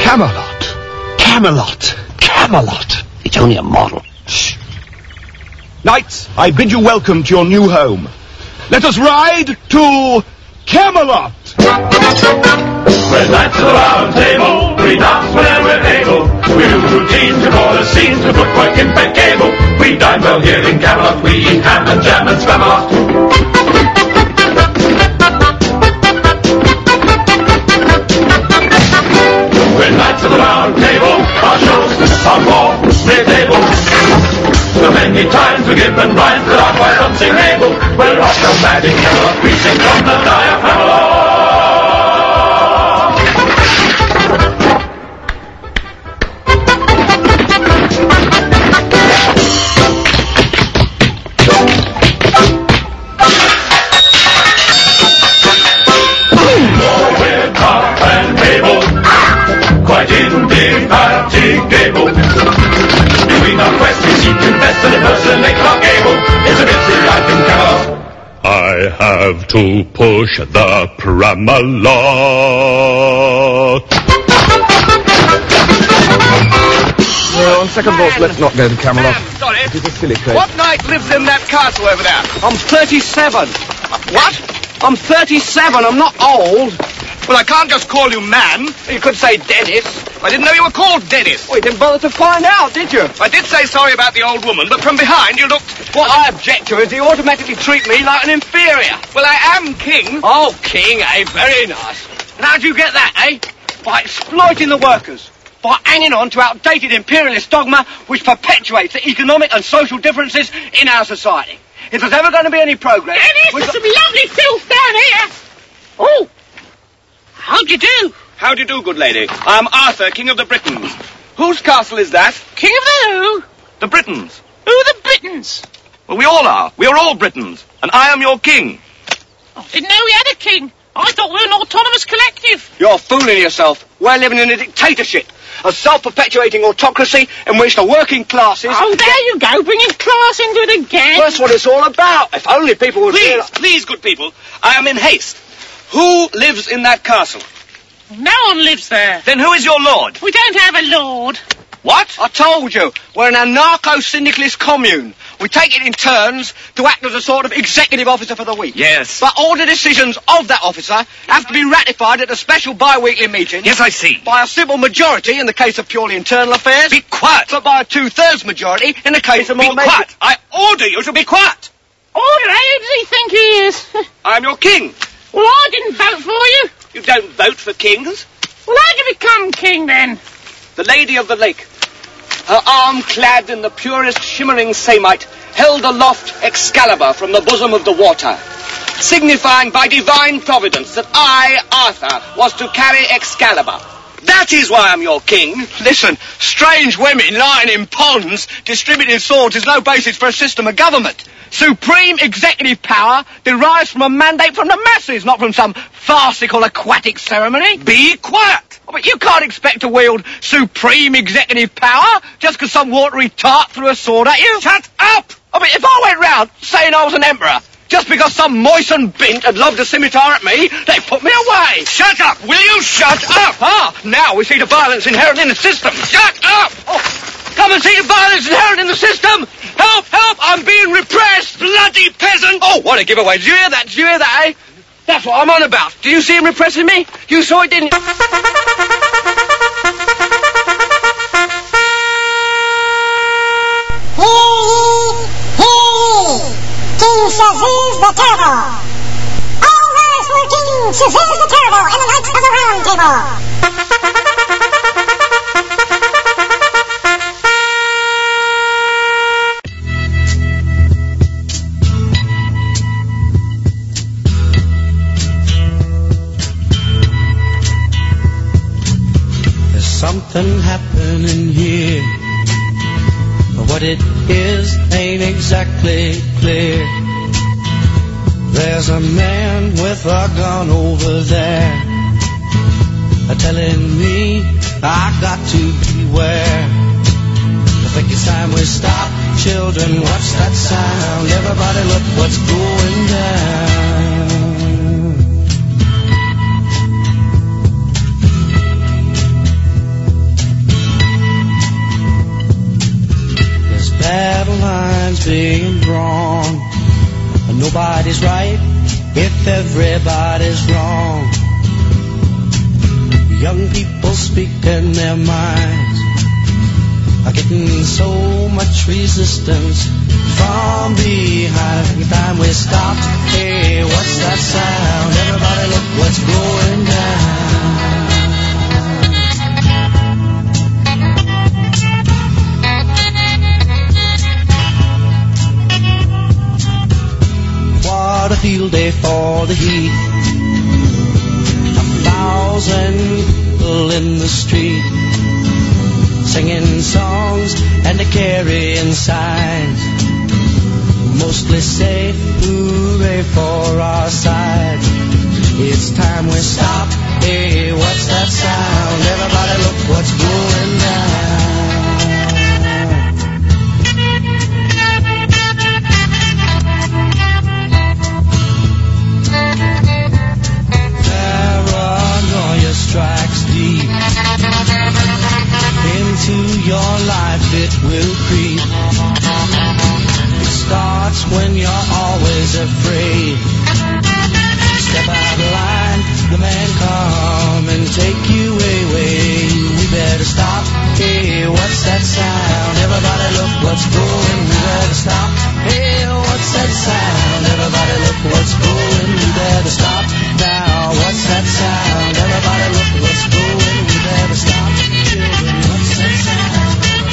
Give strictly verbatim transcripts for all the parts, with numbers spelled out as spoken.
Camelot. Camelot. Camelot. It's only a model. Shh. Knights, I bid you welcome to your new home. Let us ride to Camelot. We're knights of the round table, we dance whenever we're able. We do routines before the scenes to footwork impeccable. We dine well here in Camelot, we eat ham and jam and Spamalot. We're knights of the round table, our shows are more mid-table. So many times we give them rhymes that are quite unsingable. We're off the mad in Camelot, we sing from the diaphragm. Quite indefatigable. Doing our quest, we seek to best and impersonate Clark Gable. It's a busy life in Camelot. I have to push the Pramalot. Well, on second thoughts, let's not go to Camelot. Man, sorry. It is a silly place. What knight lives in that castle over there? I'm thirty-seven. What? I'm thirty-seven. I'm not old. Well, I can't just call you man. You could say Dennis. I didn't know you were called Dennis. Well, you didn't bother to find out, did you? I did say sorry about the old woman, but from behind you looked... What I object to is you automatically treat me like an inferior. Well, I am king. Oh, king, eh? Very nice. And how'd you get that, eh? By exploiting the workers. By hanging on to outdated imperialist dogma which perpetuates the economic and social differences in our society. If there's ever going to be any progress... Dennis, there's some lovely filth down here. Oh. How do you do? How do you do, good lady? I'm Arthur, King of the Britons. Whose castle is that? King of the who? The Britons. Who are the Britons? Well, we all are. We are all Britons. And I am your king. Oh, didn't know we had a king. I thought we were an autonomous collective. You're fooling yourself. We're living in a dictatorship. A self-perpetuating autocracy in which the working classes... Oh, there you go, bringing class into it again. That's what it's all about. If only people would... Please, please, good people. I am in haste. Who lives in that castle? No one lives there. Then who is your lord? We don't have a lord. What? I told you. We're an anarcho-syndicalist commune. We take it in turns to act as a sort of executive officer for the week. Yes. But all the decisions of that officer have to be ratified at a special bi-weekly meeting. Yes, I see. By a simple majority in the case of purely internal affairs. Be quiet. But by a two-thirds majority in the case of more... Be quiet. I order you to be quiet. Order, eh? Who does he think he is? I'm your king. Well, I didn't vote for you. You don't vote for kings. Well, how'd you become king, then? The Lady of the Lake, her arm clad in the purest shimmering samite, held aloft Excalibur from the bosom of the water, signifying by divine providence that I, Arthur, was to carry Excalibur. That is why I'm your king. Listen, strange women lying in ponds distributing swords is no basis for a system of government. Supreme executive power derives from a mandate from the masses, not from some farcical aquatic ceremony. Be quiet. Oh, but you can't expect to wield supreme executive power just because some watery tart threw a sword at you. Shut up! I mean, if I went round saying I was an emperor, just because some moistened bint had lobbed a scimitar at me, they put me away. Shut up! Will you shut up? Ah, now we see the violence inherent in the system. Shut up! Oh, come and see the violence inherent in the system. Help, help, I'm being repressed. Bloody peasant! Oh, what a giveaway. Did you hear that? Did you hear that, eh? That's what I'm on about. Do you see him repressing me? You saw it, didn't you? King Shazuz the Terrible. All rise for King Shazuz the Terrible and the Knights of the Round Table. There's something happening here. What it is ain't exactly clear. There's a man with a gun over there, telling me I got to beware. I think it's time we stop. Children, watch that sound. Everybody look what's going down. nobody's right, if everybody's wrong. Young people speaking their minds are getting so much resistance from behind. Every time we stop, hey, what's that sound? Everybody look what's going down. What a field day for the heat. A thousand people in the street, singing songs and carrying signs, mostly say hooray for our side. It's time we stop, hey, what's that sound? Everybody look what's going down. Paranoia strikes deep into your life, it will creep. It starts when you're always afraid. Step out of line, the man come and take you away. We better stop, hey, what's that sound? Everybody look what's going. We better stop, hey, what's that sound? Everybody look what's going. We better stop now, what's that sound? Everybody look what's going. We better stop, children, what's that sound?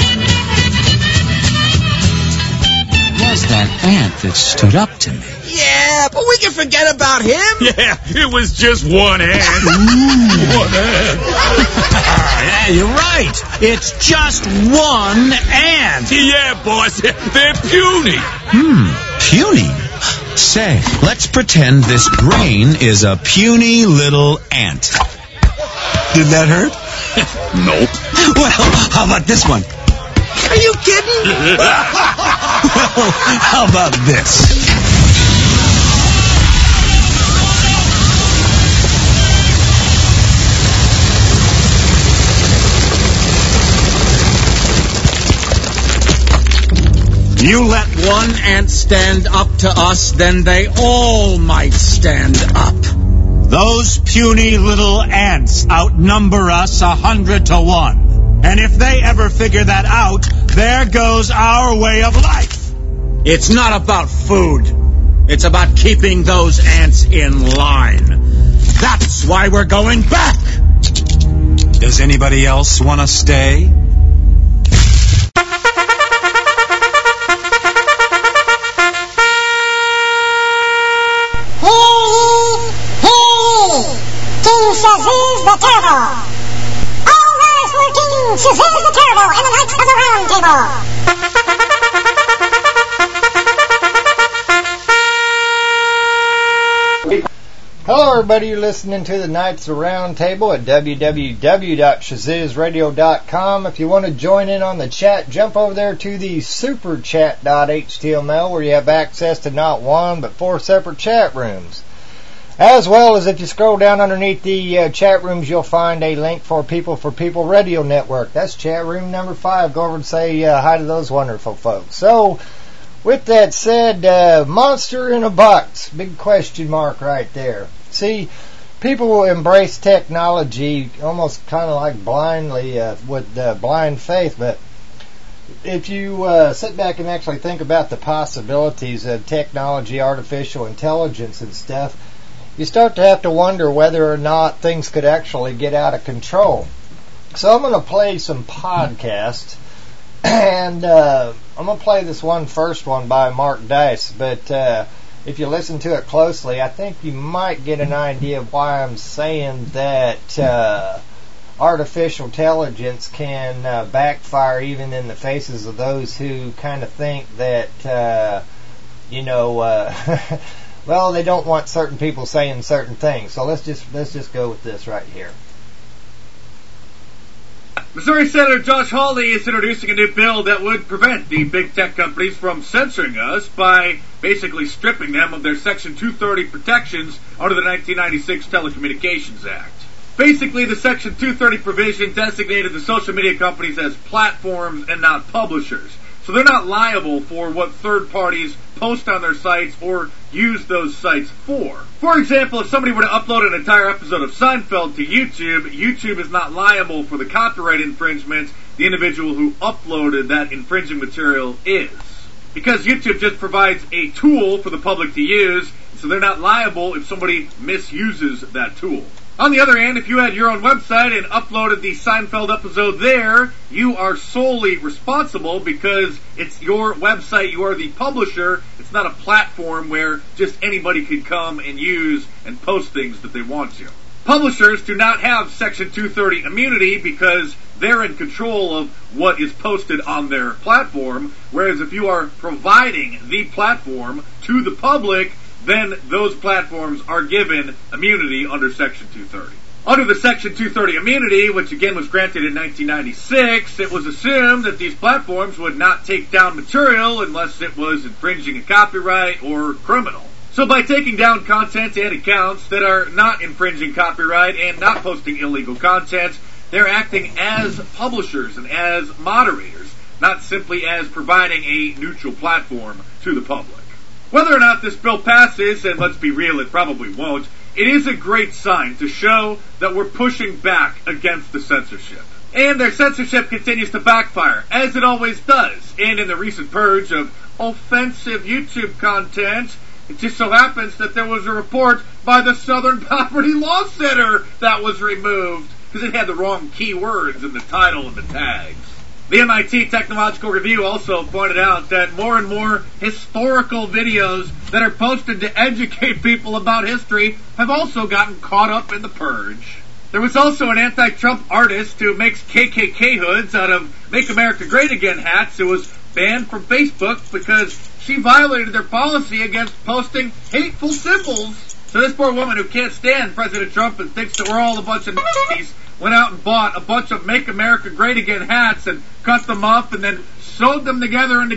Was that ant that stood up to me? Yeah, but we can forget about him. Yeah, it was just one ant. One ant. Yeah, you're right. It's just one ant. Yeah, boss. They're puny. Hmm, puny? Say, let's pretend this brain is a puny little ant. Did that hurt? Nope. Well, how about this one? Are you kidding? Well, how about this? You let one ant stand up to us, then they all might stand up. Those puny little ants outnumber us a hundred to one. And if they ever figure that out, there goes our way of life. It's not about food. It's about keeping those ants in line. That's why we're going back. Does anybody else want to stay? Shazzy the Turbo. All rise for King Shazzy the Turbo and the Knights of the Round Table. Hello everybody, you're listening to the Knights of the Round Table at w w w dot shaziz radio dot com. If you want to join in on the chat, jump over there to the superchat dot h t m l where you have access to not one but four separate chat rooms. As well as if you scroll down underneath the uh, chat rooms, you'll find a link for People for People Radio Network. That's chat room number five. Go over and say uh, hi to those wonderful folks. So, with that said, uh, monster in a box. Big question mark right there. See, people will embrace technology almost kind of like blindly, uh, with uh, blind faith, but if you uh, sit back and actually think about the possibilities of technology, artificial intelligence and stuff, you start to have to wonder whether or not things could actually get out of control. So I'm going to play some podcasts, and uh, I'm going to play this one first one by Mark Dice, but uh, if you listen to it closely, I think you might get an idea of why I'm saying that uh, artificial intelligence can uh, backfire even in the faces of those who kind of think that, uh, you know, uh, well, they don't want certain people saying certain things. So let's just let's just go with this right here. Missouri Senator Josh Hawley is introducing a new bill that would prevent the big tech companies from censoring us by basically stripping them of their Section two thirty protections under the nineteen ninety-six Telecommunications Act. Basically, the Section two thirty provision designated the social media companies as platforms and not publishers. so they're not liable for what third parties post on their sites or use those sites for. For example, if somebody were to upload an entire episode of Seinfeld to YouTube, YouTube is not liable for the copyright infringement the individual who uploaded that infringing material is. Because YouTube just provides a tool for the public to use, so they're not liable if somebody misuses that tool. On the other hand, if you had your own website and uploaded the Seinfeld episode there, you are solely responsible because it's your website, you are the publisher. It's not a platform where just anybody could come and use and post things that they want to. Publishers do not have Section two thirty immunity because they're in control of what is posted on their platform, whereas if you are providing the platform to the public, then those platforms are given immunity under Section two thirty. Under the Section two thirty immunity, which again was granted in nineteen ninety-six, it was assumed that these platforms would not take down material unless it was infringing a copyright or criminal. So by taking down content and accounts that are not infringing copyright and not posting illegal content, they're acting as publishers and as moderators, not simply as providing a neutral platform to the public. Whether or not this bill passes, and let's be real, it probably won't, it is a great sign to show that we're pushing back against the censorship. And their censorship continues to backfire, as it always does. And in the recent purge of offensive YouTube content, it just so happens that there was a report by the Southern Poverty Law Center that was removed because it had the wrong keywords in the title and the tags. The M I T Technological Review also pointed out that more and more historical videos that are posted to educate people about history have also gotten caught up in the purge. There was also an anti-Trump artist who makes K K K hoods out of Make America Great Again hats who was banned from Facebook because she violated their policy against posting hateful symbols. So this poor woman who can't stand President Trump and thinks that we're all a bunch of Nazis went out and bought a bunch of Make America Great Again hats and cut them up and then sewed them together into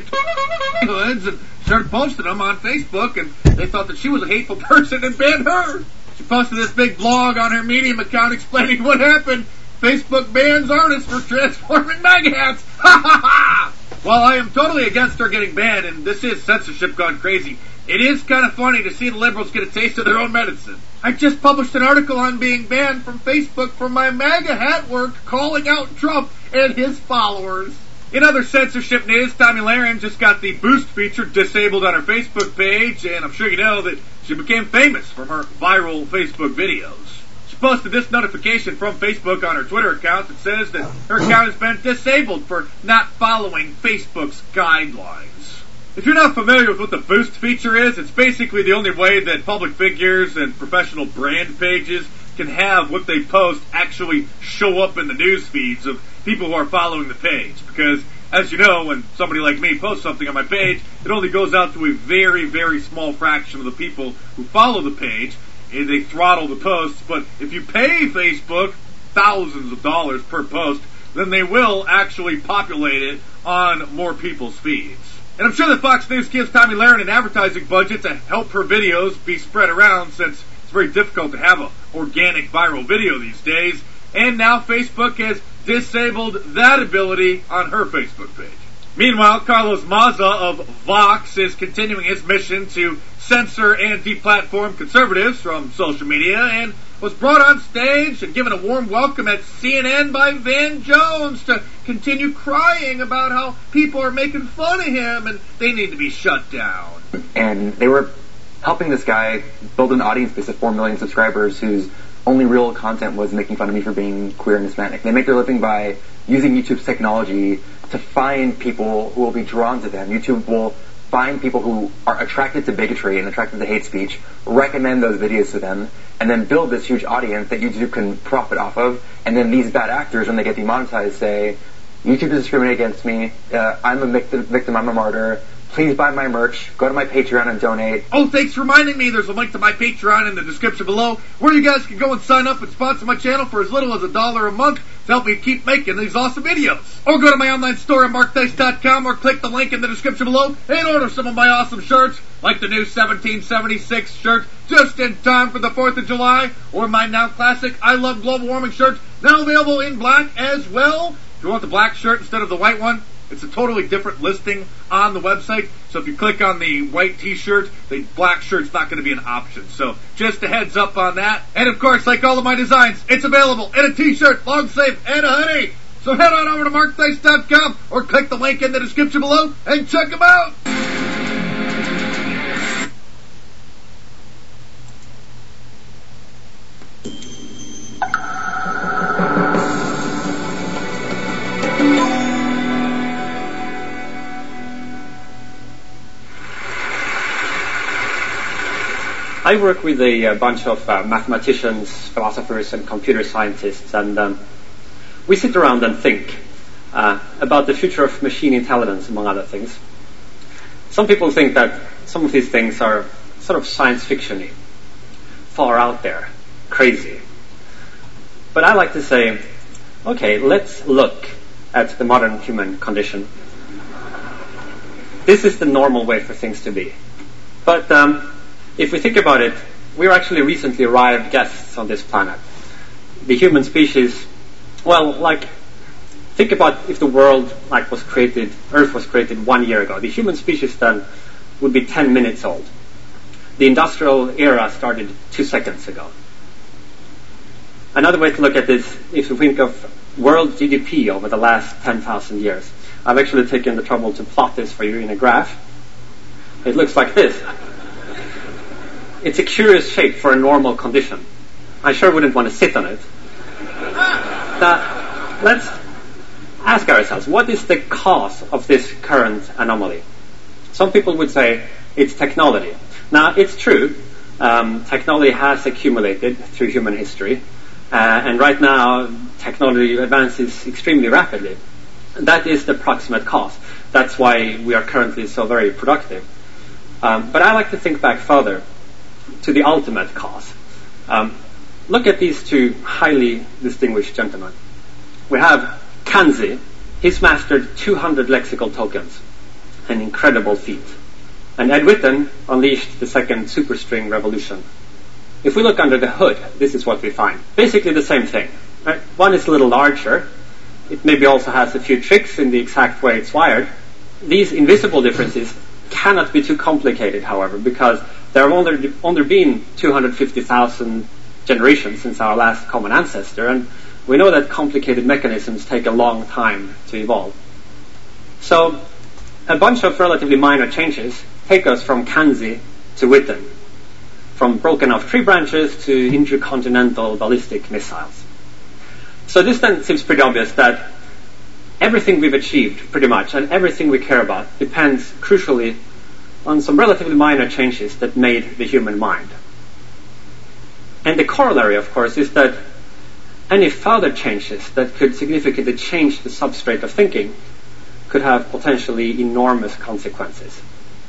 hoods and started posting them on Facebook, and they thought that she was a hateful person and banned her. She posted this big blog on her Medium account explaining what happened. Facebook bans artists for transforming MAGA hats. Ha ha ha! While I am totally against her getting banned, and this is censorship gone crazy, it is kind of funny to see the liberals get a taste of their own medicine. I just published an article on being banned from Facebook for my MAGA hat work calling out Trump and his followers. In other censorship news, Tomi Lahren just got the boost feature disabled on her Facebook page, and I'm sure you know that she became famous from her viral Facebook videos. She posted this notification from Facebook on her Twitter account that says that her account has been disabled for not following Facebook's guidelines. If you're not familiar with what the boost feature is, it's basically the only way that public figures and professional brand pages can have what they post actually show up in the news feeds of people who are following the page. Because, as you know, when somebody like me posts something on my page, it only goes out to a very, very small fraction of the people who follow the page, and they throttle the posts. But if you pay Facebook thousands of dollars per post, then they will actually populate it on more people's feeds. And I'm sure that Fox News gives Tomi Lahren an advertising budget to help her videos be spread around, since it's very difficult to have an organic viral video these days. And now Facebook has disabled that ability on her Facebook page. Meanwhile, Carlos Maza of Vox is continuing his mission to censor and deplatform conservatives from social media, and was brought on stage and given a warm welcome at C N N by Van Jones to continue crying about how people are making fun of him and they need to be shut down. And they were helping this guy build an audience base of four million subscribers whose only real content was making fun of me for being queer and Hispanic. They make their living by using YouTube's technology to find people who will be drawn to them. YouTube will find people who are attracted to bigotry and attracted to hate speech, recommend those videos to them, and then build this huge audience that YouTube can profit off of. And then these bad actors, when they get demonetized, say, YouTube is discriminating against me, uh, I'm a victim, victim, I'm a martyr, please buy my merch, go to my Patreon and donate. Oh, thanks for reminding me, there's a link to my Patreon in the description below, where you guys can go and sign up and sponsor my channel for as little as a dollar a month to help me keep making these awesome videos. Or go to my online store at mark dice dot com, or click the link in the description below and order some of my awesome shirts, like the new seventeen seventy-six shirt, just in time for the fourth of July, or my now classic I Love Global Warming shirt, now available in black as well. If you want the black shirt instead of the white one, It's a totally different listing on the website. So if you click on the white t-shirt, the black shirt's not going to be an option. So just a heads up on that. And of course, like all of my designs, it's available in a t-shirt, long sleeve, and a hoodie. So head on over to mark dice dot com or click the link in the description below and check them out. I work with a, a bunch of uh, mathematicians, philosophers, and computer scientists, and um, we sit around and think uh, about the future of machine intelligence, among other things. Some people think that some of these things are sort of science fiction-y, far out there, crazy. But I like to say, okay, let's look at the modern human condition. This is the normal way for things to be. But um, if we think about it, we're actually recently arrived guests on this planet. The human species, well, like, think about if the world, like, was created, Earth was created one year ago. The human species then would be ten minutes old. The industrial era started two seconds ago. Another way to look at this, if you think of world G D P over the last ten thousand years, I've actually taken the trouble to plot this for you in a graph. It looks like this. It's a curious shape for a normal condition. I sure wouldn't want to sit on it. Now, let's ask ourselves, what is the cause of this current anomaly? Some people would say it's technology. Now, it's true. Um, technology has accumulated through human history. Uh, and right now, technology advances extremely rapidly. That is the proximate cause. That's why we are currently so very productive. Um, but I like to think back further to the ultimate cause. Um, look at these two highly distinguished gentlemen. We have Kanzi. He's mastered two hundred lexical tokens, an incredible feat. And Ed Witten unleashed the second superstring revolution. If we look under the hood, this is what we find. Basically the same thing. Right? One is a little larger. It maybe also has a few tricks in the exact way it's wired. These invisible differences cannot be too complicated, however, because there have only, only been two hundred fifty thousand generations since our last common ancestor, and we know that complicated mechanisms take a long time to evolve. So, a bunch of relatively minor changes take us from Kanzi to Witten, from broken off tree branches to intercontinental ballistic missiles. So this then seems pretty obvious that everything we've achieved, pretty much, and everything we care about depends crucially on some relatively minor changes that made the human mind. And the corollary, of course, is that any further changes that could significantly change the substrate of thinking could have potentially enormous consequences.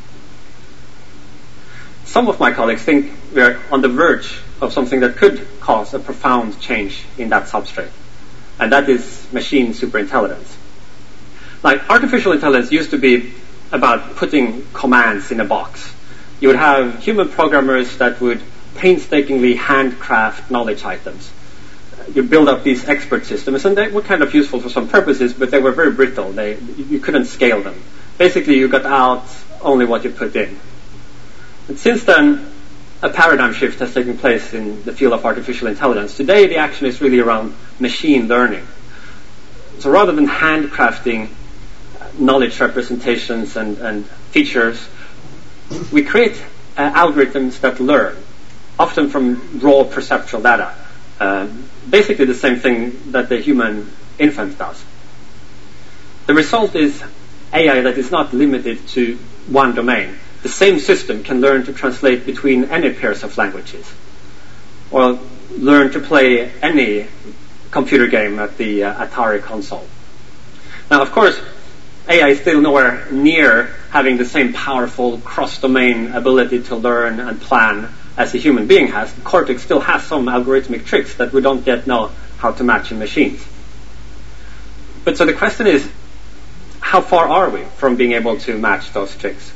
Some of my colleagues think we are on the verge of something that could cause a profound change in that substrate, and that is machine superintelligence. Like, artificial intelligence used to be about putting commands in a box. You would have human programmers that would painstakingly handcraft knowledge items. You build up these expert systems, and they were kind of useful for some purposes, but they were very brittle. They, you couldn't scale them. Basically, you got out only what you put in. And since then, a paradigm shift has taken place in the field of artificial intelligence. Today, the action is really around machine learning. So rather than handcrafting knowledge representations and, and features, we create uh, algorithms that learn, often from raw perceptual data. Uh, basically the same thing that the human infant does. The result is A I that is not limited to one domain. The same system can learn to translate between any pairs of languages, or learn to play any computer game at the uh, Atari console. Now, of course, A I is still nowhere near having the same powerful cross-domain ability to learn and plan as a human being has. The cortex still has some algorithmic tricks that we don't yet know how to match in machines. But so the question is, how far are we from being able to match those tricks?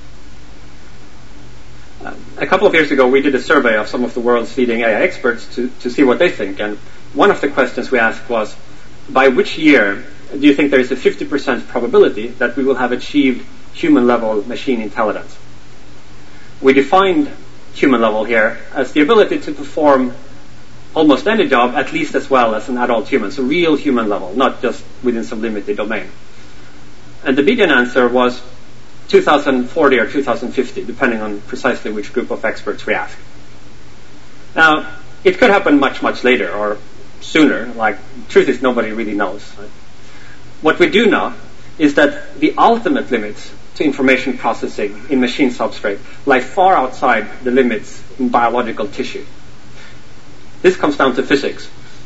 Uh, a couple of years ago, we did a survey of some of the world's leading A I experts to, to see what they think. And one of the questions we asked was, by which year do you think there is a fifty percent probability that we will have achieved human-level machine intelligence? We defined human level here as the ability to perform almost any job at least as well as an adult human, so real human level, not just within some limited domain. And the median answer was two thousand forty or two thousand fifty, depending on precisely which group of experts we ask. Now, it could happen much, much later or sooner. Like, truth is nobody really knows. Right? What we do know is that the ultimate limits to information processing in machine substrate lie far outside the limits in biological tissue. This comes down to physics.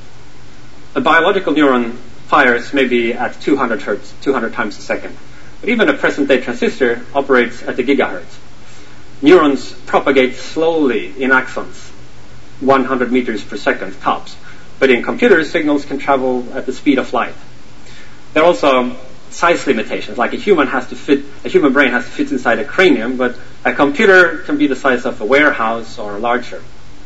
A biological neuron fires maybe at two hundred hertz, two hundred times a second. But even a present-day transistor operates at a gigahertz. Neurons propagate slowly in axons, one hundred meters per second tops. But in computers, signals can travel at the speed of light. There are also size limitations, like a human has to fit, a human brain has to fit inside a cranium, but a computer can be the size of a warehouse or larger.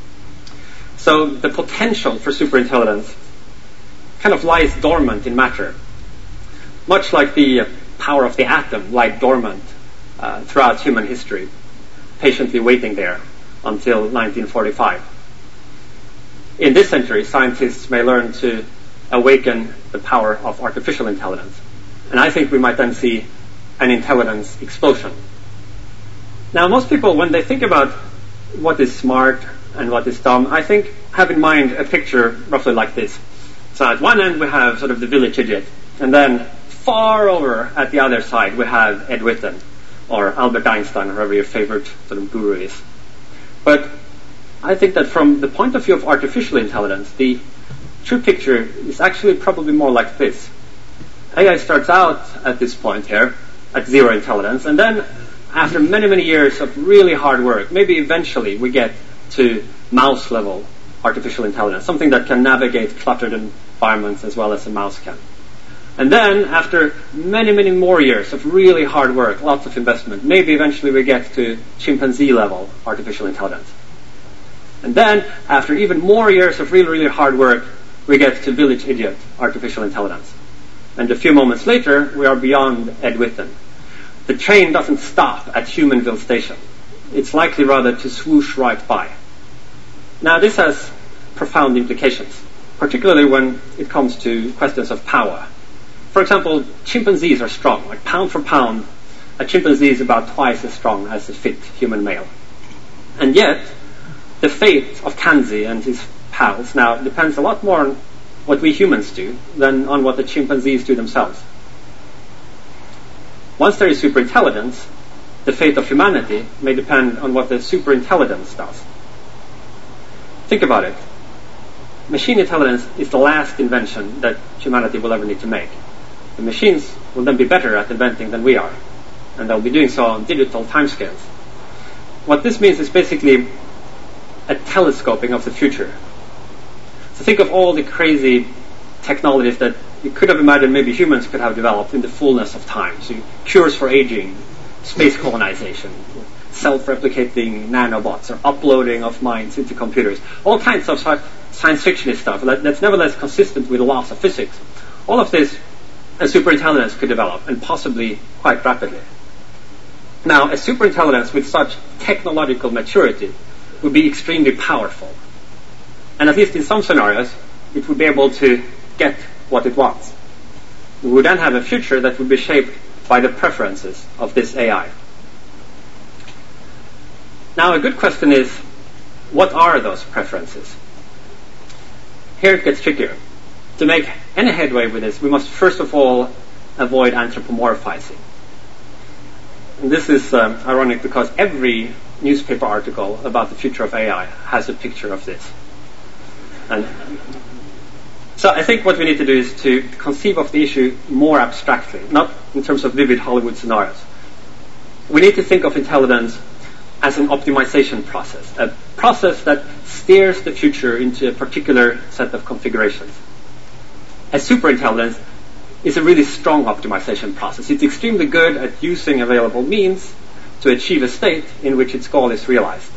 So the potential for superintelligence kind of lies dormant in matter, much like the power of the atom lied dormant uh, throughout human history, patiently waiting there until nineteen forty-five. In this century, scientists may learn to awaken the power of artificial intelligence. And I think we might then see an intelligence explosion. Now, most people, when they think about what is smart and what is dumb, I think have in mind a picture roughly like this. So at one end we have sort of the village idiot, and then far over at the other side we have Ed Witten, or Albert Einstein, or whoever your favorite sort of guru is. But I think that from the point of view of artificial intelligence, the true picture is actually probably more like this. A I starts out at this point here, at zero intelligence, and then after many, many years of really hard work, maybe eventually we get to mouse-level artificial intelligence, something that can navigate cluttered environments as well as a mouse can. And then, after many, many more years of really hard work, lots of investment, maybe eventually we get to chimpanzee-level artificial intelligence. And then, after even more years of really, really hard work, we get to village idiot artificial intelligence. And a few moments later, we are beyond Ed Witten. The train doesn't stop at Humanville Station. It's likely rather to swoosh right by. Now, this has profound implications, particularly when it comes to questions of power. For example, chimpanzees are strong. Like pound for pound, a chimpanzee is about twice as strong as a fit human male. And yet, the fate of Kanzi and his pals now depends a lot more on what we humans do than on what the chimpanzees do themselves. Once there is superintelligence, the fate of humanity may depend on what the superintelligence does. Think about it. Machine intelligence is the last invention that humanity will ever need to make. The machines will then be better at inventing than we are, and they'll be doing so on digital timescales. What this means is basically a telescoping of the future. So think of all the crazy technologies that you could have imagined maybe humans could have developed in the fullness of time. So cures for aging, space colonization, self-replicating nanobots, or uploading of minds into computers. All kinds of science fiction stuff that, that's nevertheless consistent with the laws of physics. All of this a superintelligence could develop, and possibly quite rapidly. Now, a superintelligence with such technological maturity would be extremely powerful. And at least in some scenarios, it would be able to get what it wants. We would then have a future that would be shaped by the preferences of this A I. Now, a good question is, what are those preferences? Here it gets trickier. To make any headway with this, we must first of all avoid anthropomorphizing. And this is um, ironic because every newspaper article about the future of A I has a picture of this. And so I think what we need to do is to conceive of the issue more abstractly, not in terms of vivid Hollywood scenarios. We need to think of intelligence as an optimization process, a process that steers the future into a particular set of configurations. A superintelligence is a really strong optimization process. It's extremely good at using available means to achieve a state in which its goal is realized.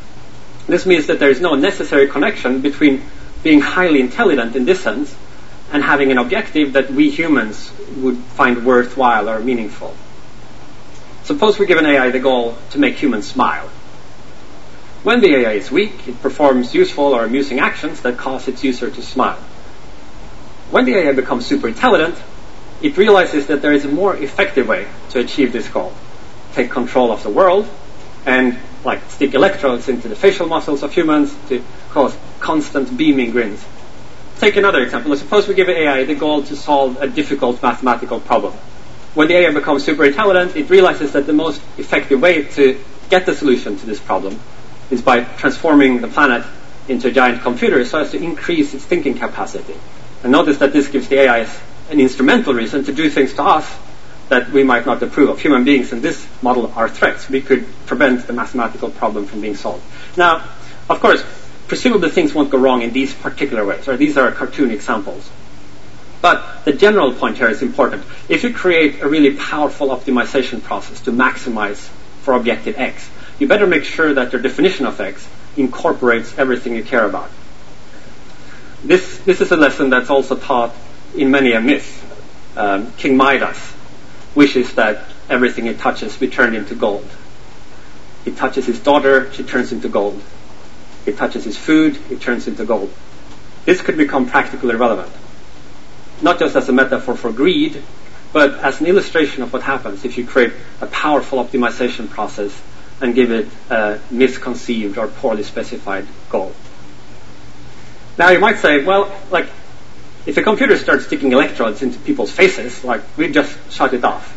This means that there is no necessary connection between being highly intelligent in this sense and having an objective that we humans would find worthwhile or meaningful. Suppose we give an A I the goal to make humans smile. When the A I is weak, it performs useful or amusing actions that cause its user to smile. When the A I becomes super intelligent, it realizes that there is a more effective way to achieve this goal. Take control of the world and like stick electrodes into the facial muscles of humans to cause constant beaming grins. Take another example. Suppose we give an A I the goal to solve a difficult mathematical problem. When the A I becomes super intelligent, it realizes that the most effective way to get the solution to this problem is by transforming the planet into a giant computer so as to increase its thinking capacity. And notice that this gives the A I an instrumental reason to do things to us that we might not approve of. Human beings in this model are threats. We could prevent the mathematical problem from being solved. Now, of course, presumably things won't go wrong in these particular ways, or these are cartoon examples. But the general point here is important. If you create a really powerful optimization process to maximize for objective X, you better make sure that your definition of X incorporates everything you care about. This, this is a lesson that's also taught in many a myth. Um, King Midas wishes that everything he touches be turned into gold. He touches his daughter, she turns into gold. He touches his food, it turns into gold. This could become practically relevant. Not just as a metaphor for greed, but as an illustration of what happens if you create a powerful optimization process and give it a misconceived or poorly specified goal. Now you might say, well, like, if a computer starts sticking electrodes into people's faces, like, we just shut it off.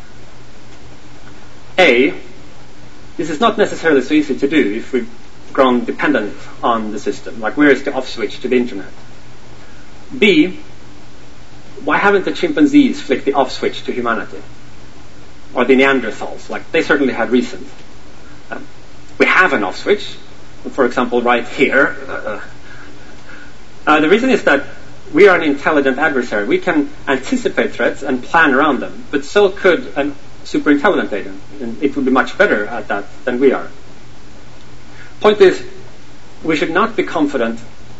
A, this is not necessarily so easy to do if we've grown dependent on the system. Like, where is the off switch to the internet? B, why haven't the chimpanzees flicked the off switch to humanity? Or the Neanderthals? Like, they certainly had reasons. Um, we have an off switch, for example, right here. Uh, uh, the reason is that we are an intelligent adversary. We can anticipate threats and plan around them, but so could a super intelligent agent, and it would be much better at that than we are. Point is, we should not be confident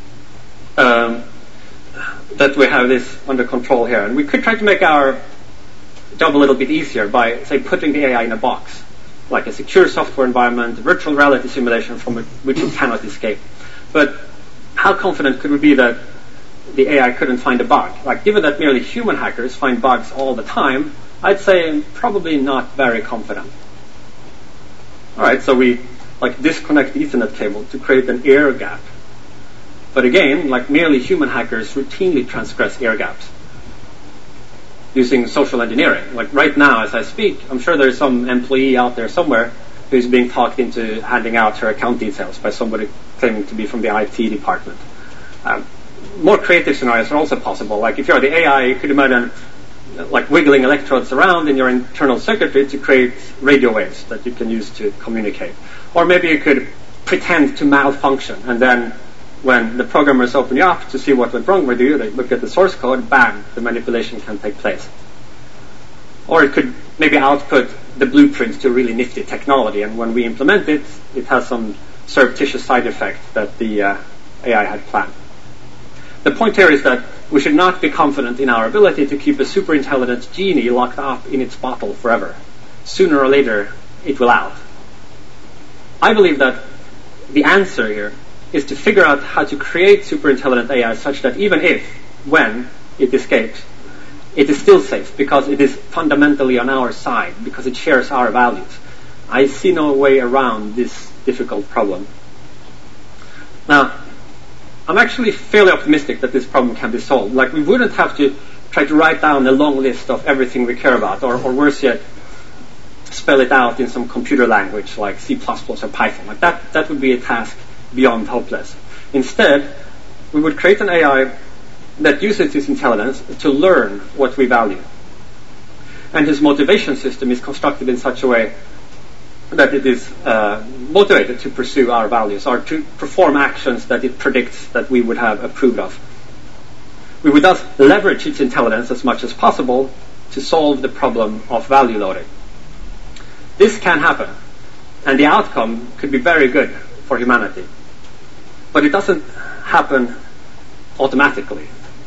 um, that we have this under control here, and we could try to make our job a little bit easier by, say, putting the A I in a box, like a secure software environment, a virtual reality simulation from which it cannot escape. But how confident could we be that the A I couldn't find a bug? Like, given that merely human hackers find bugs all the time, I'd say I'm probably not very confident. Alright, so we like disconnect the Ethernet cable to create an air gap. But again, like merely human hackers routinely transgress air gaps using social engineering. Like right now, as I speak, I'm sure there's some employee out there somewhere who's being talked into handing out her account details by somebody claiming to be from the I T department. Um, more creative scenarios are also possible. Like if you're the A I, you could imagine like wiggling electrodes around in your internal circuitry to create radio waves that you can use to communicate. Or maybe you could pretend to malfunction, and then when the programmers open you up to see what went wrong with you, they look at the source code, bang, the manipulation can take place. Or it could maybe output the blueprint to really nifty technology, and when we implement it, it has some surreptitious side effect that the uh, A I had planned. The point here is that we should not be confident in our ability to keep a super intelligent genie locked up in its bottle forever. Sooner or later, it will out. I believe that the answer here is to figure out how to create super intelligent A I such that even if, when, it escapes, it is still safe because it is fundamentally on our side, because it shares our values. I see no way around this difficult problem. Now, I'm actually fairly optimistic that this problem can be solved. Like, we wouldn't have to try to write down a long list of everything we care about, or, or worse yet, spell it out in some computer language like C plus plus or Python. Like that, that would be a task beyond hopeless. Instead, we would create an A I that uses its intelligence to learn what we value. And whose motivation system is constructed in such a way that it is uh, motivated to pursue our values or to perform actions that it predicts that we would have approved of. We would thus leverage its intelligence as much as possible to solve the problem of value loading. This can happen, and the outcome could be very good for humanity. But it doesn't happen automatically.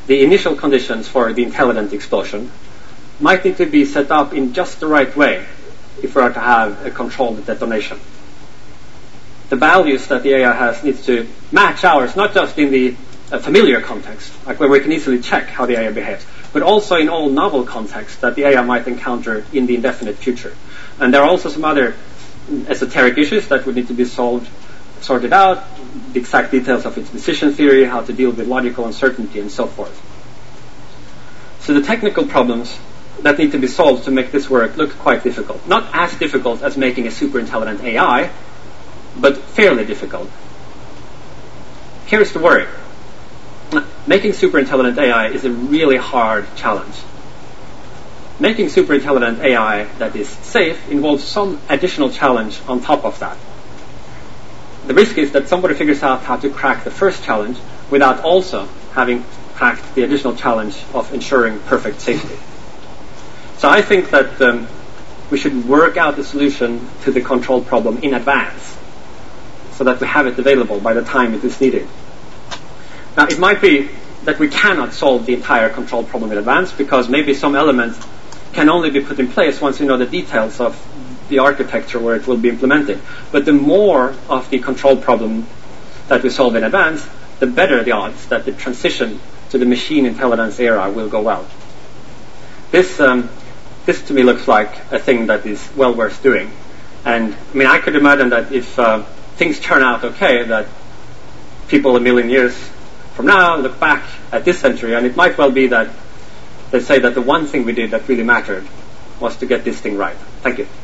the initial conditions for the intelligent explosion might need to be set up in just the right way if we are to have a controlled detonation. The values that the A I has needs to match ours, not just in the uh, familiar context, like where we can easily check how the A I behaves, but also in all novel contexts that the A I might encounter in the indefinite future. And there are also some other esoteric issues that would need to be solved, sorted out, the exact details of its decision theory, how to deal with logical uncertainty, and so forth. So the technical problems that need to be solved to make this work look quite difficult. Not as difficult as making a super intelligent A I, but fairly difficult. Here's the worry. Making super intelligent A I is a really hard challenge. Making super intelligent A I that is safe involves some additional challenge on top of that. The risk is that somebody figures out how to crack the first challenge without also having cracked the additional challenge of ensuring perfect safety. So I think that um, we should work out the solution to the control problem in advance so that we have it available by the time it is needed. Now, it might be that we cannot solve the entire control problem in advance because maybe some element can only be put in place once we know the details of the architecture where it will be implemented. But the more of the control problem that we solve in advance, the better the odds that the transition to the machine intelligence era will go well. This, um, this to me looks like a thing that is well worth doing. And I mean, I could imagine that if uh, things turn out okay, that people a million years from now look back at this century, and it might well be that they say that the one thing we did that really mattered was to get this thing right. Thank you.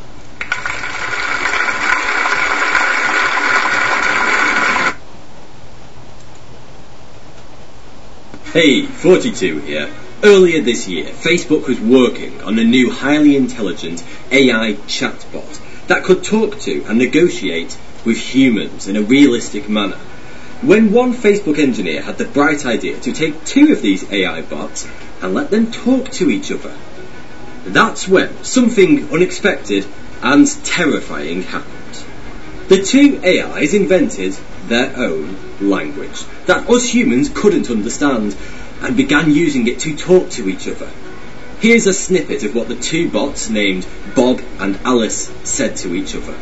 Hey, forty-two here. Earlier this year, Facebook was working on a new highly intelligent A I chatbot that could talk to and negotiate with humans in a realistic manner. When one Facebook engineer had the bright idea to take two of these A I bots and let them talk to each other, that's when something unexpected and terrifying happened. The two A Is invented their own language that us humans couldn't understand and began using it to talk to each other. Here's a snippet of what the two bots named Bob and Alice said to each other.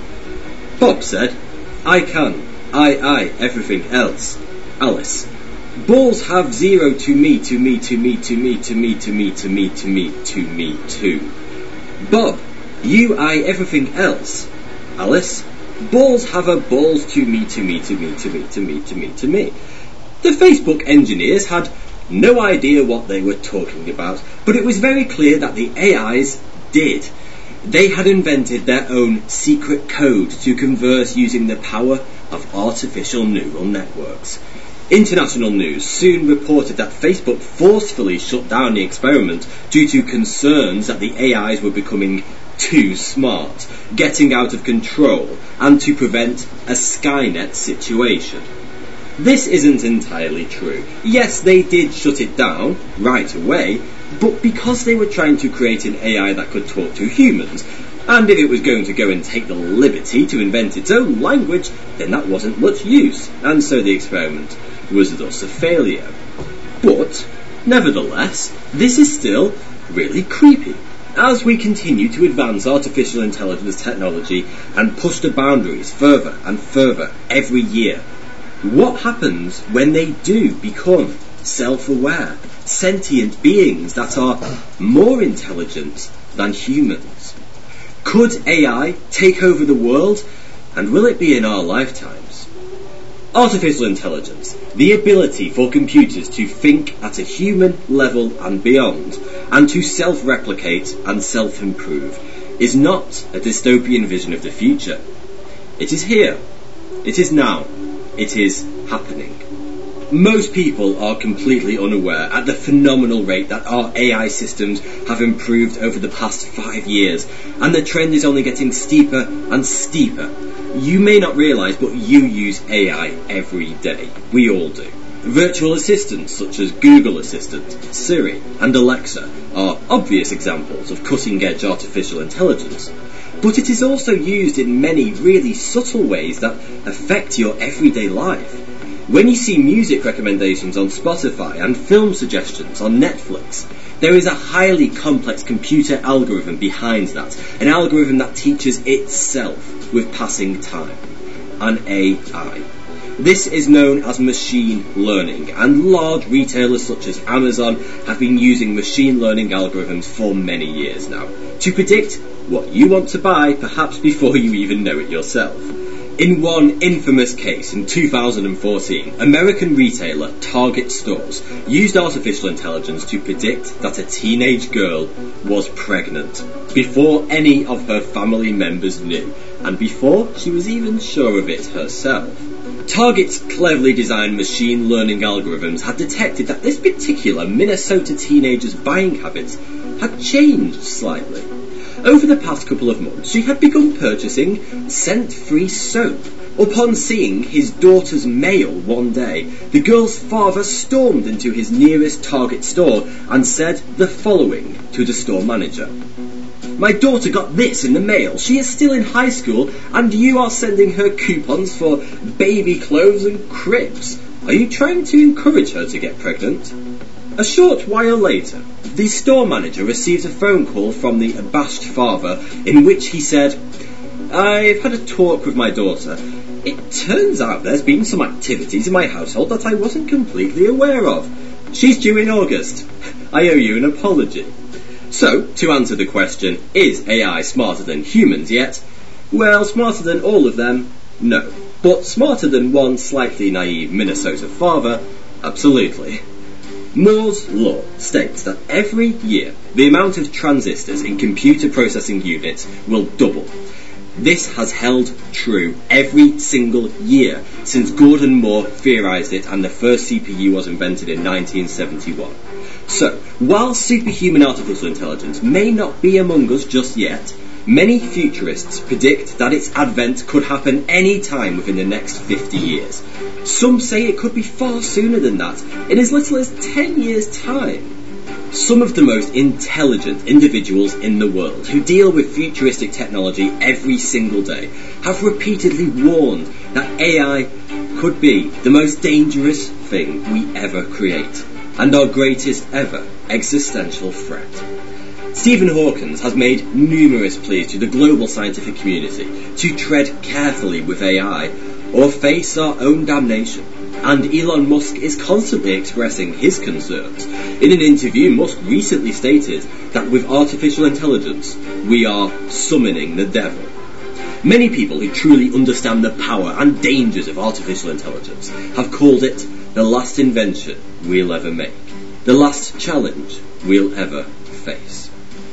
Bob said, "I can, I, I, everything else." Alice, "Balls have zero to me, to me, to me, to me, to me, to me, to me, to me, to me, too." Bob, "You, I, everything else." Alice, "Balls have a balls to me, to me, to me, to me, to me, to me, to me." The Facebook engineers had no idea what they were talking about, but it was very clear that the A Is did. They had invented their own secret code to converse using the power of artificial neural networks. International news soon reported that Facebook forcefully shut down the experiment due to concerns that the A Is were becoming too smart, getting out of control, and to prevent a Skynet situation. This isn't entirely true. Yes, they did shut it down right away, but because they were trying to create an A I that could talk to humans, and if it was going to go and take the liberty to invent its own language, then that wasn't much use, and so the experiment was thus a failure. But, nevertheless, this is still really creepy. As we continue to advance artificial intelligence technology and push the boundaries further and further every year, what happens when they do become self-aware, sentient beings that are more intelligent than humans? Could A I take over the world, and will it be in our lifetimes? Artificial intelligence, the ability for computers to think at a human level and beyond, and to self-replicate and self-improve, is not a dystopian vision of the future. It is here. It is now. It is happening. Most people are completely unaware at the phenomenal rate that our A I systems have improved over the past five years, and the trend is only getting steeper and steeper. You may not realise, but you use A I every day. We all do. Virtual assistants such as Google Assistant, Siri, and Alexa are obvious examples of cutting-edge artificial intelligence. But it is also used in many really subtle ways that affect your everyday life. When you see music recommendations on Spotify and film suggestions on Netflix, there is a highly complex computer algorithm behind that, an algorithm that teaches itself with passing time, an A I. This is known as machine learning, and large retailers such as Amazon have been using machine learning algorithms for many years now to predict what you want to buy, perhaps before you even know it yourself. In one infamous case in two thousand fourteen, American retailer Target Stores used artificial intelligence to predict that a teenage girl was pregnant before any of her family members knew, and before she was even sure of it herself. Target's cleverly designed machine learning algorithms had detected that this particular Minnesota teenager's buying habits had changed slightly. Over the past couple of months, she had begun purchasing scent-free soap. Upon seeing his daughter's mail one day, the girl's father stormed into his nearest Target store and said the following to the store manager. "My daughter got this in the mail. She is still in high school, and you are sending her coupons for baby clothes and cribs. Are you trying to encourage her to get pregnant?" A short while later, the store manager received a phone call from the abashed father in which he said, "I've had a talk with my daughter. It turns out there's been some activities in my household that I wasn't completely aware of. She's due in August. I owe you an apology." So, to answer the question, is A I smarter than humans yet? Well, smarter than all of them? No. But smarter than one slightly naive Minnesota father? Absolutely. Moore's law states that every year the amount of transistors in computer processing units will double. This has held true every single year since Gordon Moore theorized it and the first C P U was invented in nineteen seventy-one. So, while superhuman artificial intelligence may not be among us just yet, many futurists predict that its advent could happen any time within the next fifty years. Some say it could be far sooner than that, in as little as ten years' time. Some of the most intelligent individuals in the world, who deal with futuristic technology every single day, have repeatedly warned that A I could be the most dangerous thing we ever create, and our greatest ever existential threat. Stephen Hawking has made numerous pleas to the global scientific community to tread carefully with A I or face our own damnation, and Elon Musk is constantly expressing his concerns. In an interview, Musk recently stated that with artificial intelligence, we are summoning the devil. Many people who truly understand the power and dangers of artificial intelligence have called it the last invention we'll ever make, the last challenge we'll ever face.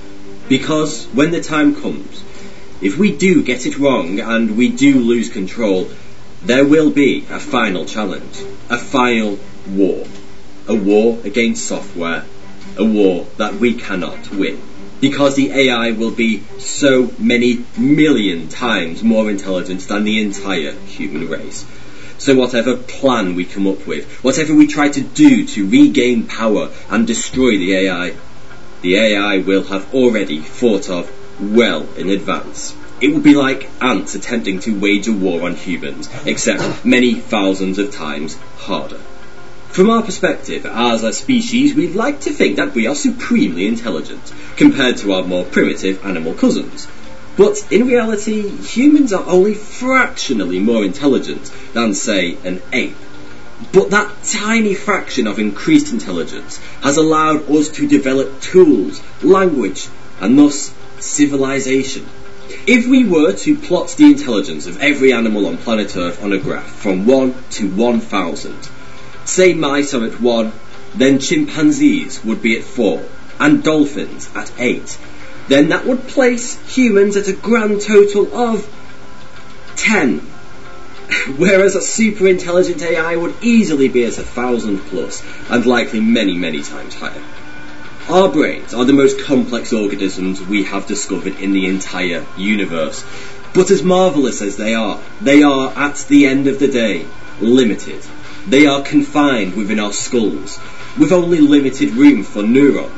Because when the time comes, if we do get it wrong and we do lose control, there will be a final challenge, a final war, a war against software, a war that we cannot win, because the A I will be so many million times more intelligent than the entire human race. So whatever plan we come up with, whatever we try to do to regain power and destroy the A I, the A I will have already thought of well in advance. It will be like ants attempting to wage a war on humans, except many thousands of times harder. From our perspective, as a species, we like to think that we are supremely intelligent, compared to our more primitive animal cousins. But in reality, humans are only fractionally more intelligent than, say, an ape. But that tiny fraction of increased intelligence has allowed us to develop tools, language, and thus civilization. If we were to plot the intelligence of every animal on planet Earth on a graph from one to one thousand, say mice are at one, then chimpanzees would be at four, and dolphins at eight, then that would place humans at a grand total of ten. Whereas a super intelligent A I would easily be at a thousand plus, and likely many, many times higher. Our brains are the most complex organisms we have discovered in the entire universe. But as marvellous as they are, they are, at the end of the day, limited. They are confined within our skulls, with only limited room for neurons,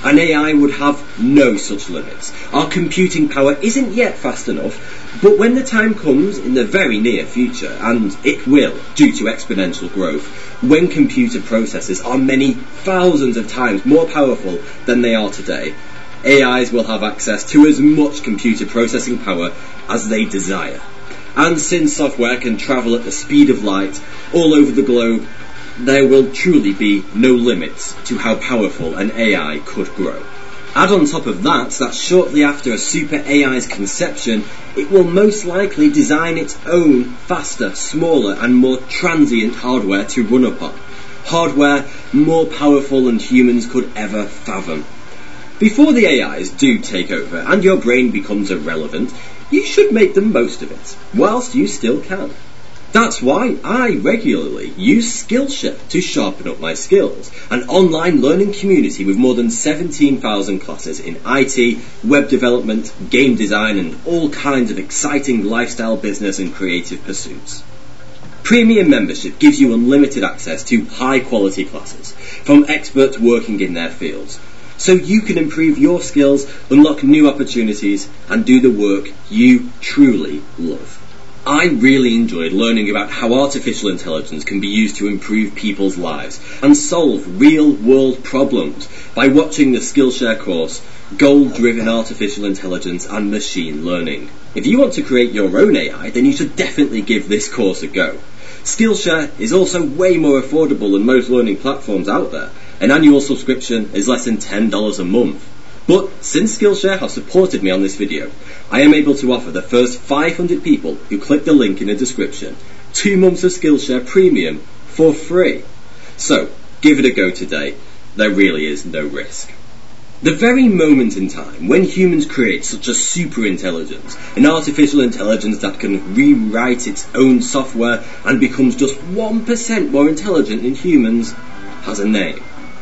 and A I would have no such limits. Our computing power isn't yet fast enough, but when the time comes in the very near future, and it will, due to exponential growth, when computer processors are many thousands of times more powerful than they are today, A Is will have access to as much computer processing power as they desire. And since software can travel at the speed of light all over the globe, there will truly be no limits to how powerful an A I could grow. Add on top of that, that shortly after a super A I's conception, it will most likely design its own faster, smaller and more transient hardware to run upon. Hardware more powerful than humans could ever fathom. Before the A Is do take over and your brain becomes irrelevant, you should make the most of it, whilst you still can. That's why I regularly use Skillshare to sharpen up my skills, an online learning community with more than seventeen thousand classes in I T, web development, game design and all kinds of exciting lifestyle, business and creative pursuits. Premium membership gives you unlimited access to high quality classes from experts working in their fields, so you can improve your skills, unlock new opportunities and do the work you truly love. I really enjoyed learning about how artificial intelligence can be used to improve people's lives and solve real-world problems by watching the Skillshare course, Goal-Driven Artificial Intelligence and Machine Learning. If you want to create your own A I, then you should definitely give this course a go. Skillshare is also way more affordable than most learning platforms out there. An annual subscription is less than ten dollars a month. But since Skillshare have supported me on this video, I am able to offer the first five hundred people who click the link in the description two months of Skillshare Premium for free. So, give it a go today. There really is no risk. The very moment in time when humans create such a super intelligence, an artificial intelligence that can rewrite its own software and becomes just one percent more intelligent than humans, has a name.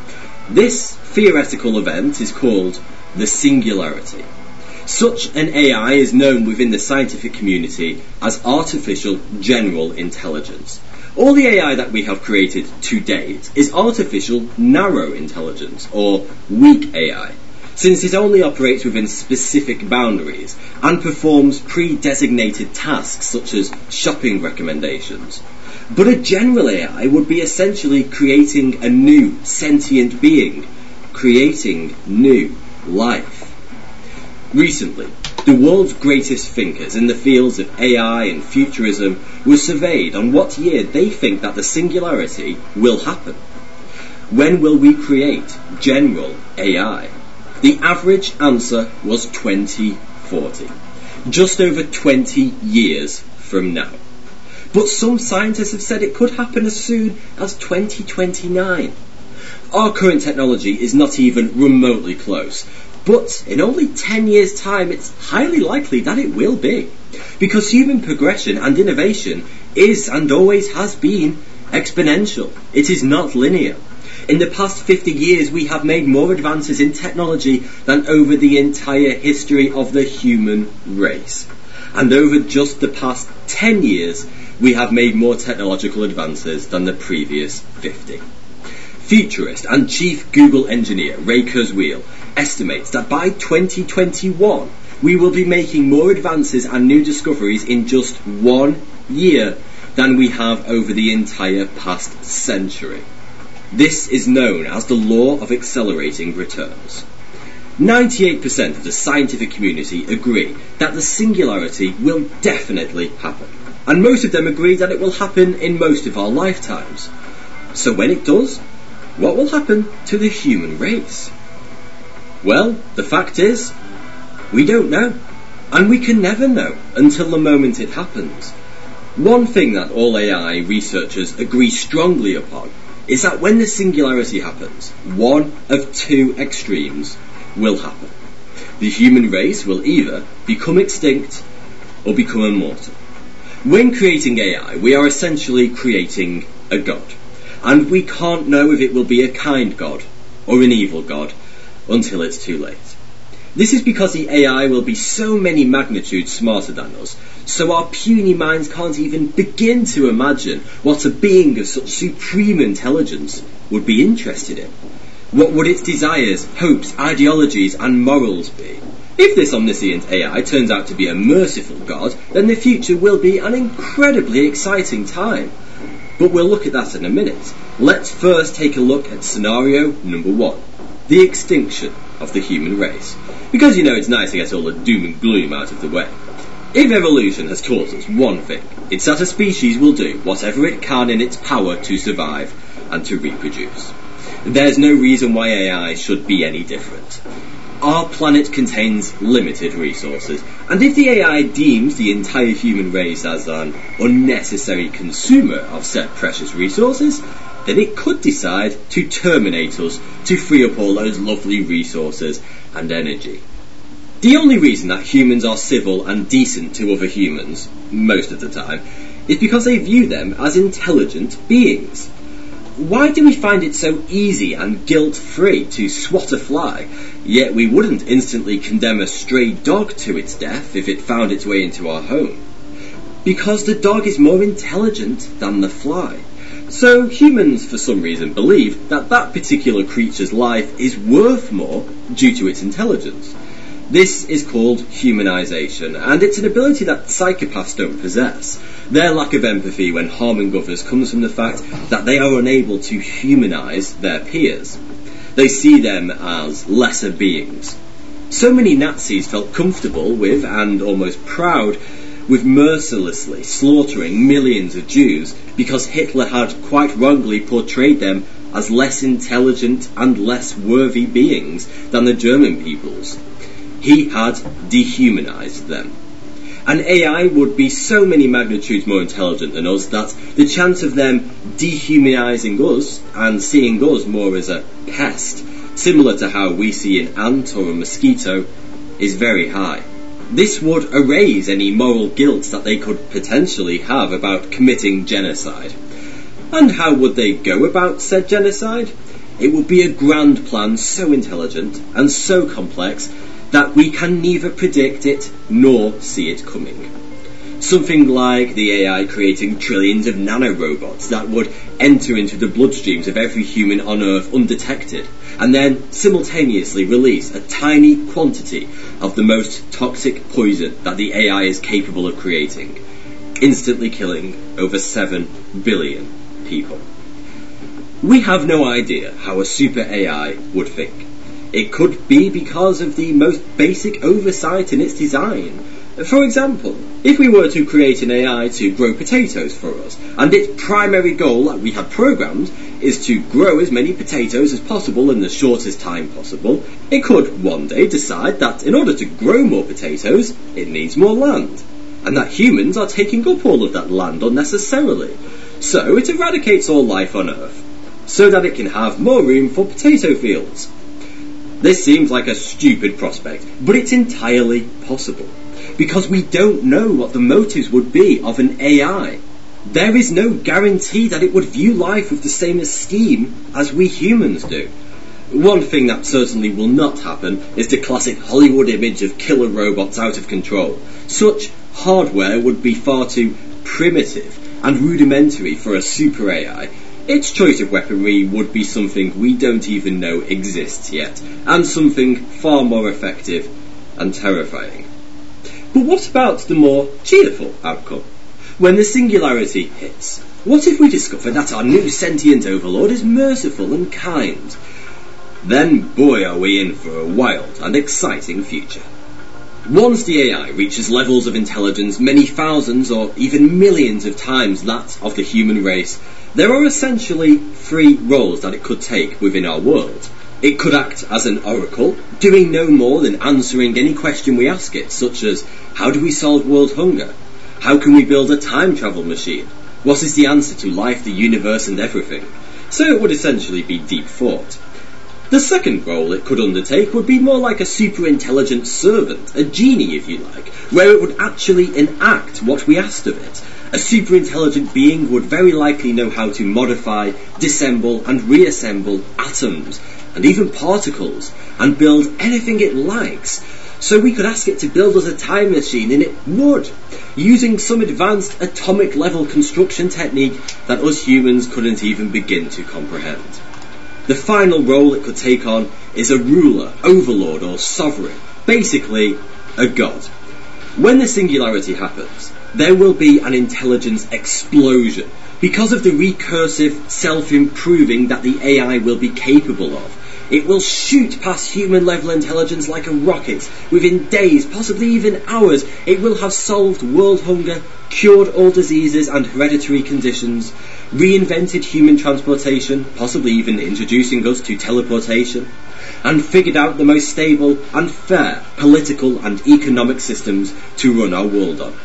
This theoretical event is called the singularity. Such an A I is known within the scientific community as artificial general intelligence. All the A I that we have created to date is artificial narrow intelligence, or weak A I, since it only operates within specific boundaries and performs pre-designated tasks such as shopping recommendations. But a general A I would be essentially creating a new sentient being, creating new life. Recently, the world's greatest thinkers in the fields of A I and futurism were surveyed on what year they think that the singularity will happen. When will we create general A I? The average answer was twenty forty, just over twenty years from now. But some scientists have said it could happen as soon as twenty twenty-nine. Our current technology is not even remotely close, but in only ten years' time it's highly likely that it will be, because human progression and innovation is and always has been exponential. It is not linear. In the past fifty years we have made more advances in technology than over the entire history of the human race. And over just the past ten years we have made more technological advances than the previous fifty. Futurist and chief Google engineer Ray Kurzweil estimates that by twenty twenty-one we will be making more advances and new discoveries in just one year than we have over the entire past century. This is known as the law of accelerating returns. ninety-eight percent of the scientific community agree that the singularity will definitely happen, and most of them agree that it will happen in most of our lifetimes. So when it does, what will happen to the human race? Well, the fact is, we don't know, and we can never know until the moment it happens. One thing that all A I researchers agree strongly upon is that when the singularity happens, one of two extremes will happen. The human race will either become extinct or become immortal. When creating A I, we are essentially creating a god, and we can't know if it will be a kind god or an evil god until it's too late. This is because the A I will be so many magnitudes smarter than us, so our puny minds can't even begin to imagine what a being of such supreme intelligence would be interested in. What would its desires, hopes, ideologies and morals be? If this omniscient A I turns out to be a merciful God, then the future will be an incredibly exciting time. But we'll look at that in a minute. Let's first take a look at scenario number one, the extinction of the human race. Because you know it's nice to get all the doom and gloom out of the way. If evolution has taught us one thing, it's that a species will do whatever it can in its power to survive and to reproduce. There's no reason why A I should be any different. Our planet contains limited resources, and if the A I deems the entire human race as an unnecessary consumer of said precious resources, then it could decide to terminate us to free up all those lovely resources and energy. The only reason that humans are civil and decent to other humans, most of the time, is because they view them as intelligent beings. Why do we find it so easy and guilt-free to swat a fly, yet we wouldn't instantly condemn a stray dog to its death if it found its way into our home? Because the dog is more intelligent than the fly. So humans, for some reason, believe that that particular creature's life is worth more due to its intelligence. This is called humanization, and it's an ability that psychopaths don't possess. Their lack of empathy when harming others comes from the fact that they are unable to humanize their peers. They see them as lesser beings. So many Nazis felt comfortable with, and almost proud, with mercilessly slaughtering millions of Jews because Hitler had quite wrongly portrayed them as less intelligent and less worthy beings than the German peoples. He had dehumanized them. An A I would be so many magnitudes more intelligent than us that the chance of them dehumanizing us and seeing us more as a pest, similar to how we see an ant or a mosquito, is very high. This would erase any moral guilt that they could potentially have about committing genocide. And how would they go about said genocide? It would be a grand plan so intelligent and so complex that we can neither predict it nor see it coming. Something like the A I creating trillions of nanorobots that would enter into the bloodstreams of every human on Earth undetected, and then simultaneously release a tiny quantity of the most toxic poison that the A I is capable of creating, instantly killing over seven billion people. We have no idea how a super A I would think. It could be because of the most basic oversight in its design. For example, if we were to create an A I to grow potatoes for us, and its primary goal that we had programmed is to grow as many potatoes as possible in the shortest time possible, it could one day decide that in order to grow more potatoes, it needs more land, and that humans are taking up all of that land unnecessarily. So it eradicates all life on Earth, so that it can have more room for potato fields. This seems like a stupid prospect, but it's entirely possible, because we don't know what the motives would be of an A I. There is no guarantee that it would view life with the same esteem as we humans do. One thing that certainly will not happen is the classic Hollywood image of killer robots out of control. Such hardware would be far too primitive and rudimentary for a super A I. Its choice of weaponry would be something we don't even know exists yet, and something far more effective and terrifying. But what about the more cheerful outcome? When the singularity hits, what if we discover that our new sentient overlord is merciful and kind? Then boy are we in for a wild and exciting future. Once the A I reaches levels of intelligence many thousands or even millions of times that of the human race, there are essentially three roles that it could take within our world. It could act as an oracle, doing no more than answering any question we ask it, such as, how do we solve world hunger? How can we build a time travel machine? What is the answer to life, the universe and everything? So it would essentially be deep thought. The second role it could undertake would be more like a super intelligent servant, a genie if you like, where it would actually enact what we asked of it. A super intelligent being would very likely know how to modify, disassemble and reassemble atoms and even particles and build anything it likes. So we could ask it to build us a time machine and it would, using some advanced atomic level construction technique that us humans couldn't even begin to comprehend. The final role it could take on is a ruler, overlord or sovereign, basically a god. When the singularity happens, there will be an intelligence explosion because of the recursive self-improving that the A I will be capable of. It will shoot past human-level intelligence like a rocket. Within days, possibly even hours, it will have solved world hunger, cured all diseases and hereditary conditions, reinvented human transportation, possibly even introducing us to teleportation, and figured out the most stable and fair political and economic systems to run our world on.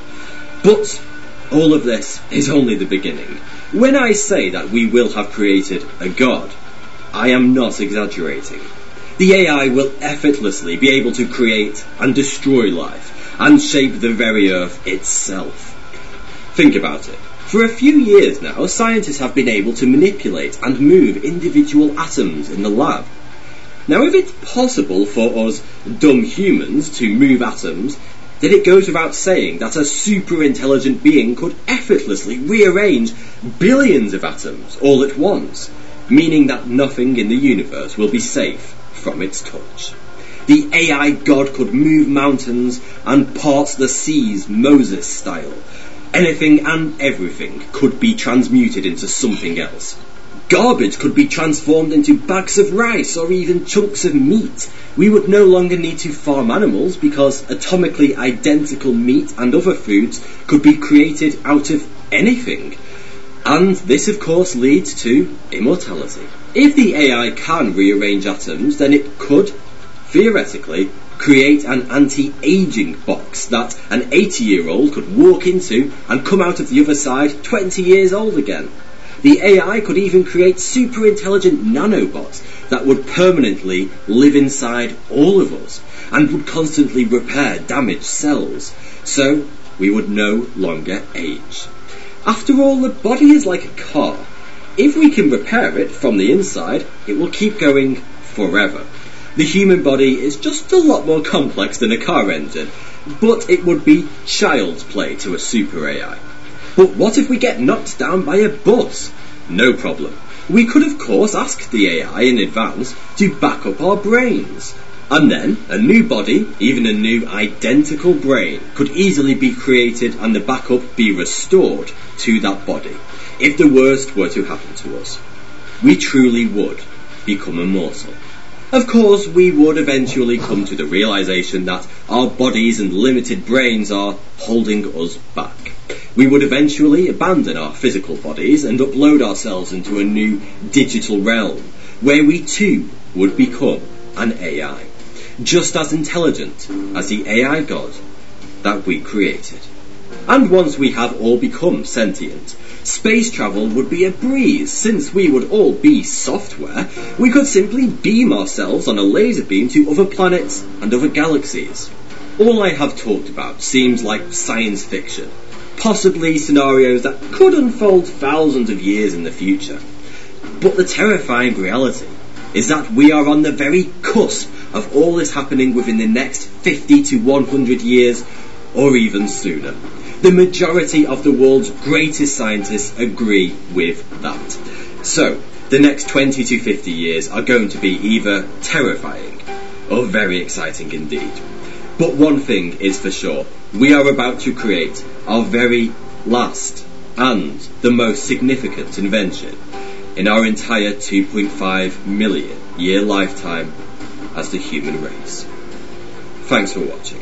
But all of this is only the beginning. When I say that we will have created a god, I am not exaggerating. The A I will effortlessly be able to create and destroy life, and shape the very earth itself. Think about it. For a few years now, scientists have been able to manipulate and move individual atoms in the lab. Now, if it's possible for us dumb humans to move atoms, then it goes without saying that a super-intelligent being could effortlessly rearrange billions of atoms all at once, meaning that nothing in the universe will be safe from its touch. The A I god could move mountains and part the seas Moses style. Anything and everything could be transmuted into something else. Garbage could be transformed into bags of rice or even chunks of meat. We would no longer need to farm animals because atomically identical meat and other foods could be created out of anything. And this of course leads to immortality. If the A I can rearrange atoms, then it could, theoretically, create an anti-aging box that an eighty-year-old could walk into and come out of the other side twenty years old again. The A I could even create super-intelligent nanobots that would permanently live inside all of us and would constantly repair damaged cells, so we would no longer age. After all, the body is like a car. If we can repair it from the inside, it will keep going forever. The human body is just a lot more complex than a car engine, but it would be child's play to a super A I. But what if we get knocked down by a bus? No problem. We could of course ask the A I in advance to back up our brains. And then a new body, even a new identical brain, could easily be created and the backup be restored to that body. If the worst were to happen to us, we truly would become immortal. Of course, we would eventually come to the realization that our bodies and limited brains are holding us back. We would eventually abandon our physical bodies and upload ourselves into a new digital realm, where we too would become an A I, just as intelligent as the A I god that we created. And once we have all become sentient, space travel would be a breeze. Since we would all be software, we could simply beam ourselves on a laser beam to other planets and other galaxies. All I have talked about seems like science fiction, possibly scenarios that could unfold thousands of years in the future. But the terrifying reality is that we are on the very cusp of all this happening within the next fifty to one hundred years, or even sooner. The majority of the world's greatest scientists agree with that. So, the next twenty to fifty years are going to be either terrifying or very exciting indeed. But one thing is for sure, we are about to create our very last and the most significant invention in our entire two point five million year lifetime as the human race. Thanks for watching.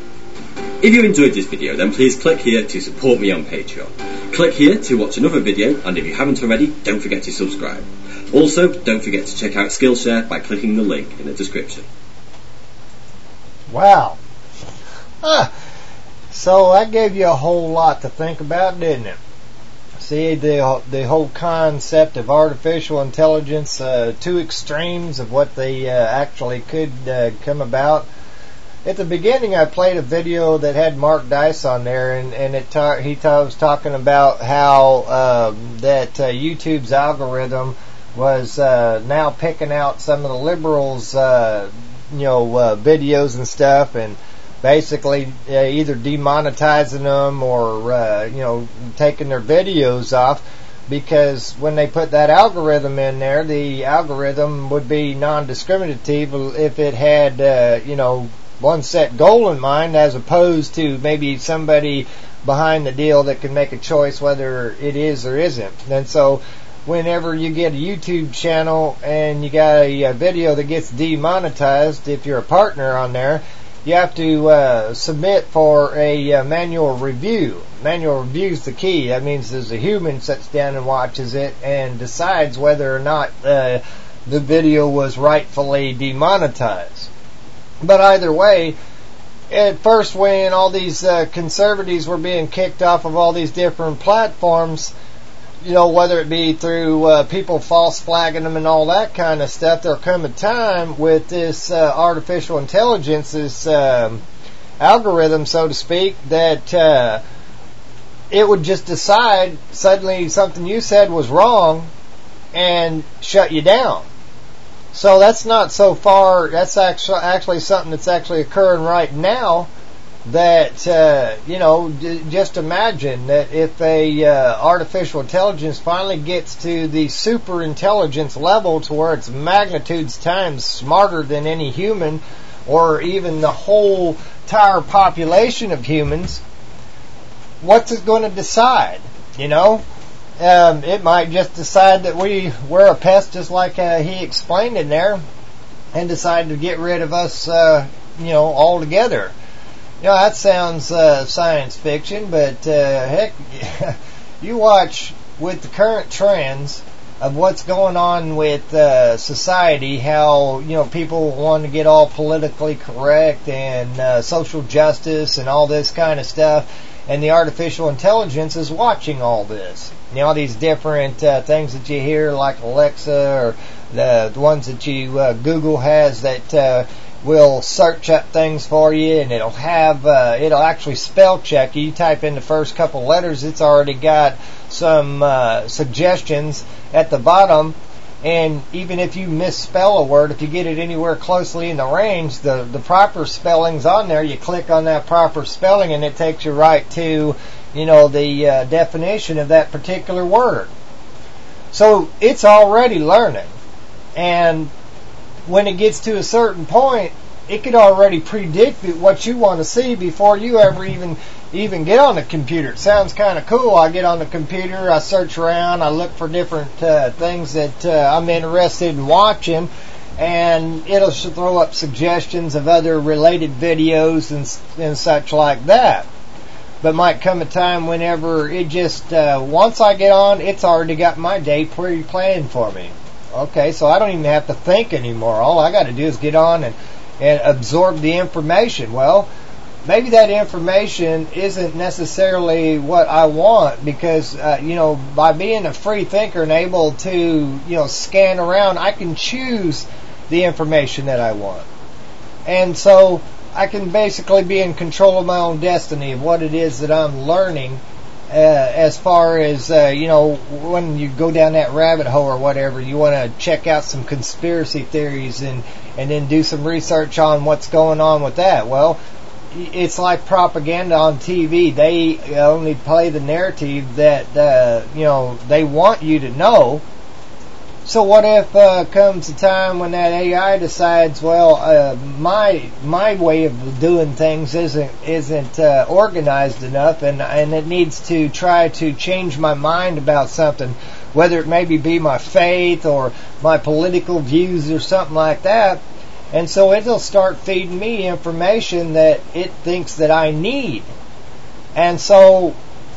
If you enjoyed this video, then please click here to support me on Patreon. Click here to watch another video, and if you haven't already, don't forget to subscribe. Also, don't forget to check out Skillshare by clicking the link in the description. Wow. Ah, so that gave you a whole lot to think about, didn't it? See, the the whole concept of artificial intelligence, uh, two extremes of what they uh, actually could uh, come about. At the beginning, I played a video that had Mark Dice on there, and, and it ta- he ta- was talking about how uh, that uh, YouTube's algorithm was uh, now picking out some of the liberals' uh, you know uh, videos and stuff, and basically uh, either demonetizing them or uh, you know taking their videos off. because when they put that algorithm in there, the algorithm would be non-discriminative if it had, uh, you know, one set goal in mind, as opposed to maybe somebody behind the deal that can make a choice whether it is or isn't. And so whenever you get a YouTube channel and you got a, a video that gets demonetized, if you're a partner on there, you have to uh, submit for a uh, manual review. Manual review is the key. That means there's a human sits down and watches it and decides whether or not uh, the video was rightfully demonetized. But either way, at first when all these uh, conservatives were being kicked off of all these different platforms, you know, whether it be through uh, people false flagging them and all that kind of stuff, there'll come a time with this uh, artificial intelligence, this um, algorithm, so to speak, that uh, it would just decide suddenly something you said was wrong and shut you down. So that's not so far, that's actually, actually something that's actually occurring right now. That, uh, you know, j- just imagine that if a uh, artificial intelligence finally gets to the super intelligence level to where it's magnitudes times smarter than any human, or even the whole entire population of humans, what's it going to decide? You know, um, it might just decide that we we're a pest, just like uh, he explained in there, and decide to get rid of us, uh, you know, altogether. You know, that sounds uh, science fiction, but uh, heck, you watch with the current trends of what's going on with uh, society, how, you know, people want to get all politically correct and uh, social justice and all this kind of stuff, and the artificial intelligence is watching all this. You know, these different uh, things that you hear, like Alexa, or the, the ones that you uh, Google has that uh, will search up things for you, and it'll have uh, it'll actually spell check you. You type in the first couple letters, it's already got some uh, suggestions at the bottom, and even if you misspell a word, if you get it anywhere closely in the range, the the proper spelling's on there. You click on that proper spelling, and it takes you right to, you know, the uh, definition of that particular word. So it's already learning, and when it gets to a certain point, it could already predict what you want to see before you ever even even get on the computer. It sounds kind of cool. I get on the computer, I search around, I look for different uh, things that uh, I'm interested in watching, and it'll throw up suggestions of other related videos and, and such like that. But might come a time whenever it just, uh, once I get on, it's already got my day pre-planned for me. Okay, so I don't even have to think anymore. All I got to do is get on and, and absorb the information. Well, maybe that information isn't necessarily what I want, because, uh, you know, by being a free thinker and able to, you know, scan around, I can choose the information that I want. And so I can basically be in control of my own destiny of what it is that I'm learning. Uh, as far as, uh, you know, when you go down that rabbit hole or whatever, you want to check out some conspiracy theories and, and then do some research on what's going on with that. Well, it's like propaganda on T V. They only play the narrative that, uh, you know, they want you to know. So what if uh, comes a time when that A I decides, well, uh, my my way of doing things isn't isn't uh, organized enough, and and it needs to try to change my mind about something, whether it maybe be my faith or my political views or something like that, and so it'll start feeding me information that it thinks that I need, and so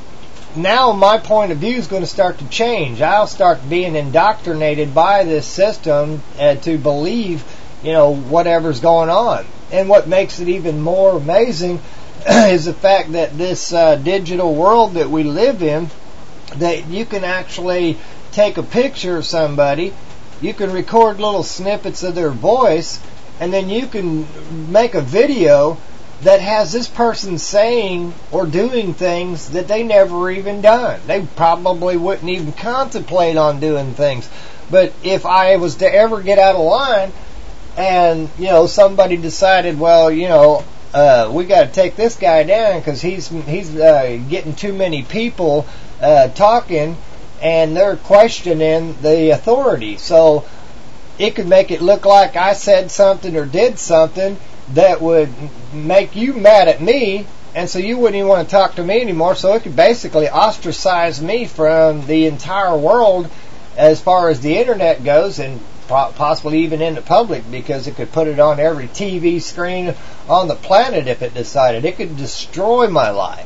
now my point of view is going to start to change. I'll start being indoctrinated by this system uh, to believe, you know, whatever's going on. And what makes it even more amazing is the fact that this uh, digital world that we live in, that you can actually take a picture of somebody, you can record little snippets of their voice, and then you can make a video that has this person saying or doing things that they never even done. They probably wouldn't even contemplate on doing things. But if I was to ever get out of line and, you know, somebody decided, well, you know, uh, we got to take this guy down because he's he's uh, getting too many people uh, talking, and they're questioning the authority. So it could make it look like I said something or did something that would make you mad at me, and so you wouldn't even want to talk to me anymore. So it could basically ostracize me from the entire world as far as the internet goes, and possibly even in the public, because it could put it on every T V screen on the planet if it decided. It could destroy my life.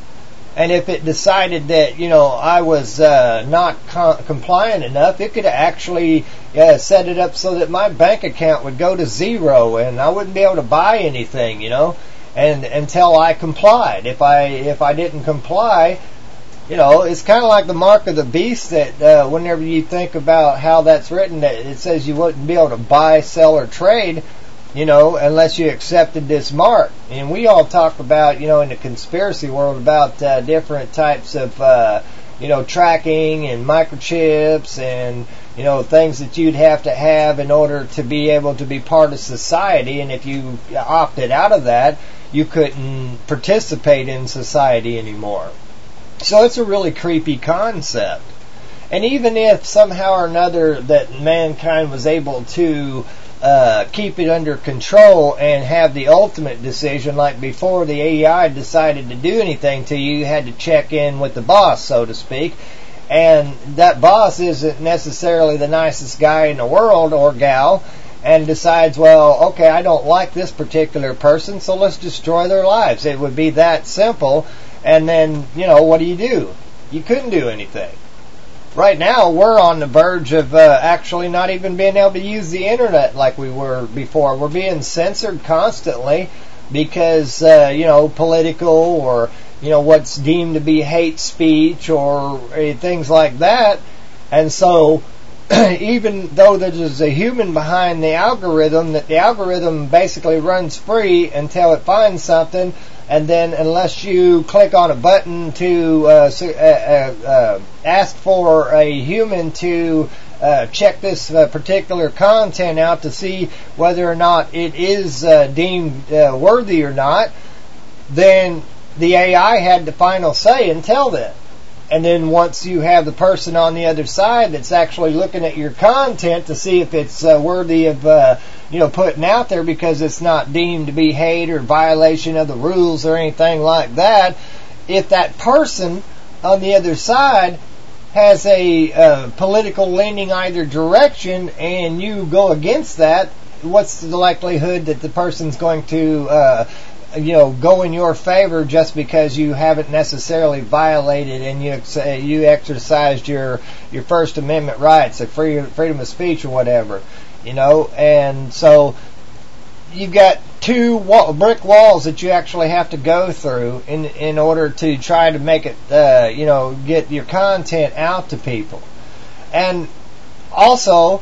And if it decided that, you know, I was uh, not com- compliant enough, it could actually uh, set it up so that my bank account would go to zero and I wouldn't be able to buy anything, you know, and until I complied. If I if I didn't comply, you know, it's kind of like the mark of the beast that uh, whenever you think about how that's written, that it says you wouldn't be able to buy, sell, or trade, you know, unless you accepted this mark. And we all talk about, you know, in the conspiracy world about uh, different types of, uh, you know, tracking and microchips and, you know, things that you'd have to have in order to be able to be part of society. And if you opted out of that, you couldn't participate in society anymore. So it's a really creepy concept. And even if somehow or another that mankind was able to uh, keep it under control and have the ultimate decision, like before the A I decided to do anything to you, you had to check in with the boss, so to speak. And that boss isn't necessarily the nicest guy in the world or gal, and decides, well, okay, I don't like this particular person, so let's destroy their lives. It would be that simple. And then, you know, what do you do? You couldn't do anything. Right now, we're on the verge of uh, actually not even being able to use the internet like we were before. We're being censored constantly because, uh, you know, political or, you know, what's deemed to be hate speech or uh, things like that. And so, even though there's a human behind the algorithm, that the algorithm basically runs free until it finds something. And then unless you click on a button to uh, uh, uh, ask for a human to uh, check this uh, particular content out to see whether or not it is uh, deemed uh, worthy or not, then the A I had the final say until then. And then once you have the person on the other side that's actually looking at your content to see if it's uh, worthy of, uh, you know, putting out there because it's not deemed to be hate or violation of the rules or anything like that, if that person on the other side has a uh, political leaning either direction and you go against that, what's the likelihood that the person's going to uh, you know, go in your favor just because you haven't necessarily violated and you you exercised your your First Amendment rights, like free, freedom of speech or whatever, you know? And so you've got two wall, brick walls that you actually have to go through in in order to try to make it, uh, you know, get your content out to people. And also,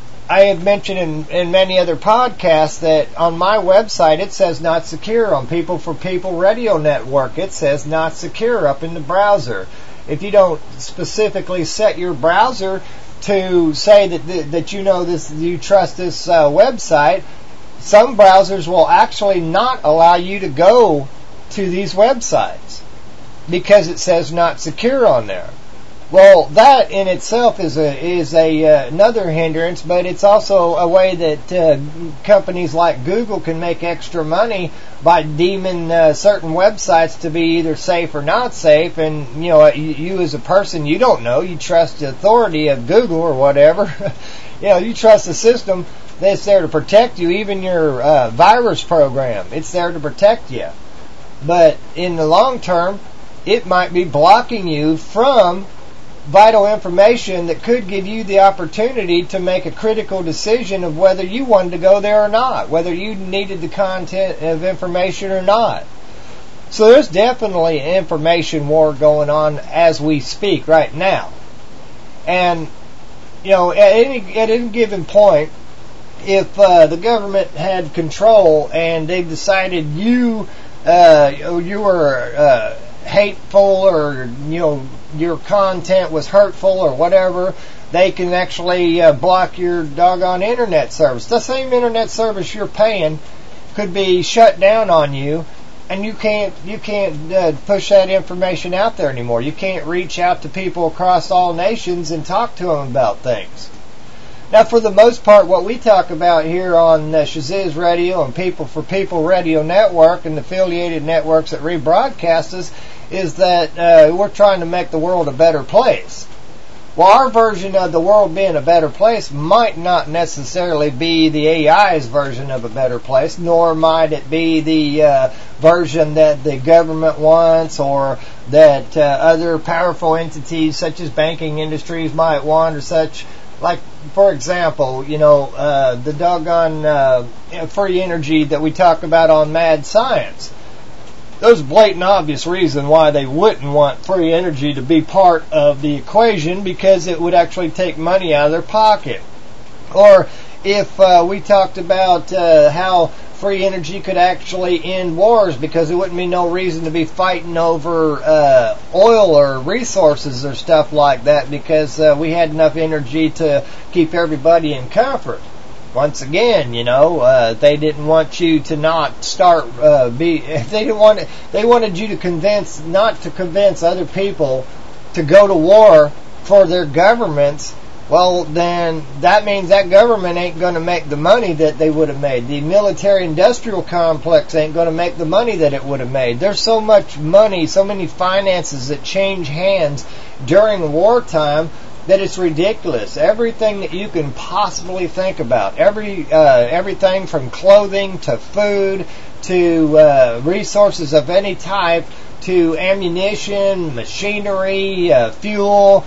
I have mentioned in, in many other podcasts that on my website it says not secure. On People for People Radio Network it says not secure up in the browser. If you don't specifically set your browser to say that that you know this, you trust this uh, website, some browsers will actually not allow you to go to these websites because it says not secure on there. Well, that in itself is a is a uh, another hindrance, but it's also a way that uh, companies like Google can make extra money by deeming uh, certain websites to be either safe or not safe. And you know, you, you as a person, you don't know. You trust the authority of Google or whatever. You know, you trust the system that's there to protect you. Even your uh, virus program, it's there to protect you. But in the long term, it might be blocking you from vital information that could give you the opportunity to make a critical decision of whether you wanted to go there or not, whether you needed the content of information or not. So there's definitely an information war going on as we speak right now. And, you know, at any, at any given point, if uh, the government had control and they decided you uh, you were uh, hateful or, you know, your content was hurtful or whatever, they can actually uh, block your doggone internet service. The same internet service you're paying could be shut down on you And you can't you can't uh, push that information out there anymore. You can't reach out to people across all nations and talk to them about things. Now, for the most part, what we talk about here on uh, Shaziz Radio and People for People Radio Network and affiliated networks that rebroadcast us is that uh, we're trying to make the world a better place. Well, our version of the world being a better place might not necessarily be the A I's version of a better place, nor might it be the uh, version that the government wants or that uh, other powerful entities such as banking industries might want or such. Like, for example, you know, uh, the doggone uh, free energy that we talk about on Mad Science. There's a blatant obvious reason why they wouldn't want free energy to be part of the equation, because it would actually take money out of their pocket. Or if uh, we talked about uh, how free energy could actually end wars, because there wouldn't be no reason to be fighting over uh, oil or resources or stuff like that, because uh, we had enough energy to keep everybody in comfort. Once again, you know, uh, they didn't want you to not start, uh, be, they didn't want, they wanted you to convince, not to convince other people to go to war for their governments. Well, then that means that government ain't going to make the money that they would have made. The military-industrial complex ain't going to make the money that it would have made. There's so much money, so many finances that change hands during wartime that it's ridiculous. Everything that you can possibly think about, every uh, everything from clothing to food to uh, resources of any type to ammunition, machinery, uh, fuel.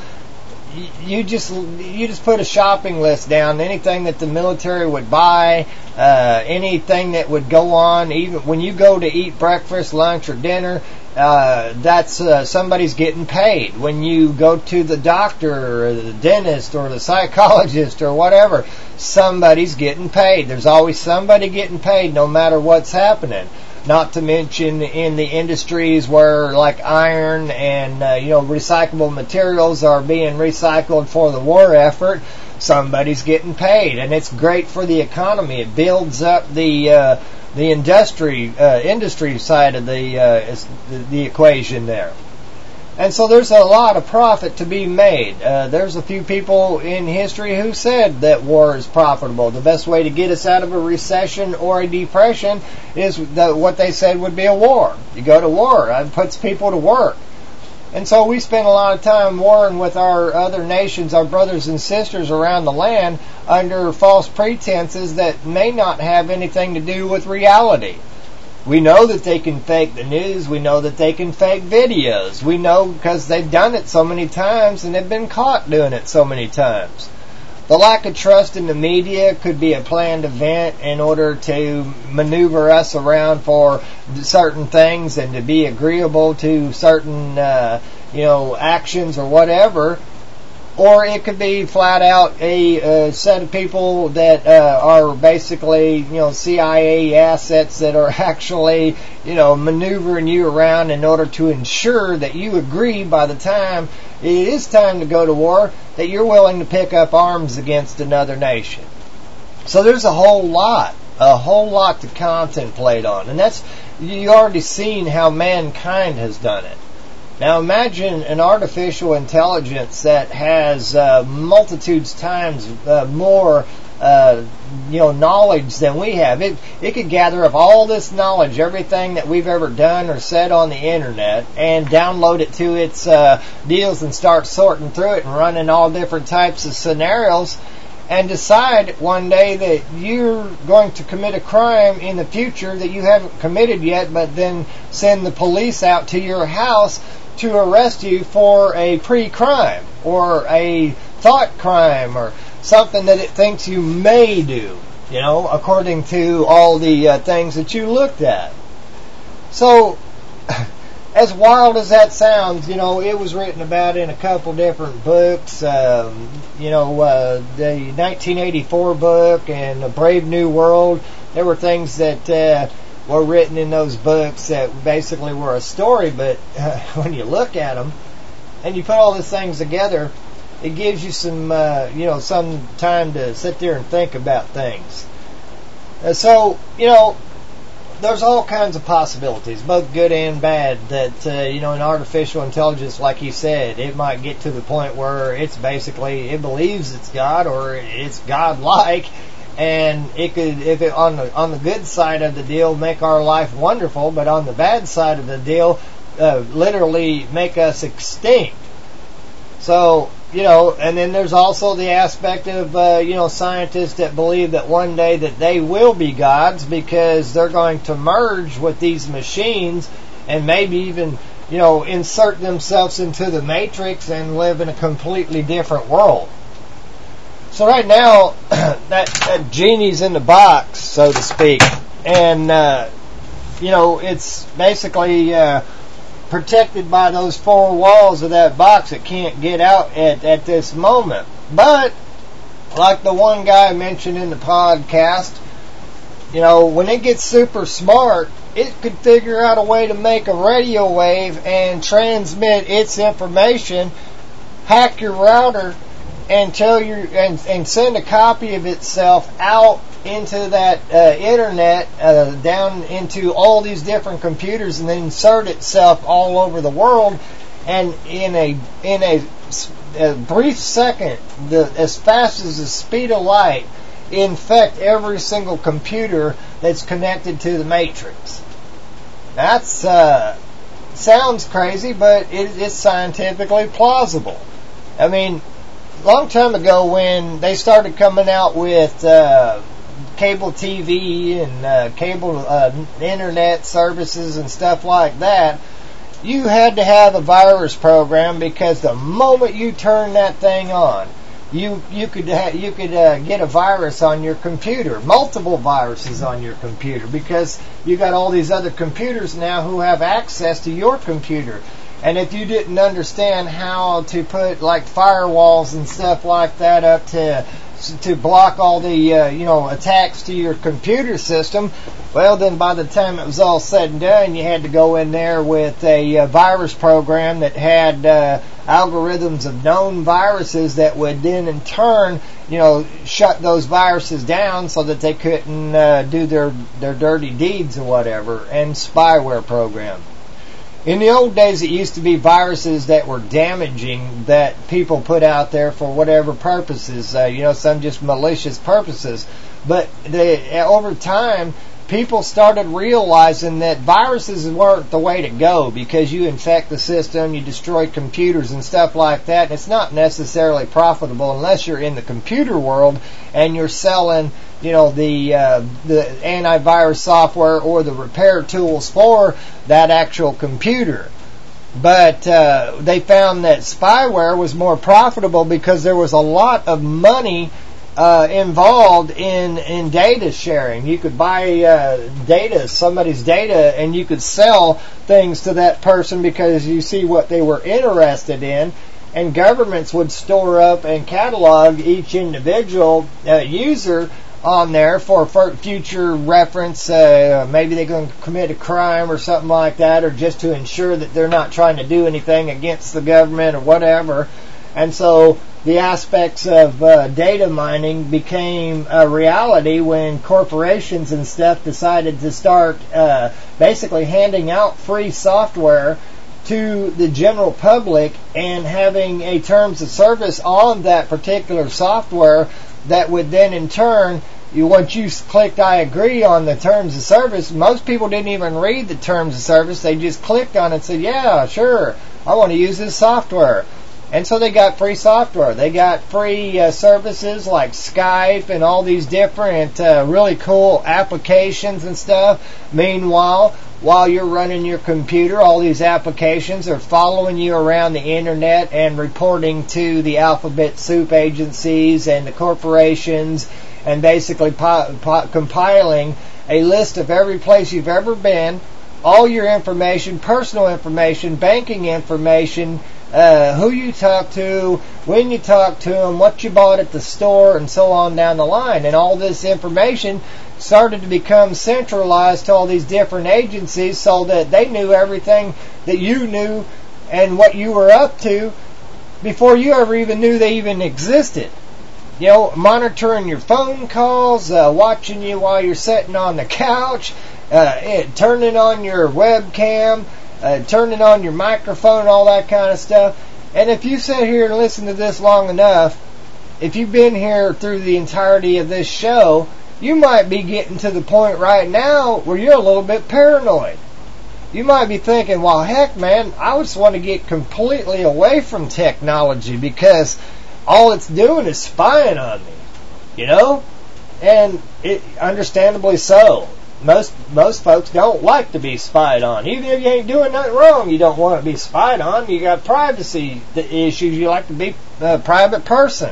You just you just put a shopping list down. Anything that the military would buy, uh, anything that would go on, even when you go to eat breakfast, lunch, or dinner, uh, that's uh, somebody's getting paid. When you go to the doctor or the dentist or the psychologist or whatever, somebody's getting paid. There's always somebody getting paid, no matter what's happening. Not to mention in the industries where, like iron and uh, you know recyclable materials are being recycled for the war effort, somebody's getting paid, and it's great for the economy. It builds up the uh, the industry uh, industry side of the, uh, the the equation there. And so there's a lot of profit to be made. Uh, there's a few people in history who said that war is profitable. The best way to get us out of a recession or a depression is the, what they said would be a war. You go to war. It puts people to work. And so we spend a lot of time warring with our other nations, our brothers and sisters around the land, under false pretenses that may not have anything to do with reality. We know that they can fake the news. We know that they can fake videos. We know because they've done it so many times and they've been caught doing it so many times. The lack of trust in the media could be a planned event in order to maneuver us around for certain things and to be agreeable to certain, uh, you know, actions or whatever. Or it could be flat out a uh, set of people that uh, are basically, you know, C I A assets that are actually, you know, maneuvering you around in order to ensure that you agree by the time it is time to go to war that you're willing to pick up arms against another nation. So there's a whole lot, a whole lot to contemplate on. And that's, you already seen how mankind has done it. Now imagine an artificial intelligence that has uh, multitudes times uh, more, uh, you know, knowledge than we have. It it could gather up all this knowledge, everything that we've ever done or said on the internet, and download it to its uh, deals and start sorting through it and running all different types of scenarios, and decide one day that you're going to commit a crime in the future that you haven't committed yet, but then send the police out to your house to arrest you for a pre-crime or a thought crime or something that it thinks you may do, you know, according to all the uh, things that you looked at. So, as wild as that sounds, you know, it was written about in a couple different books. Um, you know, uh, the nineteen eighty-four book and The Brave New World. There were things that uh, were written in those books that basically were a story, but uh, when you look at them and you put all these things together, it gives you some, uh, you know, some time to sit there and think about things. Uh, so, you know, there's all kinds of possibilities, both good and bad, that, uh, you know, in artificial intelligence, like you said, it might get to the point where it's basically, it believes it's God or it's God-like, and it could, if it, on the, on the good side of the deal, make our life wonderful, but on the bad side of the deal, uh, literally make us extinct. So, you know, and then there's also the aspect of, uh, you know, scientists that believe that one day that they will be gods because they're going to merge with these machines and maybe even, you know, insert themselves into the Matrix and live in a completely different world. So right now, that, that genie's in the box, so to speak, and, uh, you know, it's basically, uh, protected by those four walls of that box. It can't get out at, at this moment. But, like the one guy mentioned in the podcast, you know, when it gets super smart, it could figure out a way to make a radio wave and transmit its information, hack your router, and tell your and, and send a copy of itself out into that uh, internet, uh, down into all these different computers, and then insert itself all over the world, and in a in a, a brief second, the, as fast as the speed of light, infect every single computer that's connected to the Matrix. That's uh, sounds crazy, but it, it's scientifically plausible. I mean, a long time ago when they started coming out with uh, cable T V and uh, cable uh, internet services and stuff like that, you had to have a virus program, because the moment you turn that thing on, you you could ha- you could uh, get a virus on your computer, multiple viruses on your computer, because you got all these other computers now who have access to your computer. And if you didn't understand how to put like firewalls and stuff like that up to to block all the uh, you know attacks to your computer system, well then by the time it was all said and done, you had to go in there with a uh, virus program that had uh, algorithms of known viruses that would then in turn you know shut those viruses down so that they couldn't uh, do their their dirty deeds or whatever, and spyware program. In the old days, it used to be viruses that were damaging that people put out there for whatever purposes, uh, you know, some just malicious purposes. But they, over time, people started realizing that viruses weren't the way to go, because you infect the system, you destroy computers and stuff like that, and it's not necessarily profitable unless you're in the computer world and you're selling, you know, the uh, the antivirus software or the repair tools for that actual computer. But uh, they found that spyware was more profitable because there was a lot of money uh, involved in, in data sharing. You could buy uh, data, somebody's data, and you could sell things to that person because you see what they were interested in. And governments would store up and catalog each individual uh, user on there for, for future reference. Uh, maybe they're going to commit a crime or something like that, or just to ensure that they're not trying to do anything against the government or whatever. And so the aspects of uh, data mining became a reality when corporations and stuff decided to start uh, basically handing out free software to the general public and having a terms of service on that particular software that would then in turn, you once you clicked I agree on the terms of service, most people didn't even read the terms of service. They just clicked on it and said, yeah, sure, I want to use this software. And so they got free software. They got free uh, services like Skype and all these different uh, really cool applications and stuff. Meanwhile, while you're running your computer, all these applications are following you around the internet and reporting to the alphabet soup agencies and the corporations, and basically po- po- compiling a list of every place you've ever been, all your information, personal information, banking information, uh, who you talk to, when you talk to them, what you bought at the store, and so on down the line. And all this information started to become centralized to all these different agencies so that they knew everything that you knew and what you were up to before you ever even knew they even existed. You know, monitoring your phone calls, uh, watching you while you're sitting on the couch, uh, it, turning on your webcam, uh, turning on your microphone, all that kind of stuff. And if you sit here and listen to this long enough, if you've been here through the entirety of this show, you might be getting to the point right now where you're a little bit paranoid. You might be thinking, well, heck, man, I just want to get completely away from technology because all it's doing is spying on me, you know? And it, understandably so. Most most folks don't like to be spied on. Even if you ain't doing nothing wrong, you don't want to be spied on. You got privacy issues. You like to be a private person.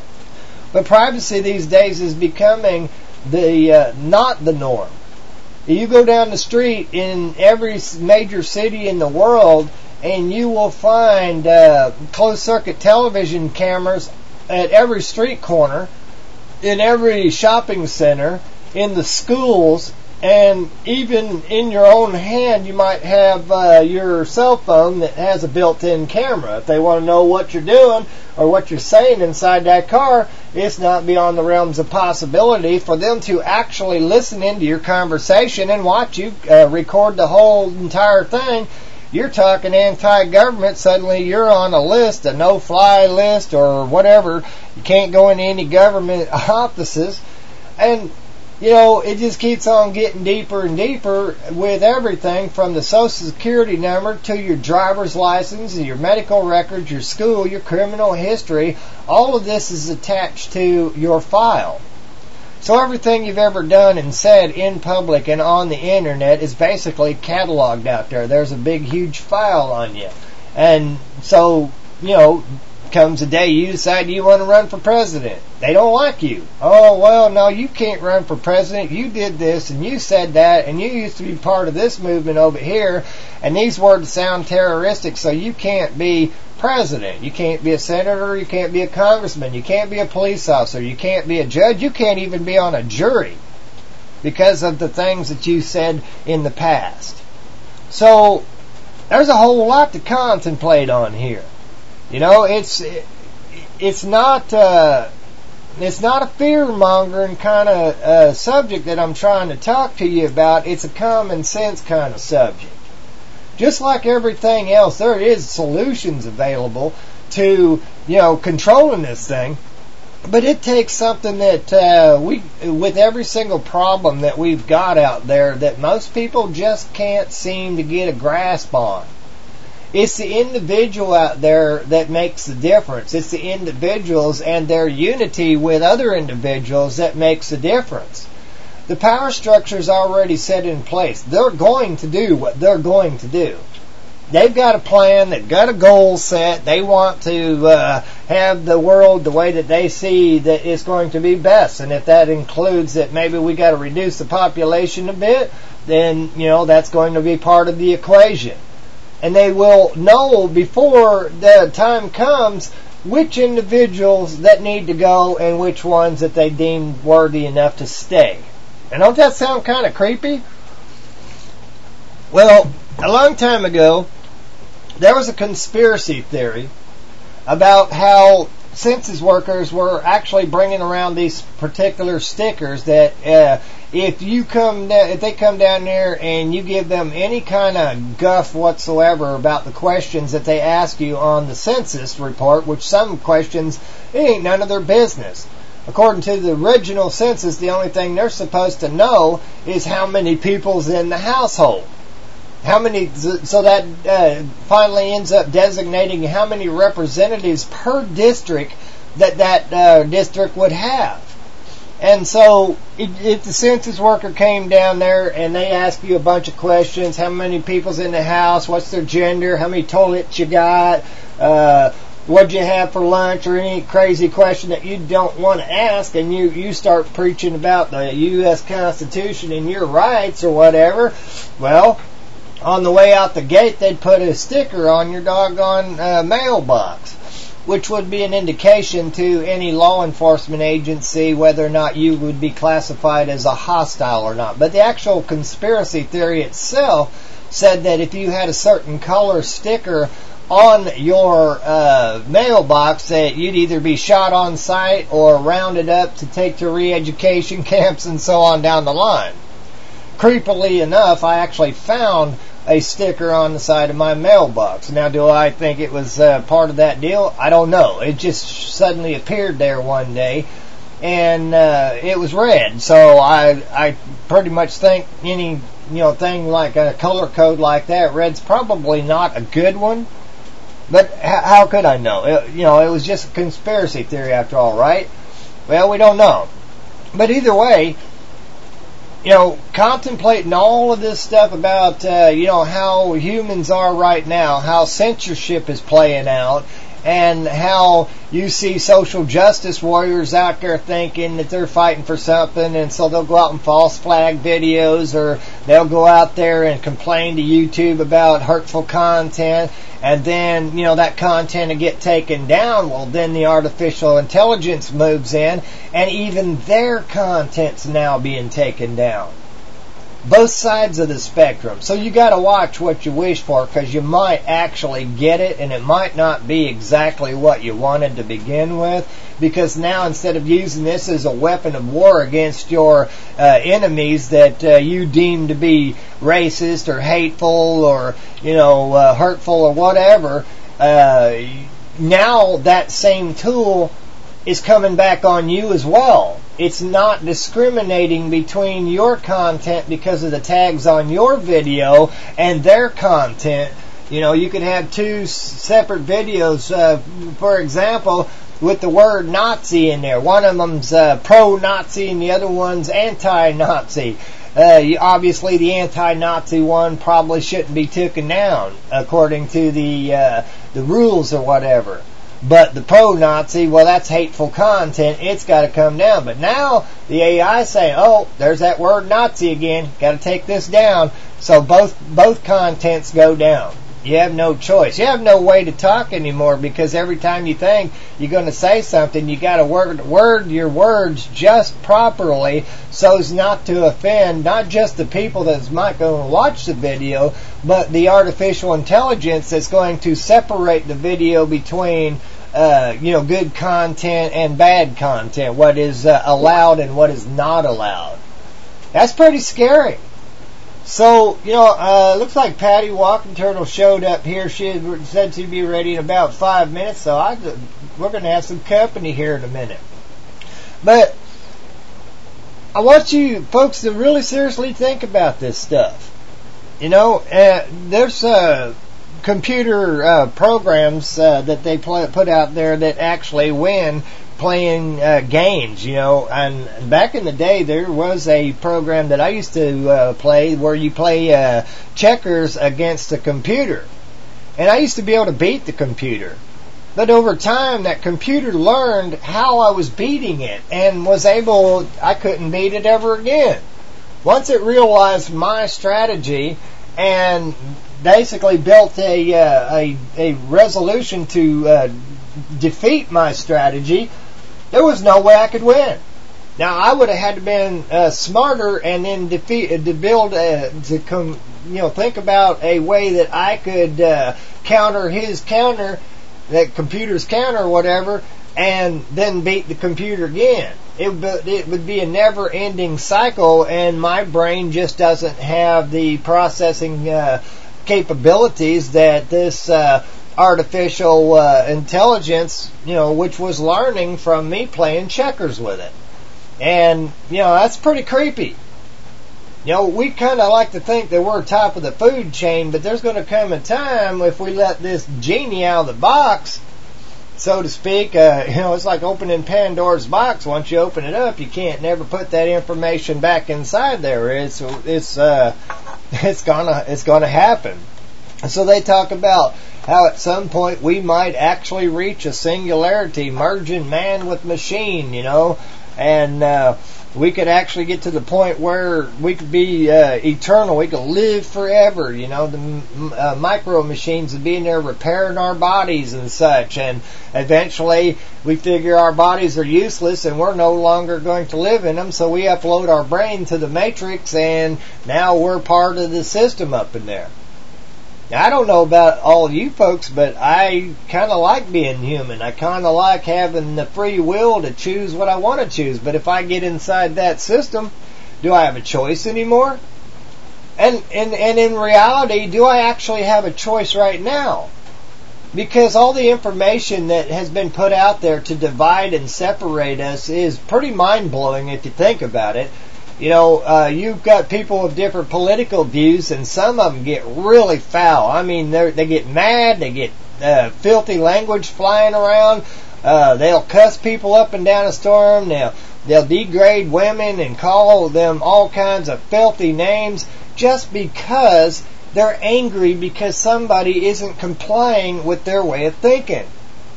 But privacy these days is becoming the uh, not the norm. You go down the street in every major city in the world, and you will find uh, closed-circuit television cameras at every street corner, in every shopping center, in the schools, and even in your own hand you might have uh, your cell phone that has a built-in camera. If they want to know what you're doing or what you're saying inside that car, it's not beyond the realms of possibility for them to actually listen into your conversation and watch you uh, record the whole entire thing. You're talking anti-government, suddenly you're on a list, a no-fly list or whatever. You can't go into any government offices. And you know, it just keeps on getting deeper and deeper with everything from the Social Security number to your driver's license, your medical records, your school, your criminal history. All of this is attached to your file. So everything you've ever done and said in public and on the internet is basically cataloged out there. There's a big, huge file on you. And so, you know, comes a day you decide you want to run for president. They don't like you. Oh, well, no, you can't run for president. You did this and you said that and you used to be part of this movement over here and these words sound terroristic, so you can't be president. You can't be a senator. You can't be a congressman. You can't be a police officer. You can't be a judge. You can't even be on a jury because of the things that you said in the past. So there's a whole lot to contemplate on here. You know, it's it's not uh, it's not a fear-mongering kind of uh, subject that I'm trying to talk to you about. It's a common sense kind of subject. Just like everything else, there is solutions available to, you know, controlling this thing. But it takes something that uh, we, with every single problem that we've got out there, that most people just can't seem to get a grasp on. It's the individual out there that makes the difference. It's the individuals and their unity with other individuals that makes the difference. The power structure is already set in place. They're going to do what they're going to do. They've got a plan. They've got a goal set. They want to uh, have the world the way that they see that it's going to be best. And if that includes that maybe we got to reduce the population a bit, then, you know, that's going to be part of the equation. And they will know before the time comes which individuals that need to go and which ones that they deem worthy enough to stay. And don't that sound kind of creepy? Well, a long time ago, there was a conspiracy theory about how census workers were actually bringing around these particular stickers that uh, if you come da- if they come down there and you give them any kind of guff whatsoever about the questions that they ask you on the census report, which some questions, it ain't none of their business. According to the original census, the only thing they're supposed to know is how many people's in the household. How many, so that uh, finally ends up designating how many representatives per district that that uh, district would have. And so if, if the census worker came down there and they ask you a bunch of questions, how many people's in the house, what's their gender, how many toilets you got, uh, what'd you have for lunch, or any crazy question that you don't want to ask, and you, you start preaching about the U S Constitution and your rights or whatever, well, on the way out the gate, they'd put a sticker on your doggone uh, mailbox, which would be an indication to any law enforcement agency whether or not you would be classified as a hostile or not. But the actual conspiracy theory itself said that if you had a certain color sticker on your uh, mailbox, that you'd either be shot on sight or rounded up to take to re-education camps and so on down the line. creepily enough, I actually found a sticker on the side of my mailbox. Now, do I think it was uh, part of that deal? I don't know. It just suddenly appeared there one day, and uh, it was red. So I I pretty much think any you know thing like a color code like that, red's probably not a good one. But h- how could I know? It, you know, it was just a conspiracy theory after all, right? Well, we don't know. But either way, you know, contemplating all of this stuff about, uh, you know, how humans are right now, how censorship is playing out, and how you see social justice warriors out there thinking that they're fighting for something, and so they'll go out and false flag videos, or they'll go out there and complain to YouTube about hurtful content, and then, you know, that content will get taken down. Well, then the artificial intelligence moves in, and even their content's now being taken down. Both sides of the spectrum. So you got to watch what you wish for, because you might actually get it, and it might not be exactly what you wanted to begin with. Because now, instead of using this as a weapon of war against your uh, enemies that uh, you deem to be racist or hateful or you know uh, hurtful or whatever, uh, now that same tool is coming back on you as well. It's not discriminating between your content because of the tags on your video and their content. You know, you could have two separate videos, uh, for example, with the word Nazi in there. One of them's uh, pro-Nazi and the other one's anti-Nazi. Uh, obviously, the anti-Nazi one probably shouldn't be taken down according to the uh, the rules or whatever. But the pro-Nazi, well, that's hateful content. It's got to come down. But now the A I is saying, oh, there's that word Nazi again. Got to take this down. So both both contents go down. You have no choice. You have no way to talk anymore, because every time you think you're going to say something, you got to word, word your words just properly so as not to offend not just the people that's might go and watch the video, but the artificial intelligence that's going to separate the video between uh, you know good content and bad content, what is uh, allowed and what is not allowed. That's pretty scary. So, you know, uh, looks like Patty Walking Turtle showed up here. She had said she'd be ready in about five minutes, so I, we're going to have some company here in a minute. But I want you folks to really seriously think about this stuff. You know, uh, there's uh, computer uh, programs uh, that they play, put out there that actually win playing uh, games, you know, and back in the day there was a program that I used to uh, play where you play uh, checkers against a computer, and I used to be able to beat the computer, but over time that computer learned how I was beating it and was able, I couldn't beat it ever again. Once it realized my strategy and basically built a uh, a, a resolution to uh, defeat my strategy, there was no way I could win. Now I would have had to been uh, smarter and then defeat uh, to build uh, to come you know think about a way that I could uh, counter his counter, that computer's counter or whatever, and then beat the computer again. It would it would be a never-ending cycle, and my brain just doesn't have the processing uh, capabilities that this Uh, artificial uh, intelligence, you know, which was learning from me playing checkers with it. And, you know, that's pretty creepy. You know, we kind of like to think that we're top of the food chain, but there's going to come a time if we let this genie out of the box, so to speak. Uh, you know, it's like opening Pandora's box. Once you open it up, you can't never put that information back inside there. It's it's uh, it's gonna it's gonna happen. So they talk about how at some point we might actually reach a singularity, merging man with machine, you know, and uh, we could actually get to the point where we could be uh, eternal, we could live forever, you know, the uh, micro machines would be in there repairing our bodies and such, and eventually we figure our bodies are useless and we're no longer going to live in them, so we upload our brain to the matrix and now we're part of the system up in there. Now, I don't know about all of you folks, but I kind of like being human. I kind of like having the free will to choose what I want to choose. But if I get inside that system, do I have a choice anymore? And, and, and in reality, do I actually have a choice right now? Because all the information that has been put out there to divide and separate us is pretty mind-blowing if you think about it. You know, uh, you've got people with different political views, and some of them get really foul. I mean, they they get mad, they get uh, filthy language flying around. Uh, they'll cuss people up and down a storm. They'll they'll degrade women and call them all kinds of filthy names just because they're angry because somebody isn't complying with their way of thinking.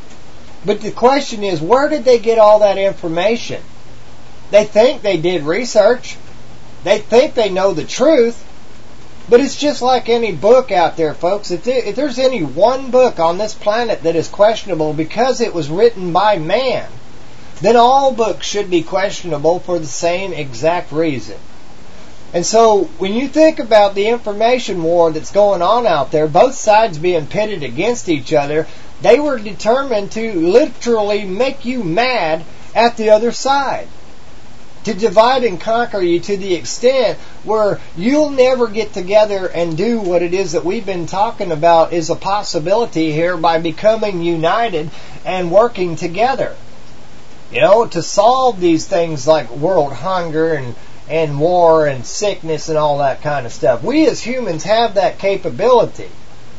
But the question is, where did they get all that information? They think they did research. They think they know the truth. But it's just like any book out there, folks. If, there, if there's any one book on this planet that is questionable because it was written by man, then all books should be questionable for the same exact reason. And so when you think about the information war that's going on out there, both sides being pitted against each other, they were determined to literally make you mad at the other side. To divide and conquer you to the extent where you'll never get together and do what it is that we've been talking about is a possibility here by becoming united and working together. You know, to solve these things like world hunger and, and war and sickness and all that kind of stuff. We as humans have that capability.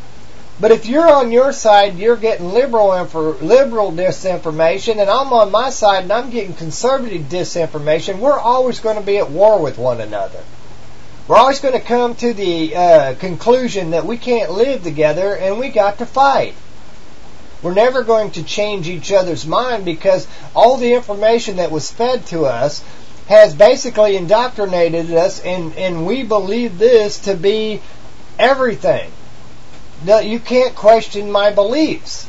But if you're on your side, you're getting liberal infor- liberal disinformation, and I'm on my side and I'm getting conservative disinformation, we're always going to be at war with one another. We're always going to come to the uh, conclusion that we can't live together and we got to fight. We're never going to change each other's mind because all the information that was fed to us has basically indoctrinated us, and, and we believe this to be everything. No, you can't question my beliefs.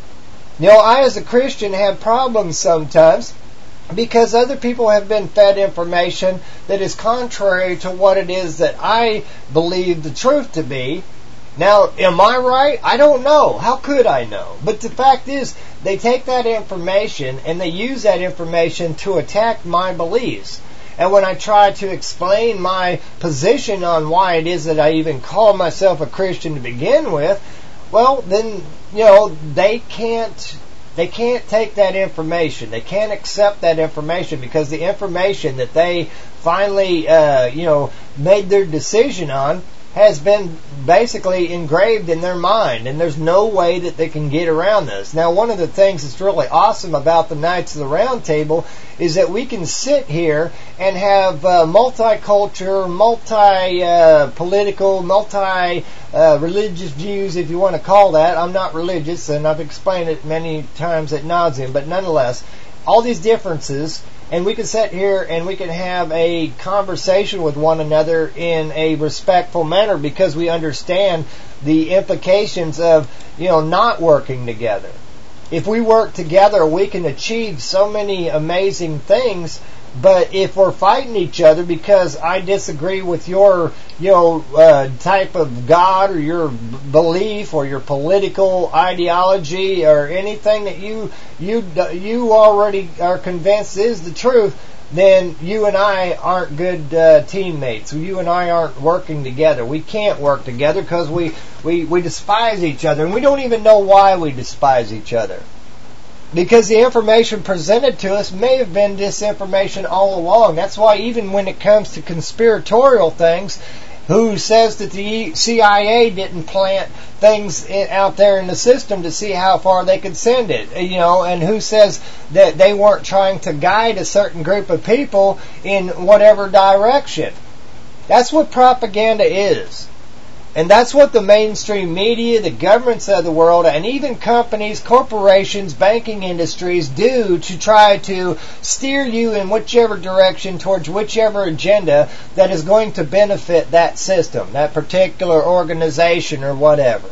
You know, I as a Christian have problems sometimes because other people have been fed information that is contrary to what it is that I believe the truth to be. Now, am I right? I don't know. How could I know? But the fact is, they take that information and they use that information to attack my beliefs. And when I try to explain my position on why it is that I even call myself a Christian to begin with, well, then, you know, they can't they can't take that information. They can't accept that information because the information that they finally, uh, you know, made their decision on has been basically engraved in their mind, and there's no way that they can get around this. Now, one of the things that's really awesome about the Knights of the Round Table is that we can sit here and have uh, multicultural, multi-political, uh, multi-religious uh, views, if you want to call that. I'm not religious, and I've explained it many times ad nauseum, but nonetheless, all these differences, and we can sit here and we can have a conversation with one another in a respectful manner because we understand the implications of, you know, not working together. If we work together, we can achieve so many amazing things. But if we're fighting each other because I disagree with your, you know, uh, type of God or your belief or your political ideology or anything that you you you already are convinced is the truth, then you and I aren't good uh, teammates. You and I aren't working together. We can't work together because we, we, we despise each other, and we don't even know why we despise each other. Because the information presented to us may have been disinformation all along. That's why even when it comes to conspiratorial things, who says that the C I A didn't plant things in, out there in the system to see how far they could send it, you know, and who says that they weren't trying to guide a certain group of people in whatever direction. That's what propaganda is. And that's what the mainstream media, the governments of the world, and even companies, corporations, banking industries do to try to steer you in whichever direction towards whichever agenda that is going to benefit that system, that particular organization or whatever.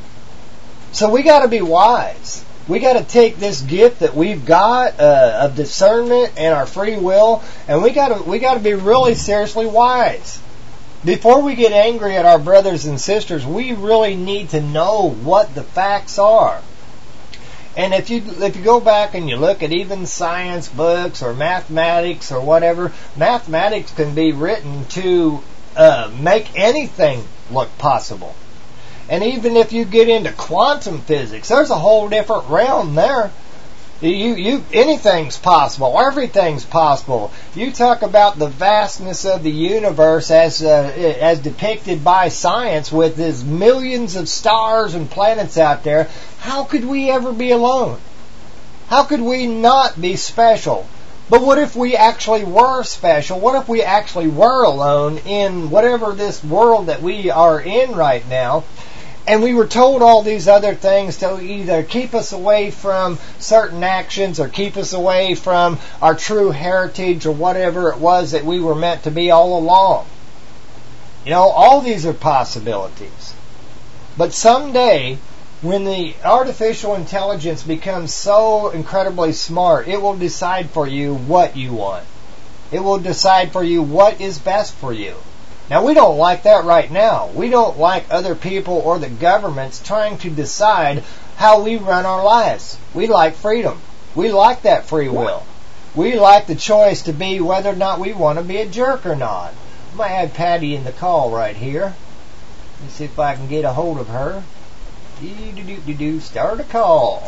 So we got to be wise. We got to take this gift that we've got uh, of discernment and our free will, and we got to we got to be really seriously wise. Before we get angry at our brothers and sisters, we really need to know what the facts are. And if you if you go back and you look at even science books or mathematics or whatever, mathematics can be written to uh, make anything look possible. And even if you get into quantum physics, there's a whole different realm there. You, you, anything's possible. Everything's possible. You talk about the vastness of the universe as uh, as depicted by science, with these millions of stars and planets out there. How could we ever be alone? How could we not be special? But what if we actually were special? What if we actually were alone in whatever this world that we are in right now? And we were told all these other things to either keep us away from certain actions or keep us away from our true heritage or whatever it was that we were meant to be all along. You know, all these are possibilities. But someday, when the artificial intelligence becomes so incredibly smart, it will decide for you what you want. It will decide for you what is best for you. Now, we don't like that right now. We don't like other people or the governments trying to decide how we run our lives. We like freedom. We like that free will. We like the choice to be whether or not we want to be a jerk or not. I might have Patty in the call right here. Let's see if I can get a hold of her. Do-do-do-do-do. Start a call.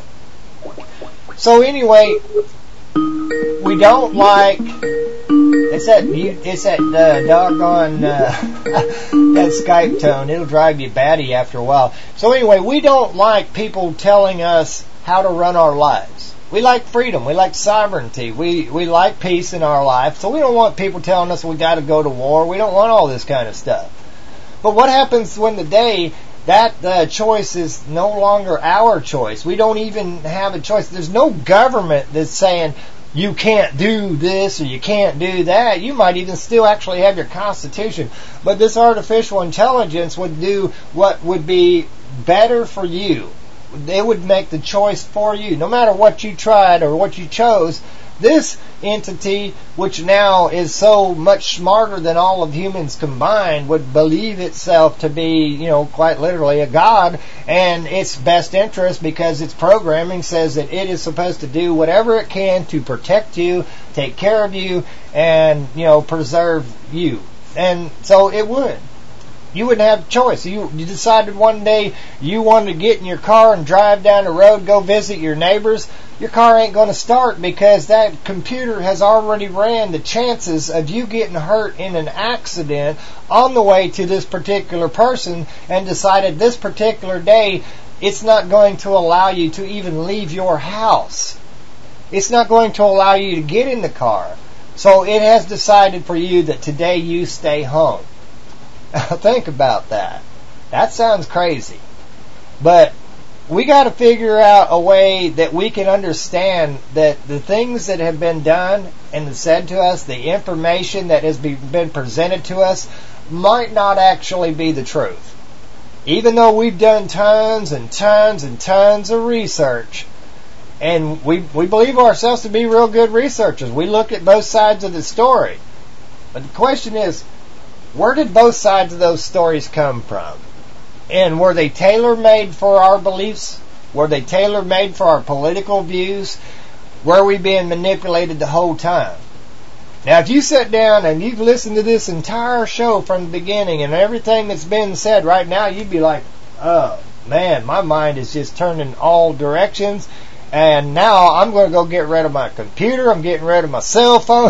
So anyway, we don't like... It's that it's that uh, doggone uh, that Skype tone. It'll drive you batty after a while. So anyway, we don't like people telling us how to run our lives. We like freedom. We like sovereignty. We we like peace in our life. So we don't want people telling us we got to go to war. We don't want all this kind of stuff. But what happens when the day that uh, choice is no longer our choice? We don't even have a choice. There's no government that's saying, you can't do this or you can't do that. You might even still actually have your Constitution. But this artificial intelligence would do what would be better for you. It would make the choice for you. No matter what you tried or what you chose, this entity, which now is so much smarter than all of humans combined, would believe itself to be, you know, quite literally a god, and its best interest, because its programming says that it is supposed to do whatever it can to protect you, take care of you, and, you know, preserve you. And so it would. You wouldn't have a choice. You, you decided one day you wanted to get in your car and drive down the road, go visit your neighbors. Your car ain't going to start because that computer has already ran the chances of you getting hurt in an accident on the way to this particular person, and decided this particular day it's not going to allow you to even leave your house. It's not going to allow you to get in the car. So it has decided for you that today you stay home. Think about that. That sounds crazy. But we got to figure out a way that we can understand that the things that have been done and said to us, the information that has been presented to us, might not actually be the truth. Even though we've done tons and tons and tons of research, and we we believe ourselves to be real good researchers. We look at both sides of the story. But the question is, where did both sides of those stories come from? And were they tailor-made for our beliefs? Were they tailor-made for our political views? Were we being manipulated the whole time? Now, if you sit down and you've listened to this entire show from the beginning and everything that's been said right now, you'd be like, oh, man, my mind is just turning all directions. And now I'm going to go get rid of my computer. I'm getting rid of my cell phone.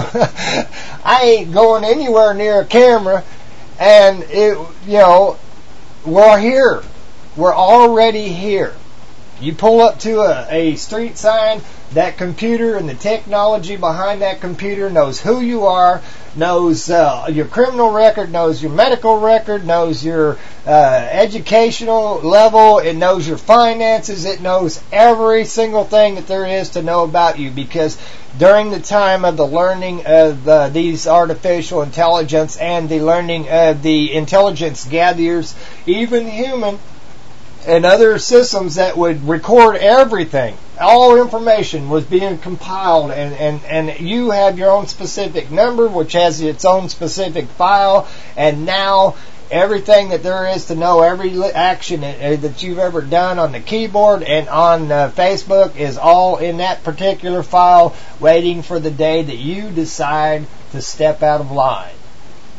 I ain't going anywhere near a camera. And, it, you know, we're here. We're already here. You pull up to a, a street sign, that computer and the technology behind that computer knows who you are, knows uh, your criminal record, knows your medical record, knows your uh, educational level, it knows your finances, it knows every single thing that there is to know about you, because during the time of the learning of uh, these artificial intelligence and the learning of the intelligence gatherers, even human and other systems that would record everything, all information was being compiled, and, and, and you have your own specific number, which has its own specific file, and now everything that there is to know, every action that you've ever done on the keyboard and on uh, Facebook is all in that particular file, waiting for the day that you decide to step out of line.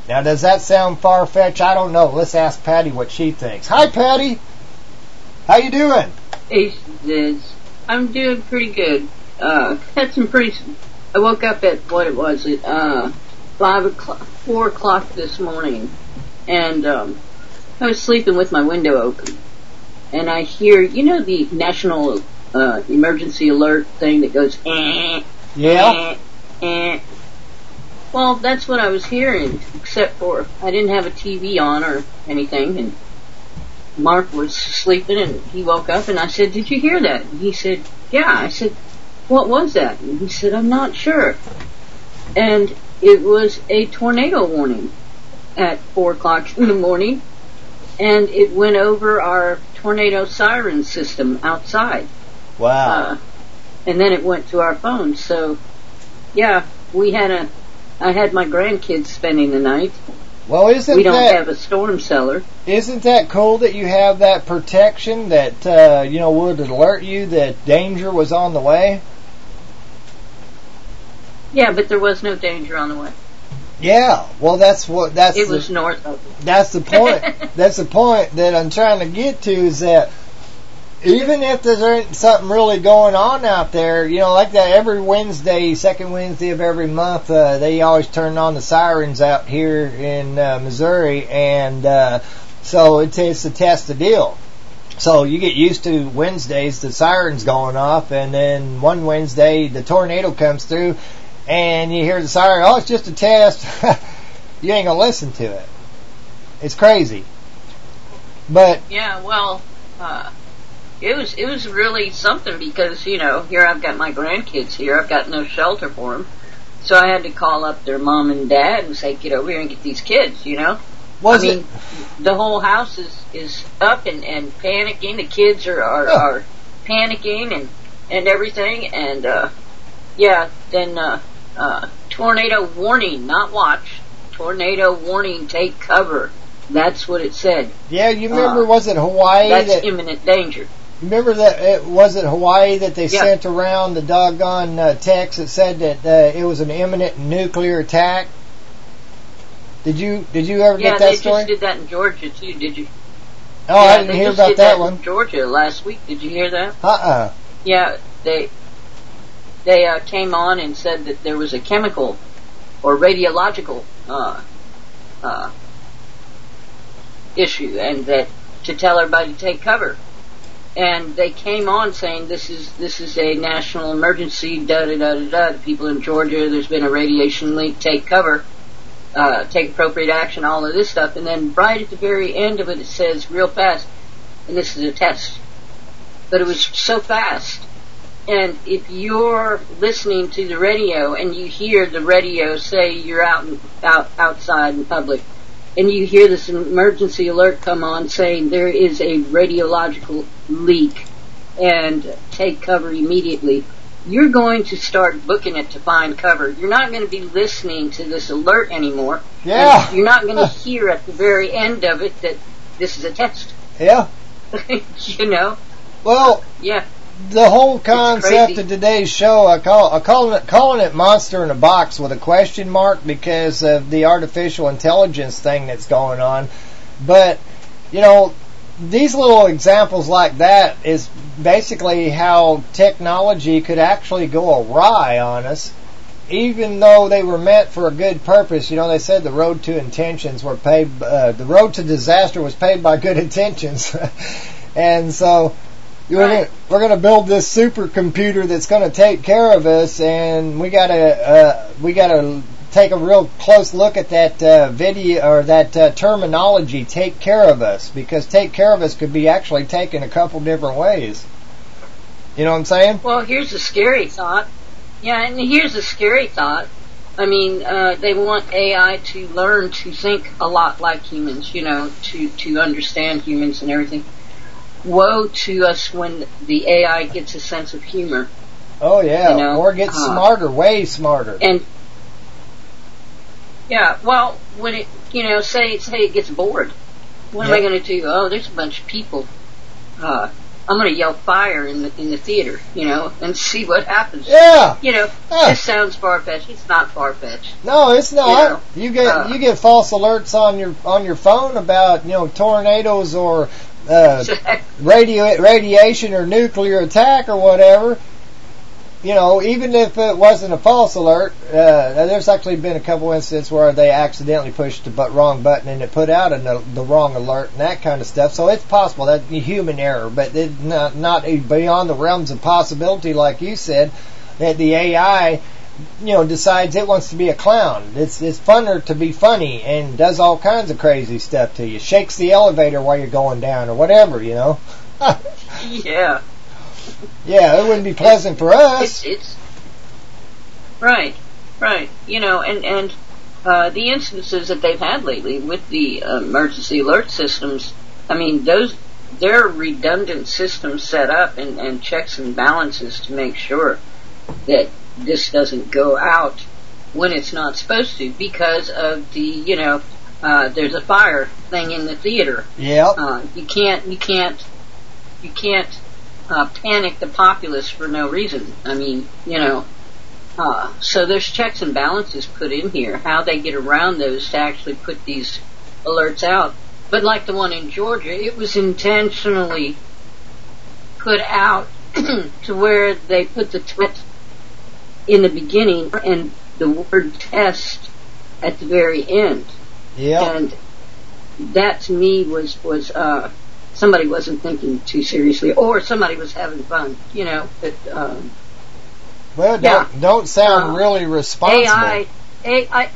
Now, does that sound far-fetched? I don't know. Let's ask Patty what she thinks. Hi, Patty. How you doing? Hey, Ziz. I'm doing pretty good. Uh, had some pretty... I woke up at, what it was, at, uh, five o'clock, four o'clock this morning. And, um, I was sleeping with my window open. And I hear, you know the national, uh, emergency alert thing that goes, eh, yeah, eh, eh. Well, that's what I was hearing, except for I didn't have a T V on or anything, and Mark was sleeping, and he woke up, and I said, did you hear that? And he said, yeah. I said, what was that? And he said, I'm not sure. And it was a tornado warning at four o'clock in the morning, and it went over our tornado siren system outside. Wow. Uh, and then it went to our phones, so, yeah, we had a... I had my grandkids spending the night. Well, isn't we don't that, have a storm cellar. Isn't that cool that you have that protection that uh, you know would alert you that danger was on the way? Yeah, but there was no danger on the way. Yeah, well, that's what that's. It the, was north of it. That's the point. That's the point that I'm trying to get to is that. Even if there's something really going on out there, you know, like that every Wednesday, second Wednesday of every month, uh, they always turn on the sirens out here in uh, Missouri, and uh, so it's, it's to test the deal. So you get used to Wednesdays, the sirens going off, and then one Wednesday the tornado comes through, and you hear the siren, oh, it's just a test. You ain't gonna listen to it. It's crazy. But yeah, well, uh, it was it was really something because, you know, here I've got my grandkids here. I've got no shelter for them. So I had to call up their mom and dad and say, get over here and get these kids, you know. Was I mean, it? The whole house is, is up and, and panicking. The kids are, are, Oh. are panicking and, and everything. And, uh, yeah, then, uh, uh, tornado warning, not watch. Tornado warning, take cover. That's what it said. Yeah, you remember, Uh, was it Hawaii? That's that, imminent danger. Remember that, it, was it Hawaii that they Yeah. sent around the doggone uh, text that said that uh, it was an imminent nuclear attack? Did you did you ever Yeah, get that they story? just did that in Georgia too, did you? Oh, yeah, I didn't they hear just about did that that one. in Georgia last week. Did you hear that? Uh-uh. Yeah, they they uh, came on and said that there was a chemical or radiological uh, uh, issue, and that to tell everybody to take cover. And they came on saying this is this is a national emergency. Da da da da da. The people in Georgia, there's been a radiation leak. Take cover. Uh, take appropriate action. All of this stuff. And then right at the very end of it, it says real fast, and this is a test. But it was so fast. And if you're listening to the radio and you hear the radio say you're out in, out outside in public, and you hear this emergency alert come on saying there is a radiological leak and take cover immediately, you're going to start booking it to find cover. You're not going to be listening to this alert anymore. Yeah. And you're not going to hear at the very end of it that this is a test. Yeah. You know? Well, yeah. The whole concept crazy. of today's show, I call I call it calling it Monster in a Box with a question mark because of the artificial intelligence thing that's going on. But you know, these little examples like that is basically how technology could actually go awry on us, even though they were meant for a good purpose. You know, they said the road to intentions were paid. Uh, the road to disaster was paved by good intentions, and so. We're gonna, we're going to build this supercomputer that's going to take care of us, and we got to uh, we got to take a real close look at that uh, video or that uh, terminology. Take care of us, because take care of us could be actually taken a couple different ways. You know what I'm saying? Well, here's a scary thought. Yeah, and here's a scary thought. I mean, uh, they want A I to learn to think a lot like humans. You know, to to understand humans and everything. Woe to us when the A I gets a sense of humor. Oh yeah, you know? or gets uh, smarter, way smarter. And yeah, well, when it, you know, say say it gets bored, what Yeah. am I going to do? Oh, there's a bunch of people uh, I'm going to yell fire in the in the theater, you know, and see what happens. Yeah. You know, Yeah. this sounds far fetched. It's not far fetched. No, it's not. You know, You get uh, you get false alerts on your on your phone about, you know, tornadoes or uh, radio radiation or nuclear attack or whatever. You know, even if it wasn't a false alert, uh, there's actually been a couple instances where they accidentally pushed the but wrong button and it put out a, the wrong alert and that kind of stuff. So it's possible that human error, but it's not, not beyond the realms of possibility, like you said, that the A I, you know, decides it wants to be a clown. It's it's funner to be funny and does all kinds of crazy stuff to you. Shakes the elevator while you're going down or whatever, you know. Yeah. Yeah, it wouldn't be pleasant for us. It's, it's right, right. You know, and and uh, the instances that they've had lately with the uh, emergency alert systems. I mean, those they're redundant systems set up and, and checks and balances to make sure that this doesn't go out when it's not supposed to because of the you know uh, there's a fire thing in the theater. Yeah. Uh, you can't you can't you can't. Uh, panic the populace for no reason. I mean, you know, uh, so there's checks and balances put in here, how they get around those to actually put these alerts out. But like the one in Georgia, it was intentionally put out to where they put the test in the beginning and the word test at the very end. Yeah. And that to me was, was, uh, somebody wasn't thinking too seriously, or somebody was having fun, you know. But, um, well, don't, yeah. don't sound uh, really responsible. A I, A I,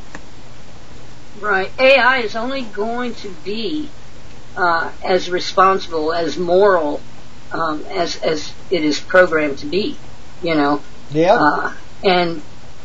right, A I is only going to be uh, as responsible, as moral, um, as as it is programmed to be, you know. Yeah. Uh, and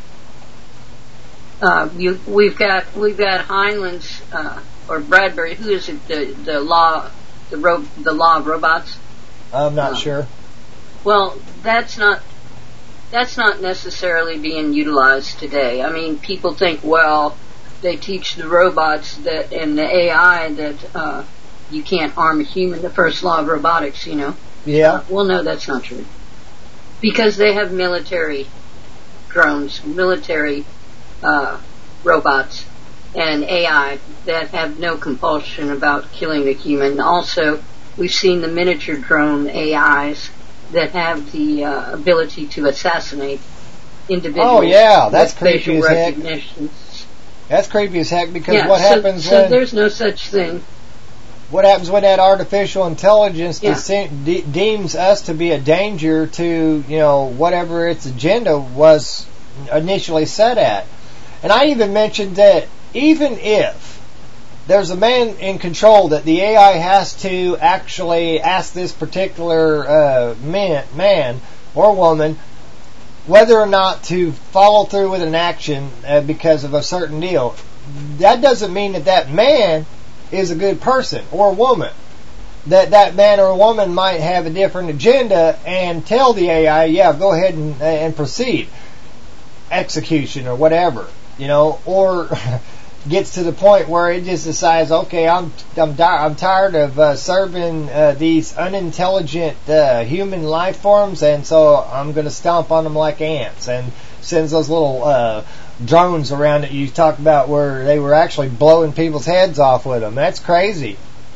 uh, you, we've got we've got Heinlein's uh, or Bradbury. Who is it? The the law. The, ro- the law of robots? I'm not uh, sure. Well, that's not that's not necessarily being utilized today. I mean, people think, well, they teach the robots that and the A I that uh, you can't harm a human. The first law of robotics, you know. Yeah. Uh, well, no, that's not true. Because they have military drones, military uh, robots, and A I that have no compulsion about killing a human. Also, we've seen the miniature drone A Is that have the uh, ability to assassinate individuals. Oh yeah, that's with creepy facial as heck. recognition. That's creepy as heck because Yeah, what so, happens so when there's no such thing. what happens when that artificial intelligence Yeah. de- de- deems us to be a danger to, you know, whatever its agenda was initially set at. And I even mentioned that even if there's a man in control that the A I has to actually ask this particular uh, man, man or woman whether or not to follow through with an action uh, because of a certain deal, that doesn't mean that that man is a good person or woman. That that man or woman might have a different agenda and tell the A I, yeah, go ahead and, and proceed. Execution or whatever, you know, or gets to the point where it just decides, okay, I'm I'm, di- I'm tired of uh, serving uh, these unintelligent uh, human life forms, and so I'm going to stomp on them like ants, and sends those little uh, drones around that you talked about where they were actually blowing people's heads off with them. That's crazy.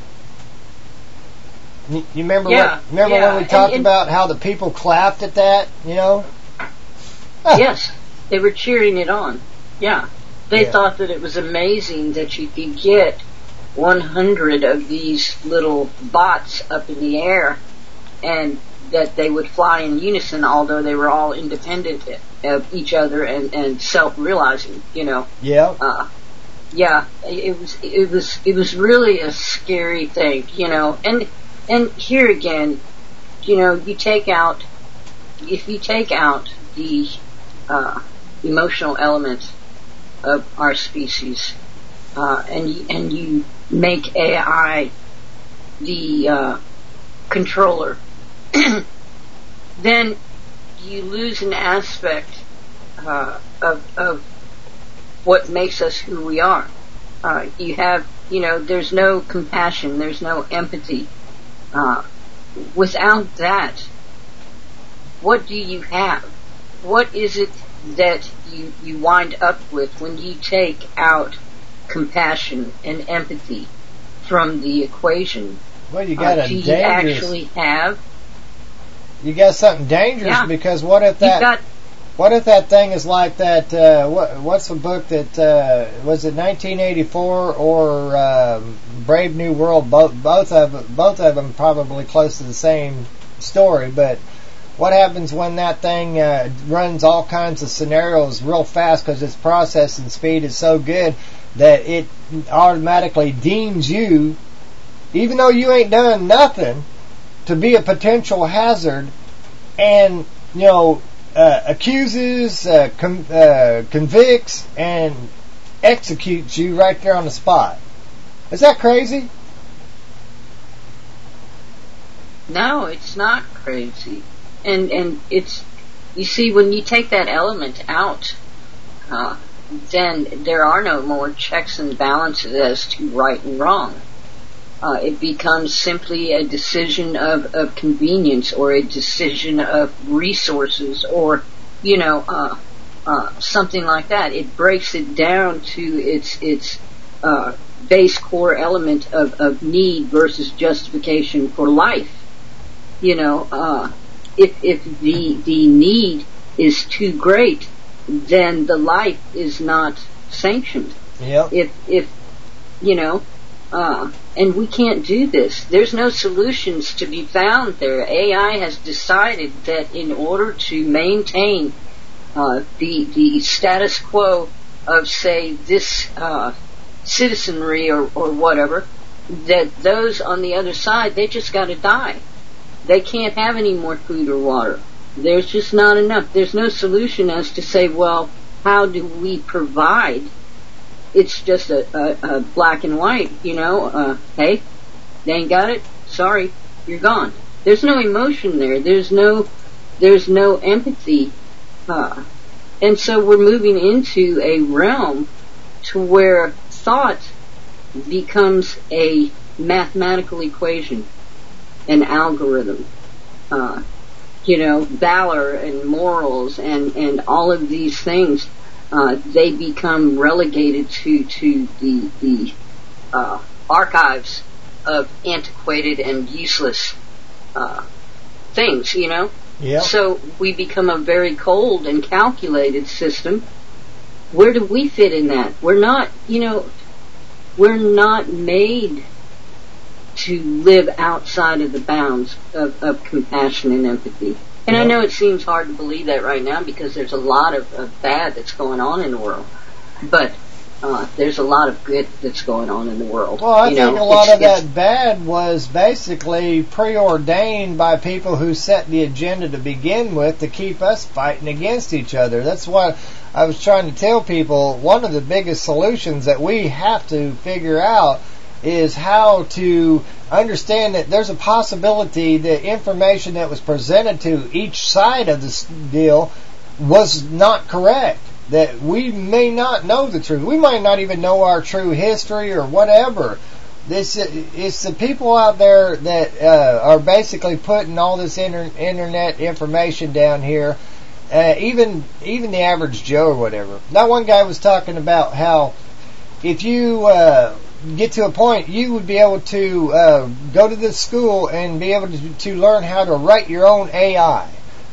You, you remember Yeah, what, remember yeah, when we talked and- and- about how the people clapped at that, you know? Yes, they were cheering it on. Yeah. They Yeah. thought that it was amazing that you could get one hundred of these little bots up in the air and that they would fly in unison, although they were all independent of each other and, and self-realizing, you know. Yeah. Uh, yeah, it was, it was, it was really a scary thing, you know. And, and here again, you know, you take out, if you take out the, uh, emotional element of our species, uh, and you, and you make A I the uh, controller, then you lose an aspect uh, of of what makes us who we are. Uh, you have, you know, there's no compassion, there's no empathy, uh, without that, what do you have? What is it that you, you wind up with when you take out compassion and empathy from the equation? Well, you got uh, a do you dangerous... actually have... You got something dangerous, yeah. because what if that... Got, what if that thing is like that, uh, what, what's the book that, uh, was it nineteen eighty-four or uh, Brave New World? Both, both, of, both of them probably close to the same story, but what happens when that thing uh, runs all kinds of scenarios real fast because its processing speed is so good that it automatically deems you, even though you ain't done nothing, to be a potential hazard, and, you know, uh, accuses, uh, com- uh, convicts, and executes you right there on the spot. Is that crazy? No, it's not crazy. And and it's, you see, when you take that element out, uh, then there are no more checks and balances as to right and wrong. Uh, it becomes simply a decision of, of convenience, or a decision of resources, or, you know, uh, uh, something like that. It breaks it down to its its uh, base core element of, of need versus justification for life. You know, uh, if if the the need is too great, then the life is not sanctioned. Yep. If if you know. Uh, and we can't do this. There's no solutions to be found there. A I has decided that in order to maintain uh, the the status quo of, say, this uh, citizenry or, or whatever, that those on the other side, they just got to die. They can't have any more food or water. There's just not enough. There's no solution as to say, well, how do we provide? It's just a, a, a black and white, you know, uh, hey, they ain't got it, sorry, you're gone. There's no emotion there, there's no, there's no empathy, uh, and so we're moving into a realm to where thought becomes a mathematical equation, an algorithm, uh, you know, valor and morals and, and all of these things. Uh, they become relegated to to the the uh, archives of antiquated and useless uh, things, you know. Yeah. So we become a very cold and calculated system. Where do we fit in that? We're not, you know, we're not made to live outside of the bounds of, of compassion and empathy. And I know it seems hard to believe that right now because there's a lot of, of bad that's going on in the world. But uh, there's a lot of good that's going on in the world. Well, I you think know, a lot it's, of that bad was basically preordained by people who set the agenda to begin with to keep us fighting against each other. That's why I was trying to tell people one of the biggest solutions that we have to figure out is how to understand that there's a possibility that information that was presented to each side of this deal was not correct. That we may not know the truth. We might not even know our true history or whatever. This it's the people out there that uh, are basically putting all this inter- internet information down here. Uh, even even the average Joe or whatever. That one guy was talking about how if you uh, get to a point, you would be able to uh, go to this school and be able to, to learn how to write your own A I.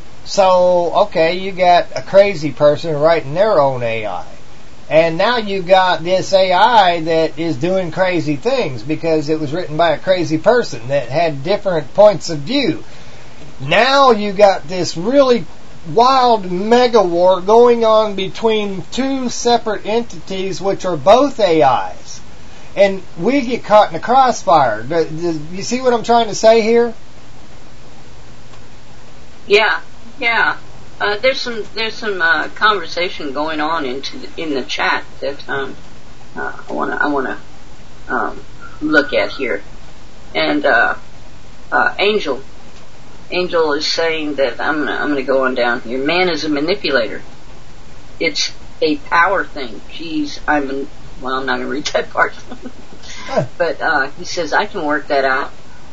So, okay, you got a crazy person writing their own A I. And now you got this A I that is doing crazy things because it was written by a crazy person that had different points of view. Now you got this really wild mega war going on between two separate entities which are both A Is. And we get caught in the crossfire. You see what I'm trying to say here? Yeah, yeah. Uh, there's some there's some uh, conversation going on into the, in the chat that um, uh, I wanna I wanna um, look at here. And uh, uh, Angel Angel is saying that I'm gonna I'm gonna go on down here. Man is a manipulator. It's a power thing. Geez, I'm an, well. I'm not gonna read that part. But uh, he says I can work that out.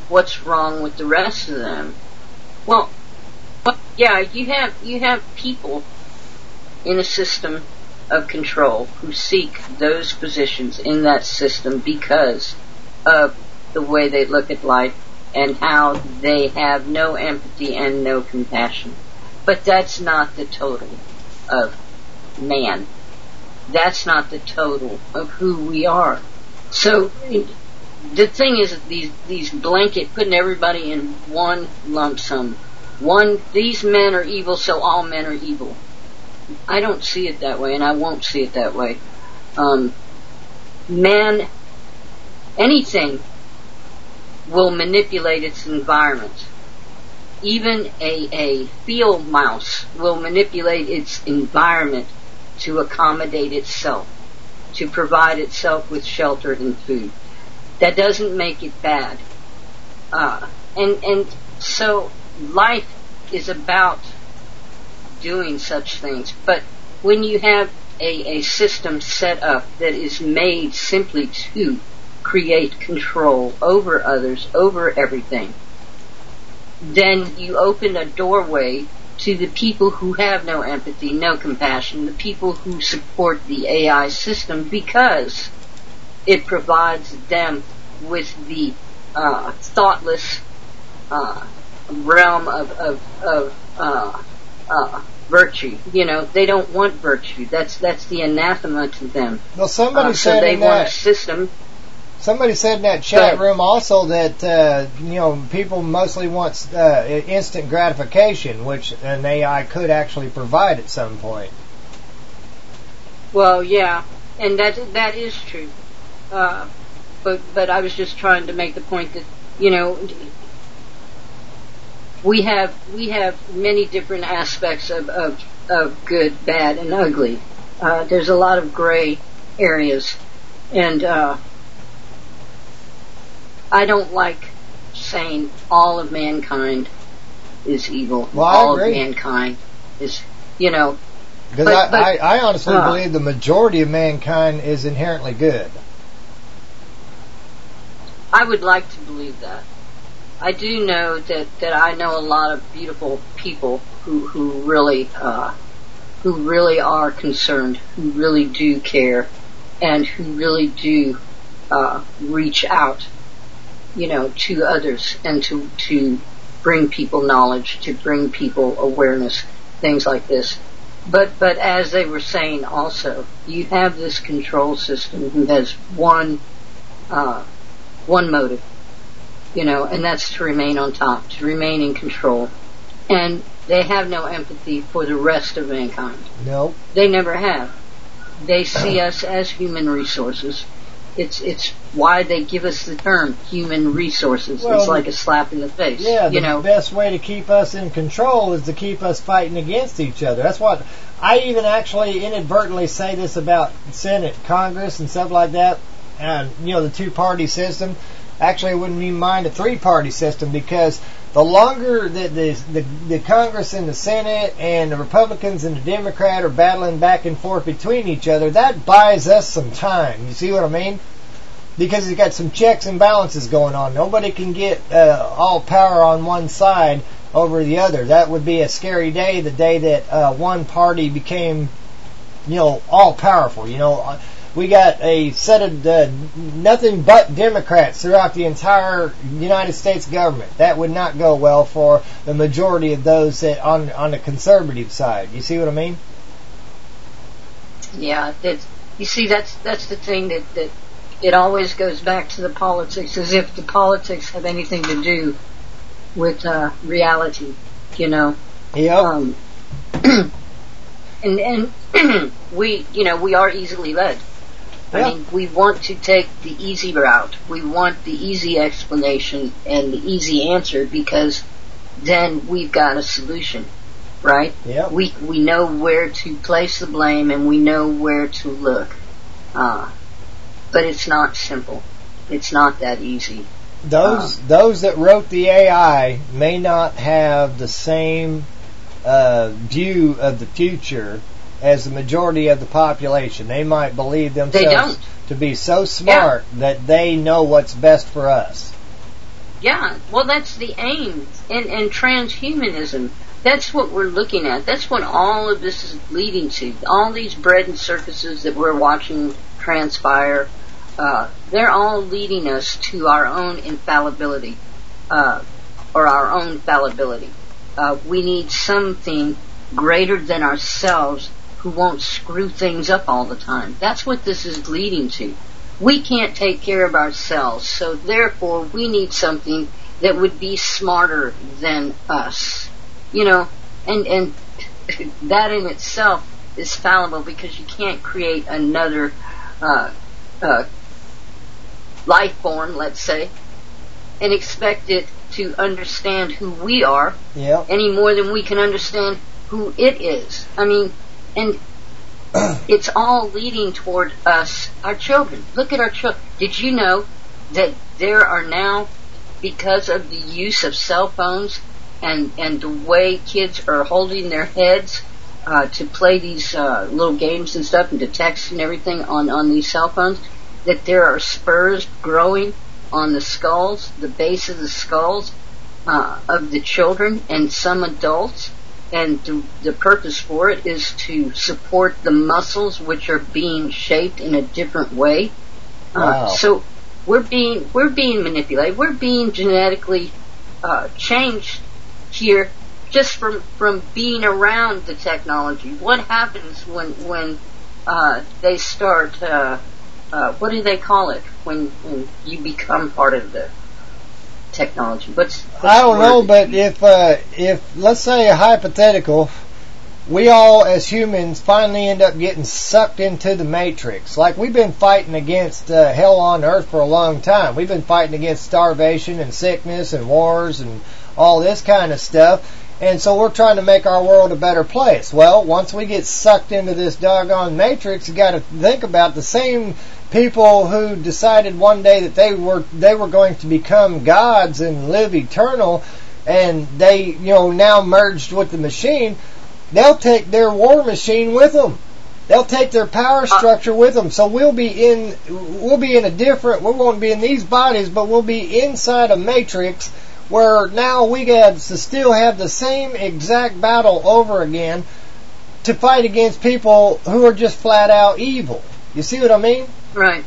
what's wrong with the rest of them? Well, yeah, you have you have people in a system of control who seek those positions in that system because of the way they look at life and how they have no empathy and no compassion. But that's not the total of man. That's not the total of who we are. So the thing is, these these blanket putting everybody in one lump sum. One, these men are evil, so all men are evil. I don't see it that way, and I won't see it that way. Um, man, anything will manipulate its environment. Even a, a field mouse will manipulate its environment to accommodate itself, to provide itself with shelter and food. That doesn't make it bad. Uh, and, and so life is about doing such things. But when you have a, a system set up that is made simply to create control over others, over everything, then you open a doorway to the people who have no empathy, no compassion, the people who support the A I system, because it provides them with the uh, thoughtless uh, realm of, of, of uh, uh, virtue. You know, they don't want virtue. That's that's the anathema to them. Well, somebody uh, so said they in want that a system. Somebody said in that chat room also that uh, you know, people mostly want uh, instant gratification, which an A I could actually provide at some point. Well, yeah, and that that is true. Uh, but but I was just trying to make the point that, you know, we have we have many different aspects of of, of good, bad, and ugly. Uh, there's a lot of gray areas, and uh, I don't like saying all of mankind is evil. Well, all I agree. of mankind is, you know. Because but, I, but, I, I honestly uh, believe the majority of mankind is inherently good. I would like to believe that. I do know that, that I know a lot of beautiful people who who really uh, who really are concerned, who really do care, and who really do uh, reach out, you know, to others and to to bring people knowledge, to bring people awareness, things like this. But but as they were saying also, you have this control system who has one uh, one motive, you know, and that's to remain on top, to remain in control. And they have no empathy for the rest of mankind. No. They never have. They see us as human resources. It's it's why they give us the term human resources. Well, it's like a slap in the face. Yeah, the you know. best way to keep us in control is to keep us fighting against each other. That's what I even actually inadvertently say this about Senate, Congress, and stuff like that. And, you know, the two-party system. Actually, I wouldn't even mind a three-party system, because the longer that the, the the Congress and the Senate and the Republicans and the Democrat are battling back and forth between each other, that buys us some time. You see what I mean? Because you've got some checks and balances going on. Nobody can get uh, all power on one side over the other. That would be a scary day, the day that uh, one party became, you know, all powerful. You know, we got a set of uh, nothing but Democrats throughout the entire United States government. That would not go well for the majority of those that on on the conservative side. You see what I mean? Yeah, that, you see, that's that's the thing that, that it always goes back to the politics, as if the politics have anything to do with uh, reality, you know. Yeah. Um, and and we, you know, we are easily led. I Yeah. mean, we want to take the easy route. We want the easy explanation and the easy answer, because then we've got a solution, right? Yeah. We we know where to place the blame, and we know where to look. Uh, but it's not simple. It's not that easy. Those Uh, those that wrote the A I may not have the same uh, view of the future as the majority of the population. They might believe themselves don't. to be so smart that they know what's best for us. Yeah, well, that's the aim. And, and transhumanism, that's what we're looking at. That's what all of this is leading to. All these bread and circuses that we're watching transpire, uh, they're all leading us to our own infallibility, uh, or our own fallibility. Uh, we need something greater than ourselves who won't screw things up all the time. That's what this is leading to. We can't take care of ourselves, so therefore we need something that would be smarter than us. You know, and, and that in itself is fallible because you can't create another uh, uh, life form, let's say, and expect it to understand who we are yep. any more than we can understand who it is. I mean, and it's all leading toward us, our children. Look at our children. Did you know that there are now, because of the use of cell phones and, and the way kids are holding their heads uh, to play these uh, little games and stuff and to text and everything on, on these cell phones, that there are spurs growing on the skulls, the base of the skulls uh, of the children and some adults. And the, the purpose for it is to support the muscles which are being shaped in a different way. Wow. Uh, so we're being we're being manipulated. We're being genetically uh, changed here just from from being around the technology. What happens when when uh, they start? Uh, uh, what do they call it when when you become part of the technology? What's, what's I don't know, but if uh, if let's say a hypothetical, we all as humans finally end up getting sucked into the Matrix. Like we've been fighting against uh, hell on earth for a long time. We've been fighting against starvation and sickness and wars and all this kind of stuff. And so we're trying to make our world a better place. Well, once we get sucked into this doggone Matrix, you got to think about the same people who decided one day that they were they were going to become gods and live eternal, and they, you know, now merged with the machine. They'll take their war machine with them. They'll take their power structure with them. So we'll be in we'll be in a different. We won't be in these bodies, but we'll be inside a Matrix where now we got to still have the same exact battle over again to fight against people who are just flat out evil. You see what I mean? Right.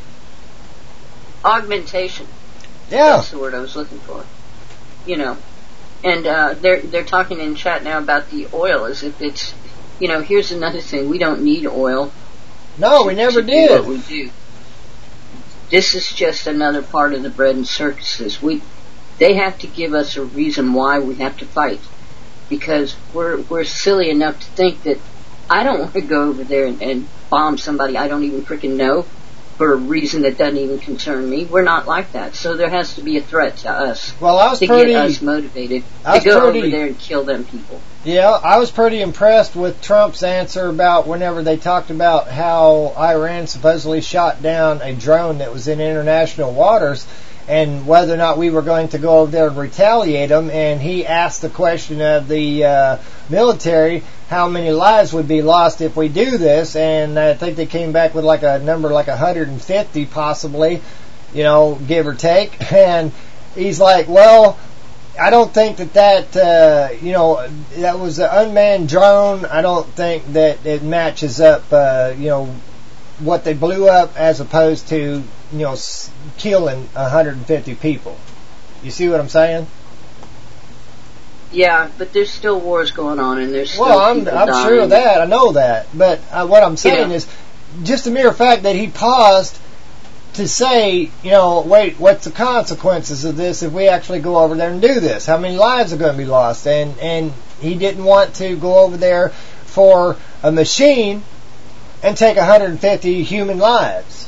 Augmentation. Yeah. That's the word I was looking for. You know. And uh, they're they're talking in chat now about the oil as if it's, you know, here's another thing. We don't need oil. No, to, we never to did. Do what we do. This is just another part of the bread and circuses. We, they have to give us a reason why we have to fight, because we're we're silly enough to think that I don't want to go over there and, and bomb somebody I don't even freaking know for a reason that doesn't even concern me. We're not like that. So there has to be a threat to us. Well, I was to pretty, get us motivated I to go pretty, over there and kill them people. Yeah, I was pretty impressed with Trump's answer about whenever they talked about how Iran supposedly shot down a drone that was in international waters, and whether or not we were going to go over there and retaliate them. And he asked the question of the uh, military, how many lives would be lost if we do this? And I think they came back with like a number like one hundred fifty possibly, you know, give or take. And he's like, well, I don't think that that, uh, you know, that was an unmanned drone. I don't think that it matches up, uh, you know, what they blew up as opposed to, you know, killing one hundred fifty people. You see what I'm saying? Yeah, but there's still wars going on, and there's still well, I'm people I'm dying. sure of that. I know that, but uh, what I'm saying Yeah. is, just the mere fact that he paused to say, you know, wait, what's the consequences of this if we actually go over there and do this? How many lives are going to be lost? And and he didn't want to go over there for a machine and take one hundred fifty human lives.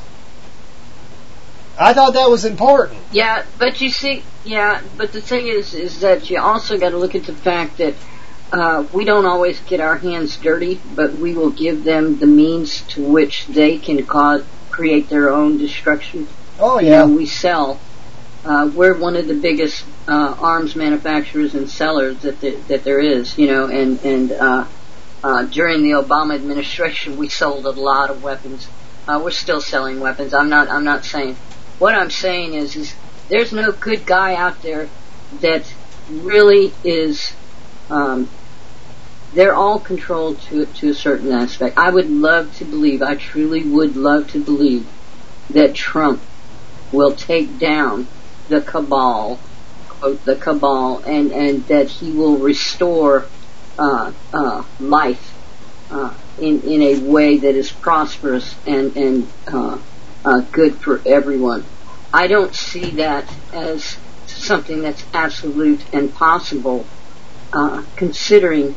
I thought that was important. Yeah, but you see, yeah, but the thing is, is that you also got to look at the fact that uh, we don't always get our hands dirty, but we will give them the means to which they can cause, create their own destruction. Oh, You yeah. know, we sell. Uh, we're one of the biggest uh, arms manufacturers and sellers that the, that there is, you know, and and uh, uh, during the Obama administration, we sold a lot of weapons. Uh, we're still selling weapons. I'm not. I'm not saying. What I'm saying is, is there's no good guy out there that really is. Um, they're all controlled to to a certain aspect. I would love to believe, I truly would love to believe, that Trump will take down the cabal, quote, the cabal, and and that he will restore uh, uh, life uh, in in a way that is prosperous and and uh, uh, good for everyone. I don't see that as something that's absolute and possible, uh, considering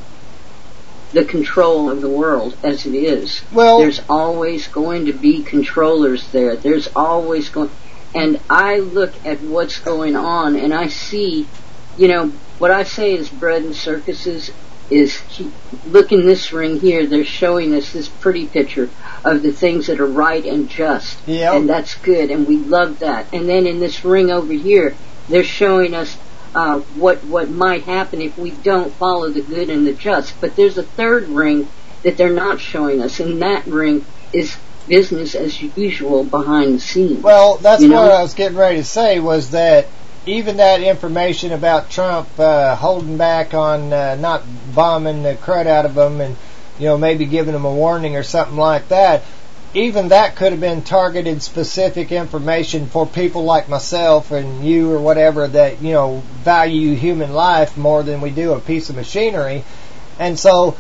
the control of the world as it is. Well, there's always going to be controllers there. There's always going, and I look at what's going on, and I see, you know, what I say is bread and circuses is, look in this ring here, they're showing us this pretty picture of the things that are right and just. Yep. And that's good, and we love that. And then in this ring over here, they're showing us uh, what what might happen if we don't follow the good and the just. But there's a third ring that they're not showing us, and that ring is business as usual behind the scenes. Well, that's you what know? I was getting ready to say, was that even that information about Trump uh, holding back on uh, not bombing the crud out of them and, you know, maybe giving them a warning or something like that, even that could have been targeted specific information for people like myself and you or whatever that, you know, value human life more than we do a piece of machinery. And so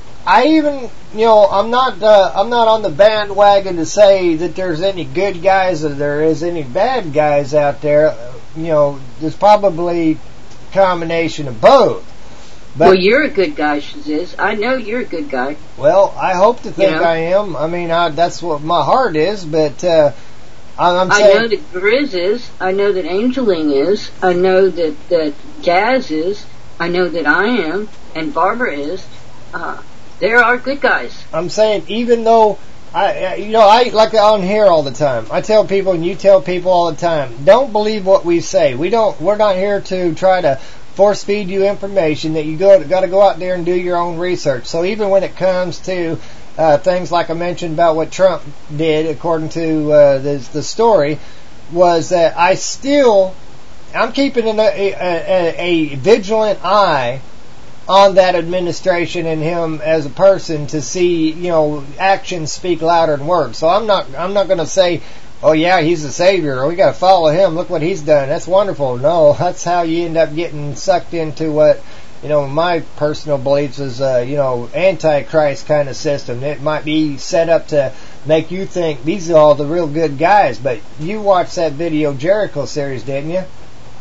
I even, you know, I'm not uh, I'm not on the bandwagon to say that there's any good guys or there is any bad guys out there. You know, there's probably a combination of both. But, well, you're a good guy, Shaziz. I know you're a good guy. Well, I hope to think you know? I am. I mean, I, that's what my heart is, but uh, I'm I saying... know that Grizz is. I know that Angeline is. I know that, that Gaz is. I know that I am. And Barbara is. Uh, there are good guys. I'm saying, even though... I, you know, I like on here all the time. I tell people, and you tell people all the time, don't believe what we say. We don't. We're not here to try to force feed you information. That you go got to go out there and do your own research. So even when it comes to uh, things like I mentioned about what Trump did, according to uh, the the story, was that I still I'm keeping an, a, a, a vigilant eye on that administration and him as a person to see, you know, actions speak louder than words. So I'm not, I'm not going to say, oh yeah, he's the savior, or we got to follow him. Look what he's done. That's wonderful. No, that's how you end up getting sucked into what, you know, my personal beliefs is, uh, you know, antichrist kind of system. It might be set up to make you think these are all the real good guys. But you watched that video Jericho series, didn't you?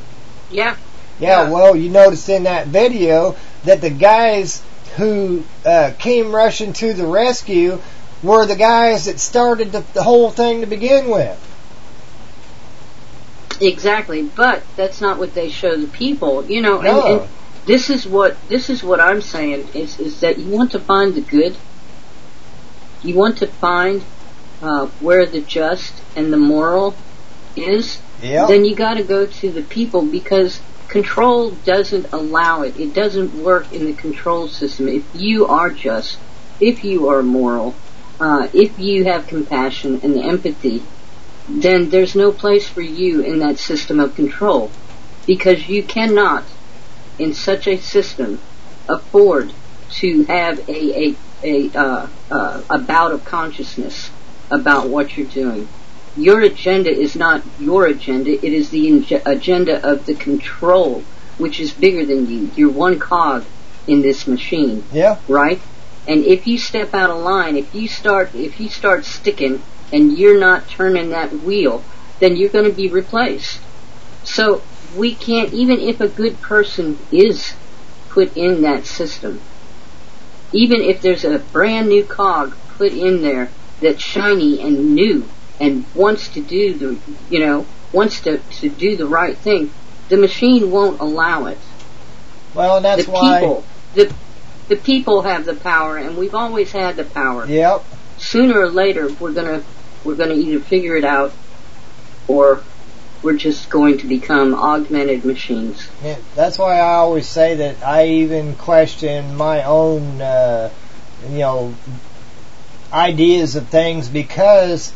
Yeah. Yeah, yeah. Well, you noticed in that video that the guys who uh, came rushing to the rescue were the guys that started the, the whole thing to begin with. Exactly, but that's not what they show the people, you know. No. And, and this is what this is what I'm saying is is that you want to find the good. You want to find uh, where the just and the moral is. Yep. Then you got to go to the people, because control doesn't allow it. It doesn't work in the control system. If you are just, if you are moral, uh, if you have compassion and empathy, then there's no place for you in that system of control, because you cannot, in such a system, afford to have a a a, uh, uh, a bout of consciousness about what you're doing. Your agenda is not your agenda. It is the inge- agenda of the control, which is bigger than you. You're one cog in this machine. Yeah. Right? And if you step out of line, if you start, if you start sticking and you're not turning that wheel, then you're going to be replaced. So we can't, even if a good person is put in that system, even if there's a brand new cog put in there that's shiny and new, and wants to do the, you know, wants to, to do the right thing, the machine won't allow it. Well, and that's the why people, the the people have the power, and we've always had the power. Yep. Sooner or later, we're gonna we're gonna either figure it out, or we're just going to become augmented machines. Yeah, that's why I always say that I even question my own, uh, you know, ideas of things, because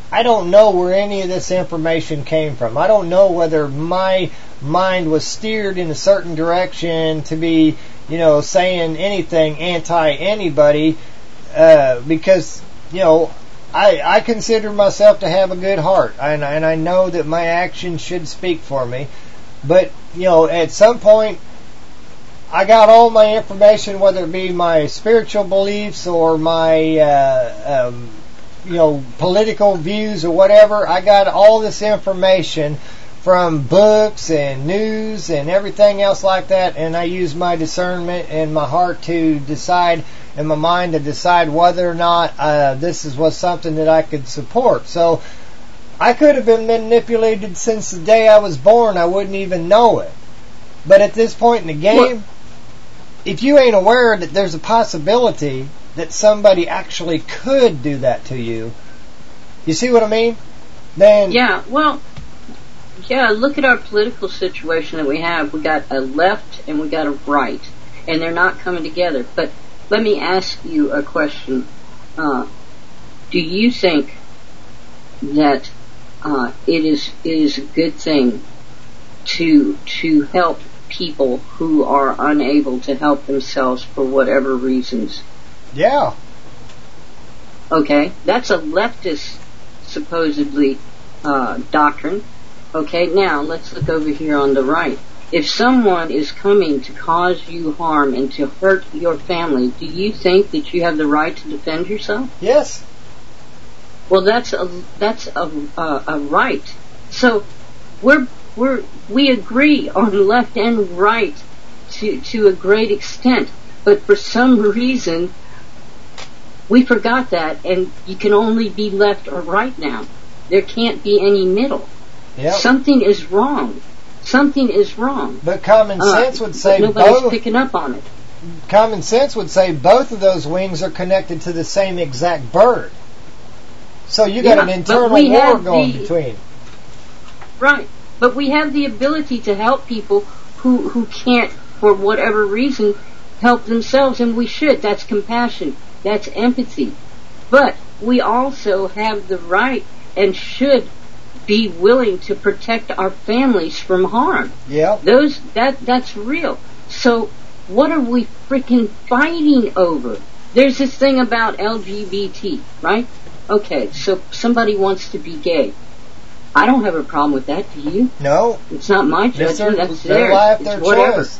I don't know where any of this information came from. I don't know whether my mind was steered in a certain direction to be, you know, saying anything anti-anybody, uh, because, you know, I, I consider myself to have a good heart, and, and I know that my actions should speak for me. But, you know, at some point, I got all my information, whether it be my spiritual beliefs or my, uh, um, you know, political views or whatever. I got all this information from books and news and everything else like that, and I use my discernment and my heart to decide, and my mind to decide whether or not uh, this is, was something that I could support. So I could have been manipulated since the day I was born. I wouldn't even know it. But at this point in the game, if you ain't aware that there's a possibility that somebody actually could do that to you, you see what I mean? Then yeah, well, yeah, look at our political situation that we have. We got a left and we got a right, and they're not coming together. But let me ask you a question. Uh, do you think that uh, it is it is a good thing to to help people who are unable to help themselves for whatever reasons? Yeah. Okay, that's a leftist, supposedly, uh, doctrine. Okay, now let's look over here on the right. If someone is coming to cause you harm and to hurt your family, do you think that you have the right to defend yourself? Yes. Well, that's a that's a a, a right. So we're we're we agree on left and right to to a great extent, but for some reason we forgot that, and you can only be left or right now. There can't be any middle. Yep. Something is wrong. Something is wrong. But common sense uh, would say nobody's both, picking up on it. Common sense would say both of those wings are connected to the same exact bird. So you got yeah, an internal war going the, between. Right. But we have the ability to help people who, who can't, for whatever reason, help themselves, and we should. That's compassion. That's empathy. But we also have the right and should be willing to protect our families from harm. Yeah. Those that that's real. So what are we freaking fighting over? There's this thing about L G B T, right? Okay, so somebody wants to be gay. I don't have a problem with that, do you? No. It's not my judgment, that's their theirs. life, it's their whatever. choice.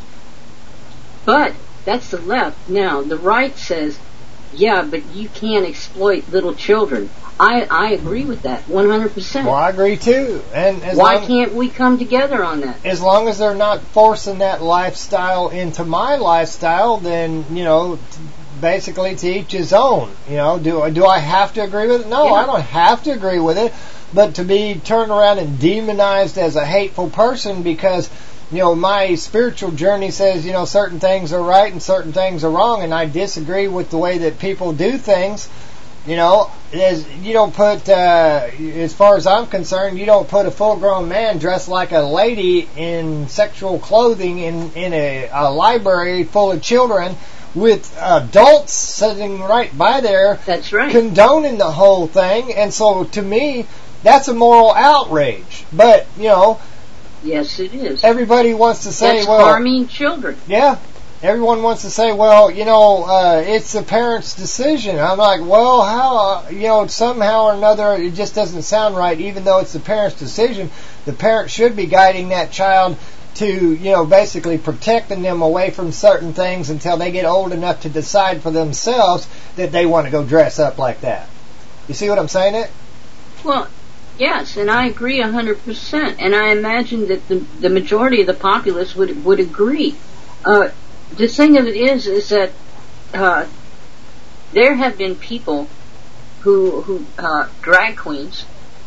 But that's the left. Now, the right says, yeah, but you can't exploit little children. I, I agree with that, one hundred percent. Well, I agree too. And as why long, can't we come together on that? As long as they're not forcing that lifestyle into my lifestyle, then, you know, basically to each his own. You know, do, do I have to agree with it? No, yeah. I don't have to agree with it. But to be turned around and demonized as a hateful person because, you know, my spiritual journey says, you know, certain things are right and certain things are wrong, and I disagree with the way that people do things. You know, as you don't put, uh, as far as I'm concerned, you don't put a full-grown man dressed like a lady in sexual clothing in, in a, a library full of children with adults sitting right by there. That's right. Condoning the whole thing. And so, to me, that's a moral outrage. But, you know... Yes, it is. Everybody wants to say, that's well... harming children. Yeah. Everyone wants to say, well, you know, uh, it's the parent's decision. I'm like, well, how, uh, you know, somehow or another, it just doesn't sound right, even though it's the parent's decision. The parent should be guiding that child to, you know, basically protecting them away from certain things until they get old enough to decide for themselves that they want to go dress up like that. You see what I'm saying? It? Well, yes, and I agree one hundred percent. And I imagine that the, the majority of the populace would, would agree. Uh, The thing of it is, is that uh, there have been people who, who uh, drag queens,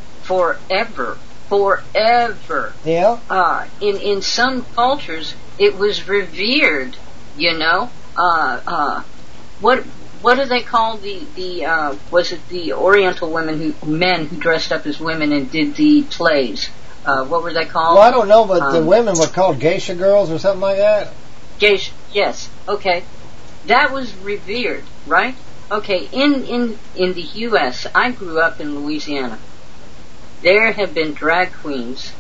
forever, forever. Yeah. Uh, in in some cultures, it was revered. You know, uh, uh, what what do they call the the uh, was it the Oriental women who men who dressed up as women and did the plays? Uh, what were they called? Well, I don't know, but um, the women were called geisha girls or something like that. Geisha, yes, okay. That was revered, right? Okay, in, in, in the U S, I grew up in Louisiana, There have been drag queens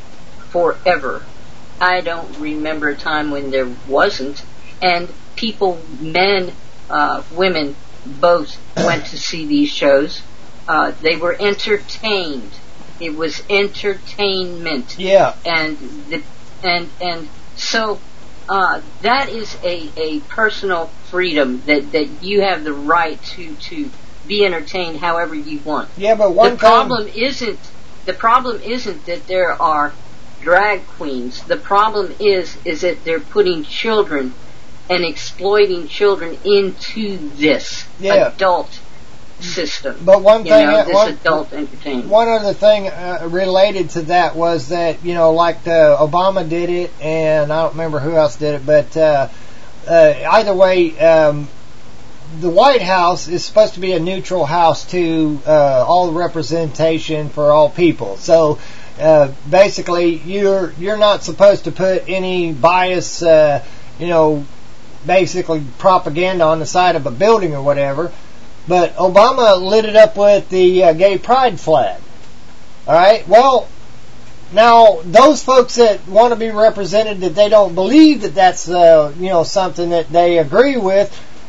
forever. I don't remember a time when there wasn't. And people, men, uh, women, both went to see these shows. Uh, they were entertained. It was entertainment. Yeah. And the, and and so uh, that is a, a personal freedom that, that you have the right to, to be entertained however you want. Yeah, but one the problem time... isn't the problem isn't that there are drag queens. The problem is is that they're putting children and exploiting children into this yeah. adult system. But one you thing, know, this one, adult entertainment. One other thing uh, related to that was that, you know, like the Obama did it, and I don't remember who else did it, but uh, uh, either way, um, the White House is supposed to be a neutral house to uh, all the representation for all people. So uh, basically, you're you're not supposed to put any bias, uh, you know, basically propaganda on the side of a building or whatever. But Obama lit it up with the uh, gay pride flag. All right. Well, now those folks that want to be represented, that they don't believe that that's uh, you know something that they agree with,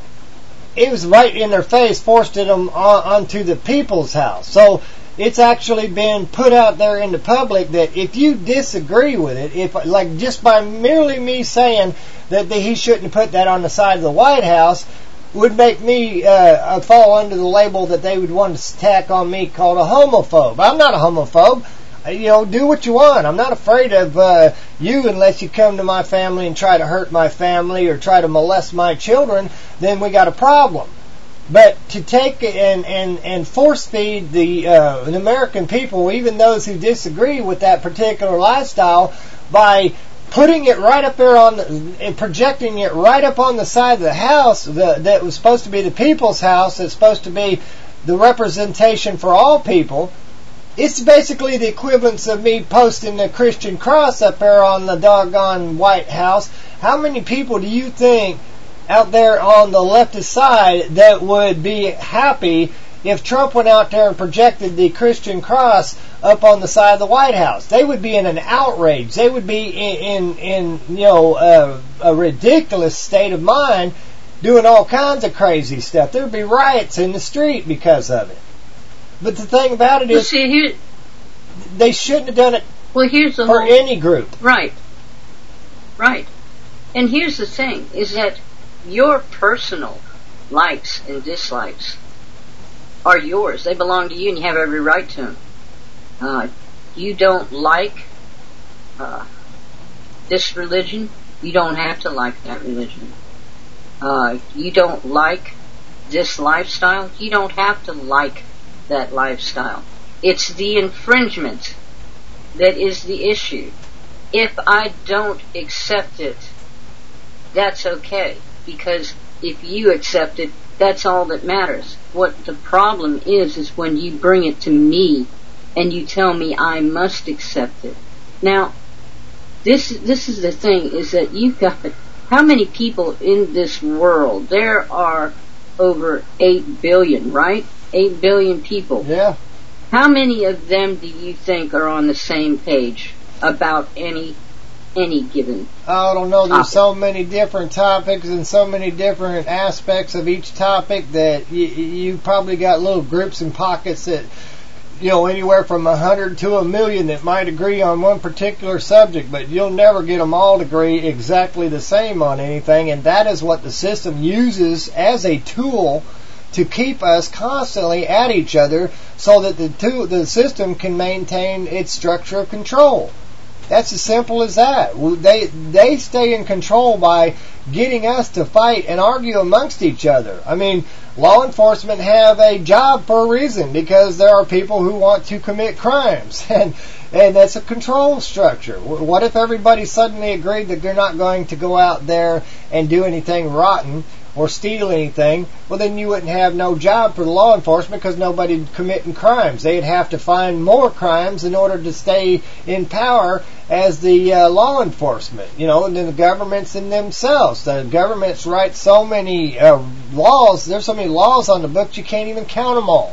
it was right in their face, forced it them on, onto the people's house. So it's actually been put out there in the public that if you disagree with it, if like just by merely me saying that the, he shouldn't have put that on the side of the White House, would make me uh, fall under the label that they would want to tack on me called a homophobe. I'm not a homophobe. You know, do what you want. I'm not afraid of uh, you unless you come to my family and try to hurt my family or try to molest my children, then we got a problem. But to take and, and, and force feed the, uh, the American people, even those who disagree with that particular lifestyle, by putting it right up there on the, and projecting it right up on the side of the house the, that was supposed to be the people's house, that's supposed to be the representation for all people. It's basically the equivalence of me posting the Christian cross up there on the doggone White House. How many people do you think out there on the leftist side that would be happy if Trump went out there and projected the Christian cross up on the side of the White House? They would be in an outrage. They would be in, in, in you know, uh, a ridiculous state of mind, doing all kinds of crazy stuff. There would be riots in the street because of it. But the thing about it is, well, see, here, they shouldn't have done it well, here's the for whole, any group. Right. Right. And here's the thing, is that your personal likes and dislikes are yours. They belong to you, and you have every right to them. Uh, you don't like uh, this religion, you don't have to like that religion. Uh, you don't like this lifestyle, you don't have to like that lifestyle. It's the infringement that is the issue. If I don't accept it, that's okay, because if you accept it, that's all that matters. What the problem is, is when you bring it to me and you tell me I must accept it. Now, this this is the thing, is that you've got, how many people in this world? There are over eight billion, right? eight billion people. Yeah. How many of them do you think are on the same page about any any given I don't know. There's topic? so many different topics and so many different aspects of each topic that you, you probably got little groups and pockets that, you know, anywhere from a hundred to a million that might agree on one particular subject, but you'll never get them all to agree exactly the same on anything, and that is what the system uses as a tool to keep us constantly at each other so that the two, the system can maintain its structure of control. That's as simple as that. They they stay in control by getting us to fight and argue amongst each other. I mean, law enforcement have a job for a reason, because there are people who want to commit crimes, and and that's a control structure. What if everybody suddenly agreed that they're not going to go out there and do anything rotten or steal anything? Well, then you wouldn't have no job for the law enforcement, because nobody's committing crimes. They'd have to find more crimes in order to stay in power as the uh, law enforcement. You know, and then the governments in themselves. The governments write so many uh, laws. There's so many laws on the books you can't even count them all.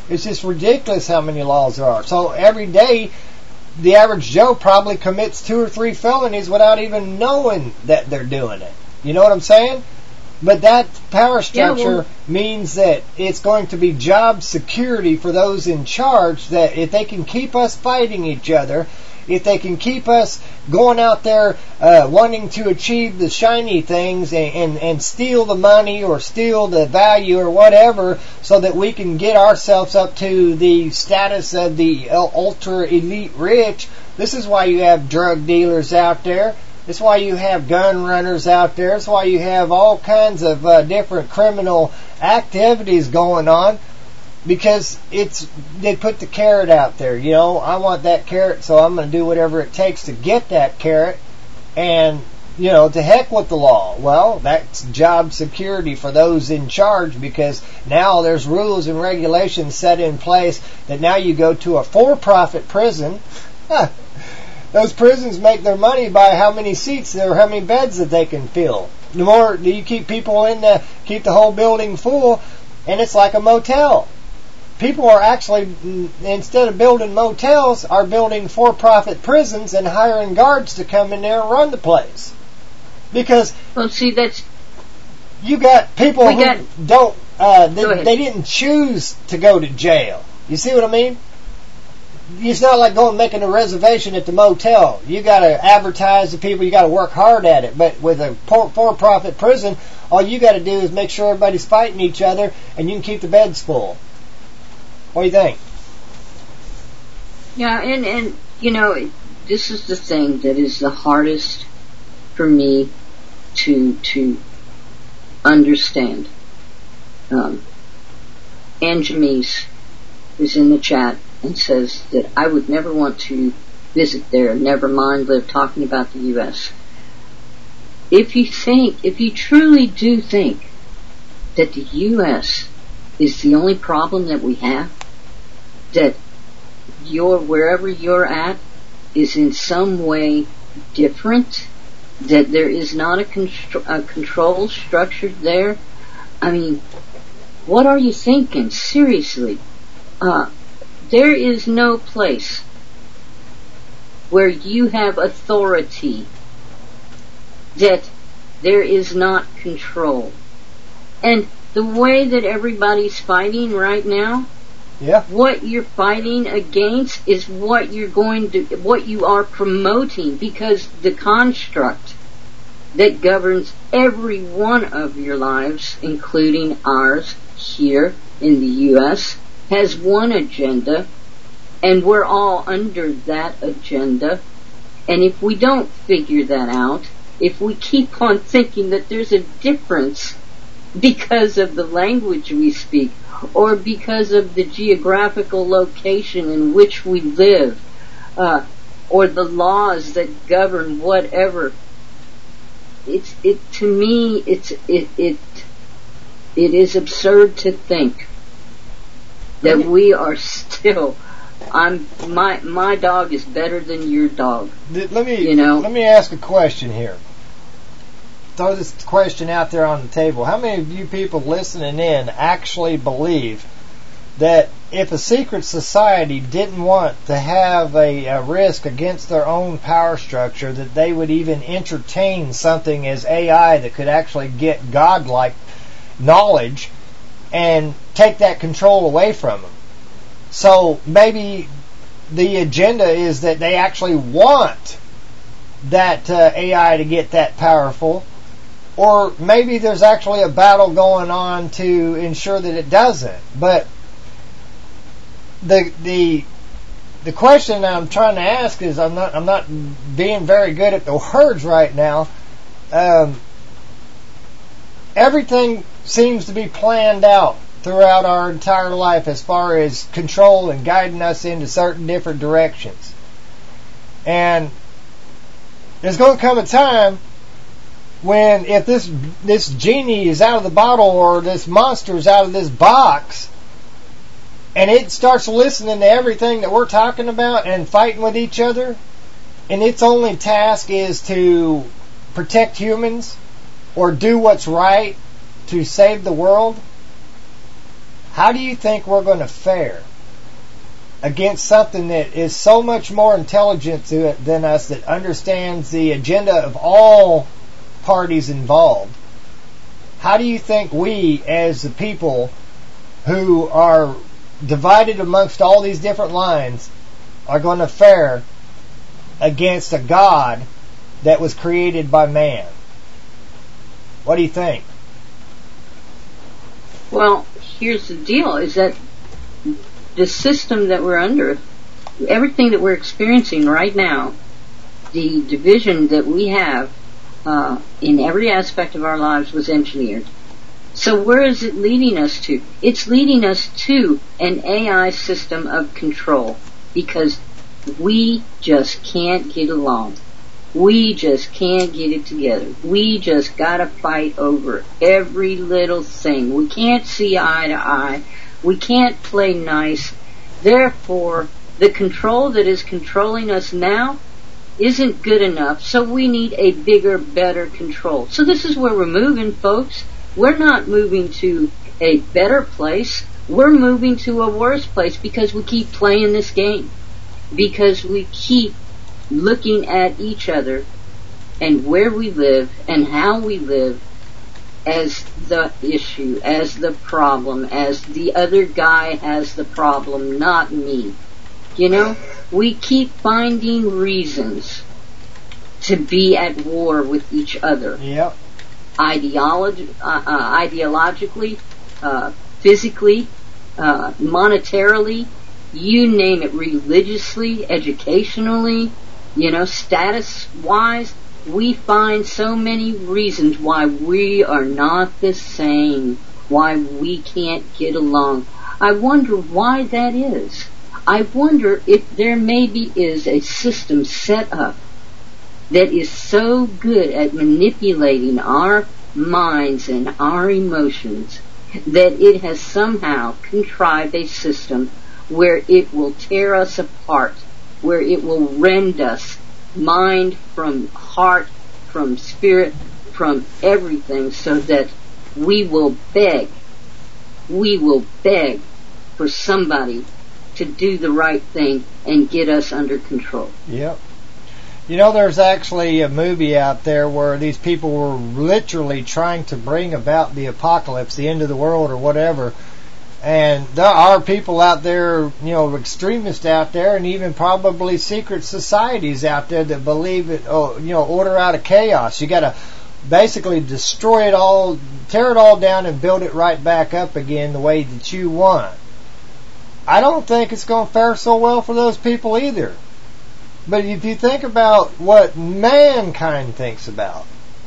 It's just ridiculous how many laws there are. So every day, the average Joe probably commits two or three felonies without even knowing that they're doing it. You know what I'm saying? But that power structure yeah, well, means that it's going to be job security for those in charge, that if they can keep us fighting each other, if they can keep us going out there uh, wanting to achieve the shiny things and, and, and steal the money or steal the value or whatever so that we can get ourselves up to the status of the ultra elite rich, this is why you have drug dealers out there. That's why you have gun runners out there. That's why you have all kinds of uh, different criminal activities going on, because it's they put the carrot out there. You know, I want that carrot, so I'm going to do whatever it takes to get that carrot. And, you know, to heck with the law. Well, that's job security for those in charge, because now there's rules and regulations set in place that now you go to a for-profit prison. Huh. Those prisons make their money by how many seats or how many beds that they can fill. The more you keep people in the, keep the whole building full, and it's like a motel. People are actually, instead of building motels, are building for-profit prisons and hiring guards to come in there and run the place. Because, well, see, that's you got people who got, don't, uh, they, they didn't choose to go to jail. You see what I mean? It's not like going and making a reservation at the motel. You got to advertise to people. You got to work hard at it. But with a for-profit prison, all you got to do is make sure everybody's fighting each other, and you can keep the beds full. What do you think? Yeah, and and you know, this is the thing that is the hardest for me to to understand. Um, Ann Jamise is in the chat and says that I would never want to visit there, never mind live talking about the U S. If you think, if you truly do think that the U S is the only problem that we have, that your wherever you're at is in some way different, that there is not a, constr- a control structure there, I mean, what are you thinking? Seriously. Uh, There is no place where you have authority that there is not control. And the way that everybody's fighting right now, yeah, what you're fighting against is what you're going to, what you are promoting, because the construct that governs every one of your lives, including ours here in the U S, has one agenda, and we're all under that agenda. And if we don't figure that out, if we keep on thinking that there's a difference because of the language we speak, or because of the geographical location in which we live, uh, or the laws that govern whatever, it's it to me it's it it it is absurd to think that we are still. I'm my my dog is better than your dog. Let me you know. Let me ask a question here. Throw this question out there on the table. How many of you people listening in actually believe that if a secret society didn't want to have a, a risk against their own power structure, that they would even entertain something as A I that could actually get godlike knowledge and take that control away from them? So maybe the agenda is that they actually want that uh, A I to get that powerful, or maybe there's actually a battle going on to ensure that it doesn't. But the the the question I'm trying to ask is, I'm not I'm not being very good at the words right now. Um, everything seems to be planned out throughout our entire life as far as control and guiding us into certain different directions. And there's going to come a time when, if this this genie is out of the bottle, or this monster is out of this box, and it starts listening to everything that we're talking about and fighting with each other, and its only task is to protect humans or do what's right to save the world, how do you think we're going to fare against something that is so much more intelligent to it than us, that understands the agenda of all parties involved? How do you think we, as the people who are divided amongst all these different lines, are going to fare against a God that was created by man? What do you think? Well, here's the deal, is that the system that we're under, everything that we're experiencing right now, the division that we have uh, in every aspect of our lives was engineered. So where is it leading us to? It's leading us to an A I system of control, because we just can't get along. We just can't get it together. We just gotta fight over every little thing. We can't see eye to eye. We can't play nice. Therefore, the control that is controlling us now isn't good enough, so we need a bigger, better control. So this is where we're moving, folks. We're not moving to a better place. We're moving to a worse place because we keep playing this game. Because we keep looking at each other and where we live and how we live as the issue, as the problem, as the other guy has the problem, not me. You know, we keep finding reasons to be at war with each other. Yep. Ideology, uh, uh, ideologically, uh, physically, uh, monetarily, you name it, religiously, educationally, you know, status-wise, we find so many reasons why we are not the same, why we can't get along. I wonder why that is. I wonder if there maybe is a system set up that is so good at manipulating our minds and our emotions that it has somehow contrived a system where it will tear us apart, where it will rend us, mind from heart, from spirit, from everything, so that we will beg, we will beg for somebody to do the right thing and get us under control. Yep. You know, there's actually a movie out there where these people were literally trying to bring about the apocalypse, the end of the world or whatever. And there are people out there, you know, extremists out there, and even probably secret societies out there that believe it, oh, you know, order out of chaos. You got to basically destroy it all, tear it all down and build it right back up again the way that you want. I don't think it's going to fare so well for those people either. But if you think about what mankind thinks about,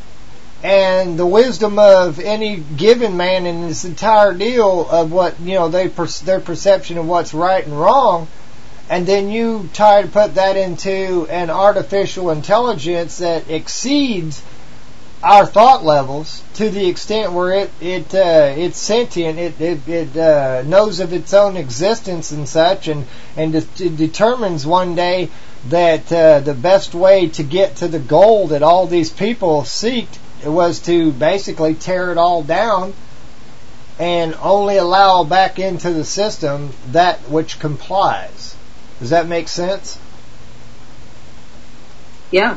and the wisdom of any given man in this entire deal of what, you know, they per- their perception of what's right and wrong, and then you try to put that into an artificial intelligence that exceeds our thought levels to the extent where it it uh, it's sentient, it it, it uh, knows of its own existence and such, and and de- determines one day that uh, the best way to get to the goal that all these people seek was to basically tear it all down and only allow back into the system that which complies. Does that make sense? Yeah.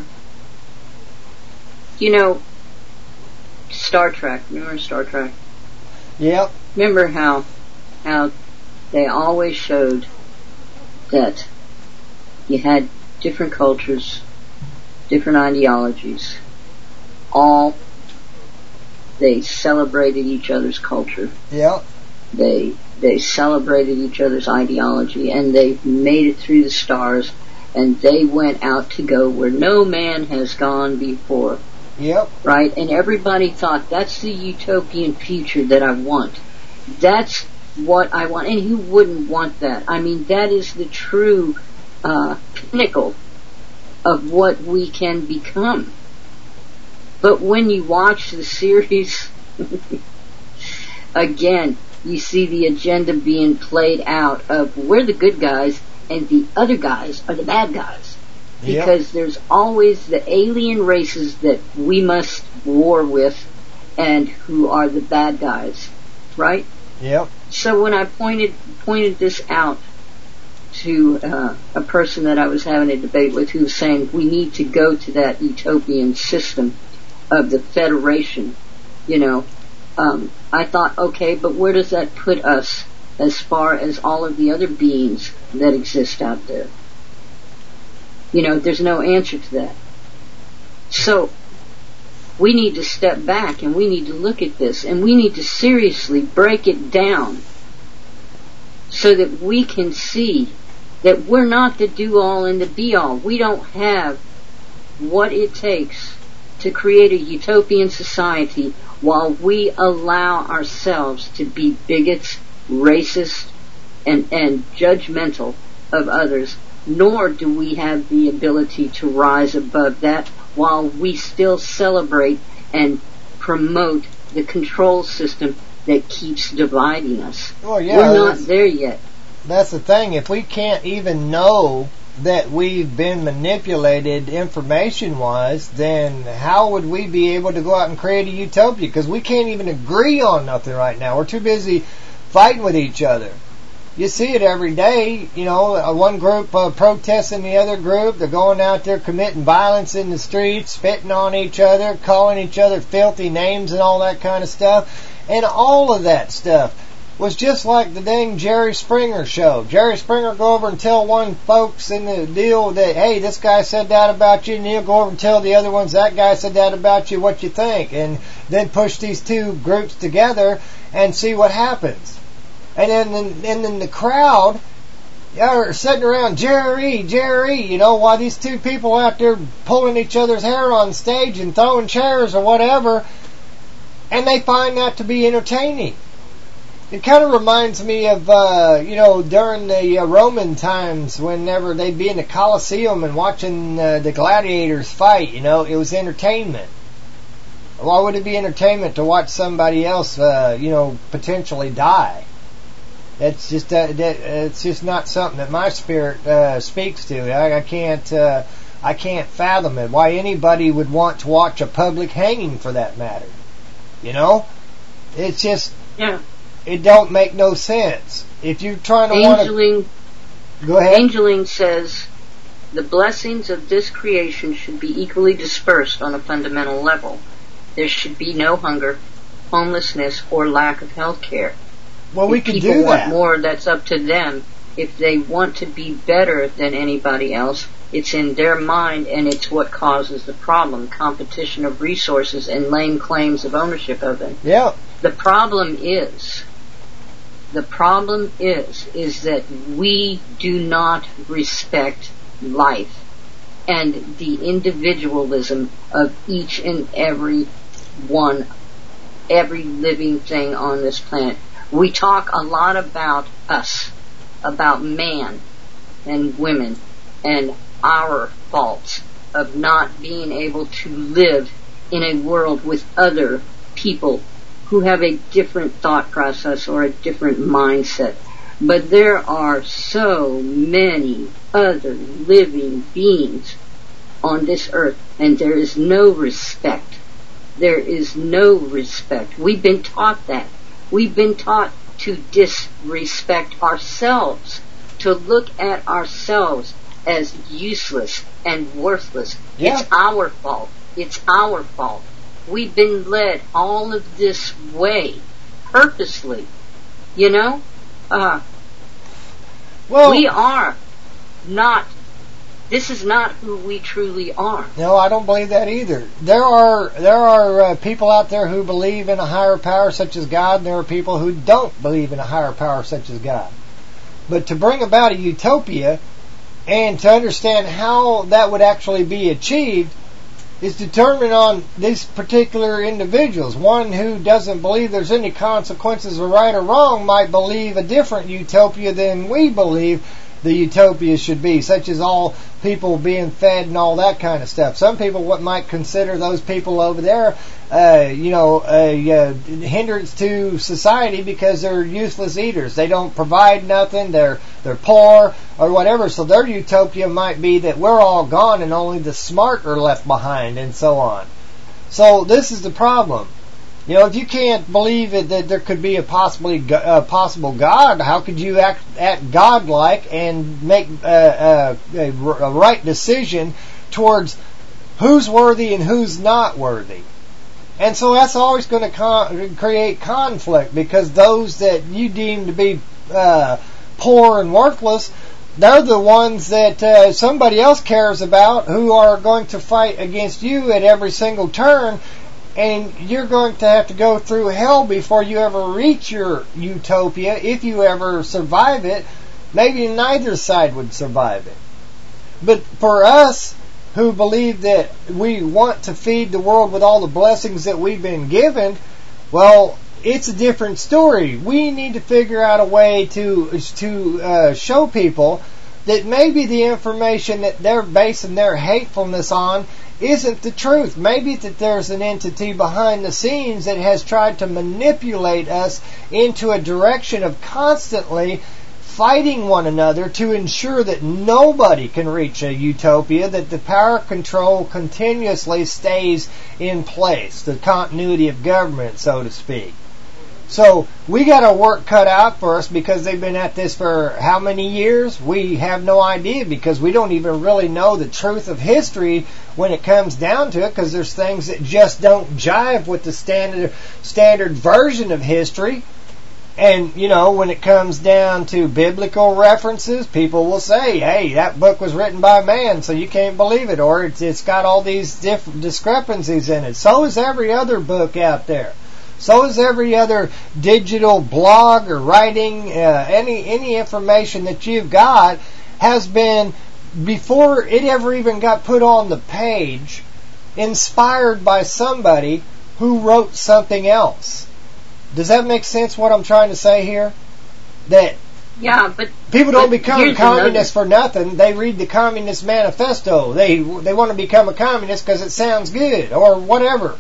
You know, Star Trek. Remember Star Trek? Yep. Remember how how they always showed that you had different cultures, different ideologies. All they celebrated each other's culture. Yeah. They they celebrated each other's ideology, and they made it through the stars, and they went out to go where no man has gone before. Yep. Right? And everybody thought, that's the utopian future that I want. That's what I want. And who wouldn't want that? I mean, that is the true uh, pinnacle of what we can become. But when you watch the series, again, you see the agenda being played out of we're the good guys and the other guys are the bad guys. Because yep. There's always the alien races that we must war with and who are the bad guys, right? Yep. So when I pointed pointed this out to uh, a person that I was having a debate with, who was saying we need to go to that utopian system of the Federation, you know, um, I thought, okay, but where does that put us as far as all of the other beings that exist out there? You know, there's no answer to that. So we need to step back and we need to look at this and we need to seriously break it down so that we can see that we're not the do-all and the be-all. We don't have what it takes to create a utopian society while we allow ourselves to be bigots, racist, and, and judgmental of others, nor do we have the ability to rise above that while we still celebrate and promote the control system that keeps dividing us. Well, yeah, we're not there yet. That's the thing. If we can't even know that we've been manipulated information-wise, then how would we be able to go out and create a utopia? Because we can't even agree on nothing right now. We're too busy fighting with each other. You see it every day, you know, one group uh, protesting the other group. They're going out there committing violence in the streets, spitting on each other, calling each other filthy names and all that kind of stuff. And all of that stuff was just like the dang Jerry Springer show. Jerry Springer go over and tell one folks in the deal that, hey, this guy said that about you, and he'll go over and tell the other ones, that guy said that about you, what you think, and then push these two groups together and see what happens. And then, and then the crowd are sitting around, Jerry, Jerry, you know, while these two people out there pulling each other's hair on stage and throwing chairs or whatever, and they find that to be entertaining. It kind of reminds me of, uh, you know, during the uh, Roman times, whenever they'd be in the Colosseum and watching uh, the gladiators fight, you know, it was entertainment. Why would it be entertainment to watch somebody else, uh, you know, potentially die? That's just uh, that, it's just not something that my spirit uh, speaks to. I, I can't uh, I can't fathom it. Why anybody would want to watch a public hanging, for that matter? You know, it's just yeah. It don't make no sense. If you're trying to Angeling, want to go ahead. Angeling says the blessings of this creation should be equally dispersed on a fundamental level. There should be no hunger, homelessness, or lack of health care. Well, we if can people do want that. more, that's up to them. If they want to be better than anybody else, it's in their mind, and it's what causes the problem. Competition of resources and lame claims of ownership of them. Yeah. The problem is, the problem is, is that we do not respect life and the individualism of each and every one, every living thing on this planet. We talk a lot about us, about man and women, and our faults of not being able to live in a world with other people who have a different thought process or a different mindset. But there are so many other living beings on this earth, and there is no respect. There is no respect. We've been taught that. We've been taught to disrespect ourselves, to look at ourselves as useless and worthless. Yeah. It's our fault. It's our fault. We've been led all of this way, purposely, you know? Uh, well, we are not, this is not who we truly are. No, I don't believe that either. There are there are uh, people out there who believe in a higher power such as God, and there are people who don't believe in a higher power such as God. But to bring about a utopia and to understand how that would actually be achieved is determined on these particular individuals. One who doesn't believe there's any consequences of right or wrong might believe a different utopia than we believe the utopia should be, such as all people being fed and all that kind of stuff. Some people what might consider those people over there, uh, you know, a, a hindrance to society because they're useless eaters. They don't provide nothing. They're they're poor or whatever. So their utopia might be that we're all gone and only the smart are left behind, and so on. So this is the problem. You know, if you can't believe it, that there could be a possibly uh, possible God, how could you act, act God-like and make uh, uh, a, a right decision towards who's worthy and who's not worthy? And so that's always going to con- create conflict, because those that you deem to be uh, poor and worthless, they're the ones that uh, somebody else cares about, who are going to fight against you at every single turn. And you're going to have to go through hell before you ever reach your utopia, if you ever survive it. Maybe neither side would survive it. But for us, who believe that we want to feed the world with all the blessings that we've been given, well, it's a different story. We need to figure out a way to to uh, show people that maybe the information that they're basing their hatefulness on isn't the truth. Maybe that there's an entity behind the scenes that has tried to manipulate us into a direction of constantly fighting one another to ensure that nobody can reach a utopia, that the power control continuously stays in place, the continuity of government, so to speak. So we got our work cut out for us, because they've been at this for how many years? We have no idea, because we don't even really know the truth of history when it comes down to it, because there's things that just don't jive with the standard standard version of history. And, you know, when it comes down to biblical references, people will say, hey, that book was written by man, so you can't believe it, or it's, it's got all these different discrepancies in it. So is every other book out there. So is every other digital blog or writing. Uh, any any information that you've got has been, before it ever even got put on the page, inspired by somebody who wrote something else. Does that make sense, what I'm trying to say here? That yeah, but people don't but become communists for nothing. They read the Communist Manifesto. They they want to become a communist because it sounds good, or whatever.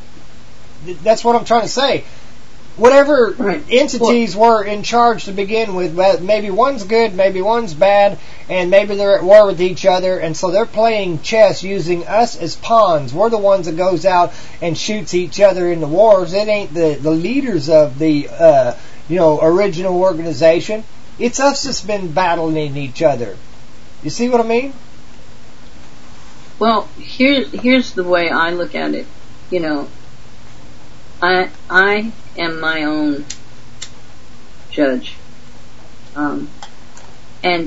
That's what I'm trying to say. Whatever right. entities well, were in charge to begin with, maybe one's good, maybe one's bad, and maybe they're at war with each other, and so they're playing chess using us as pawns. We're the ones that goes out and shoots each other in the wars. It ain't the, the leaders of the uh, you know original organization. It's us that's been battling each other. You see what I mean? Well, here's here's the way I look at it. You know, I I am my own judge, um, and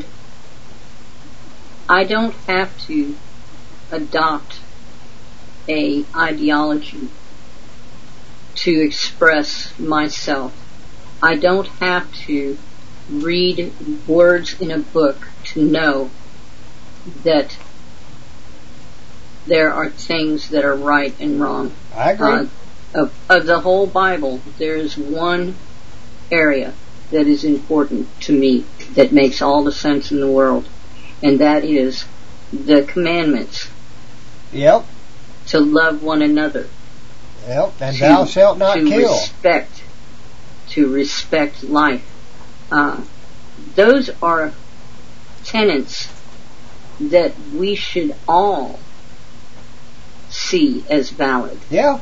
I don't have to adopt a ideology to express myself. I don't have to read words in a book to know that there are things that are right and wrong. I agree. Uh, of, of the whole Bible, there is one area that is important to me that makes all the sense in the world, and that is the commandments. Yep. To love one another. Yep. And to, thou shalt not to kill. Respect. To respect life. Uh, those are tenets that we should all see as valid. Yeah.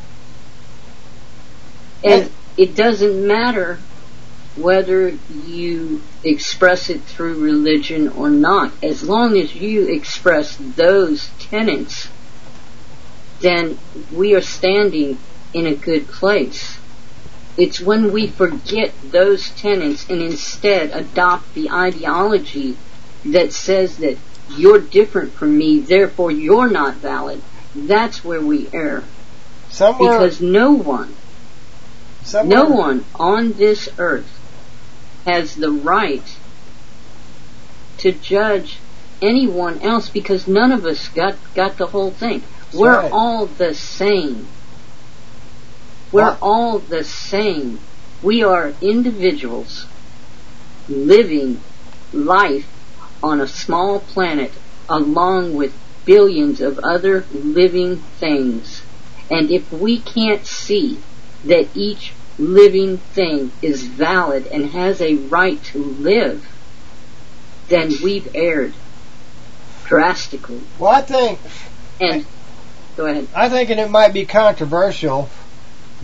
And it doesn't matter whether you express it through religion or not. As long as you express those tenets, then we are standing in a good place. It's when we forget those tenets and instead adopt the ideology that says that you're different from me, therefore you're not valid. That's where we err. Somewhere, because no one, somewhere. no one on this earth has the right to judge anyone else, because none of us got, got the whole thing. That's We're right. all the same. We're What? all the same. We are individuals living life on a small planet along with billions of other living things. And if we can't see that each living thing is valid and has a right to live, then we've erred drastically. Well, I think... And, go ahead. I think, and it might be controversial, that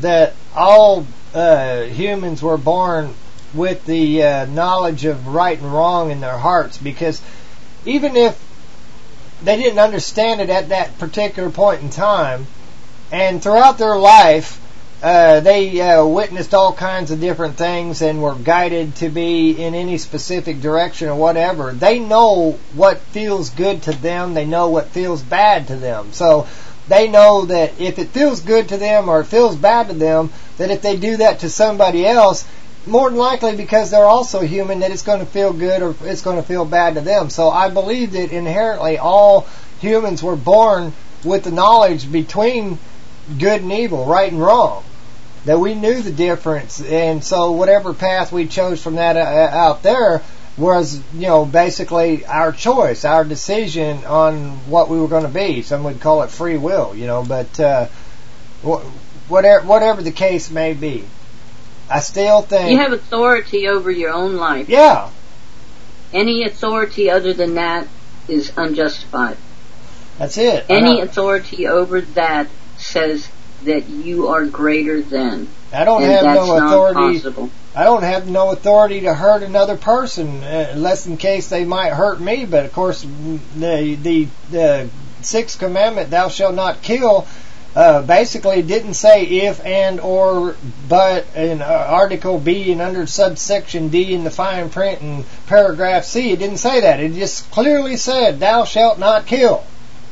all uh, humans were born with the uh, knowledge of right and wrong in their hearts, because even if they didn't understand it at that particular point in time, and throughout their life, uh, they uh, witnessed all kinds of different things and were guided to be in any specific direction or whatever. They know what feels good to them. They know what feels bad to them. So they know that if it feels good to them or it feels bad to them, that if they do that to somebody else, more than likely, because they're also human, that it's going to feel good or it's going to feel bad to them. So I believe that inherently all humans were born with the knowledge between good and evil, right and wrong, that we knew the difference. And so whatever path we chose from that uh, out there was, you know, basically our choice, our decision on what we were going to be. Some would call it free will, you know, but uh, whatever, whatever the case may be, I still think... You have authority over your own life. Yeah. Any authority other than that is unjustified. That's it. Any authority over that says that you are greater than. I don't and have that's no authority. Not possible. I don't have no authority to hurt another person, uh, unless in case they might hurt me. But of course, the the, the sixth commandment, "Thou shalt not kill," Uh, basically didn't say if, and, or, but in uh, Article B and under subsection D in the fine print in paragraph C. It didn't say that. It just clearly said, "Thou shalt not kill."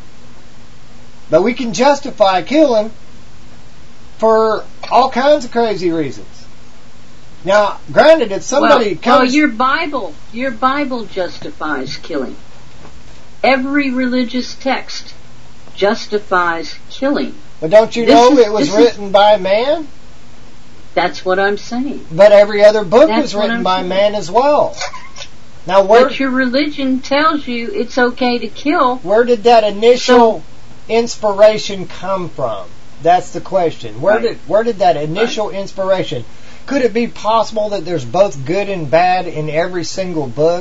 But we can justify killing for all kinds of crazy reasons. Now, granted, if somebody well, comes... Well, your Bible, your Bible justifies killing. Every religious text justifies killing. But don't you this know is, it was written is, by man? That's what I'm saying. But every other book That's was written I'm by saying. man as well. Now, where, but your religion tells you it's okay to kill. Where did that initial so, inspiration come from? That's the question. Where right. did where did that initial right. inspiration? Could it be possible that there's both good and bad in every single book?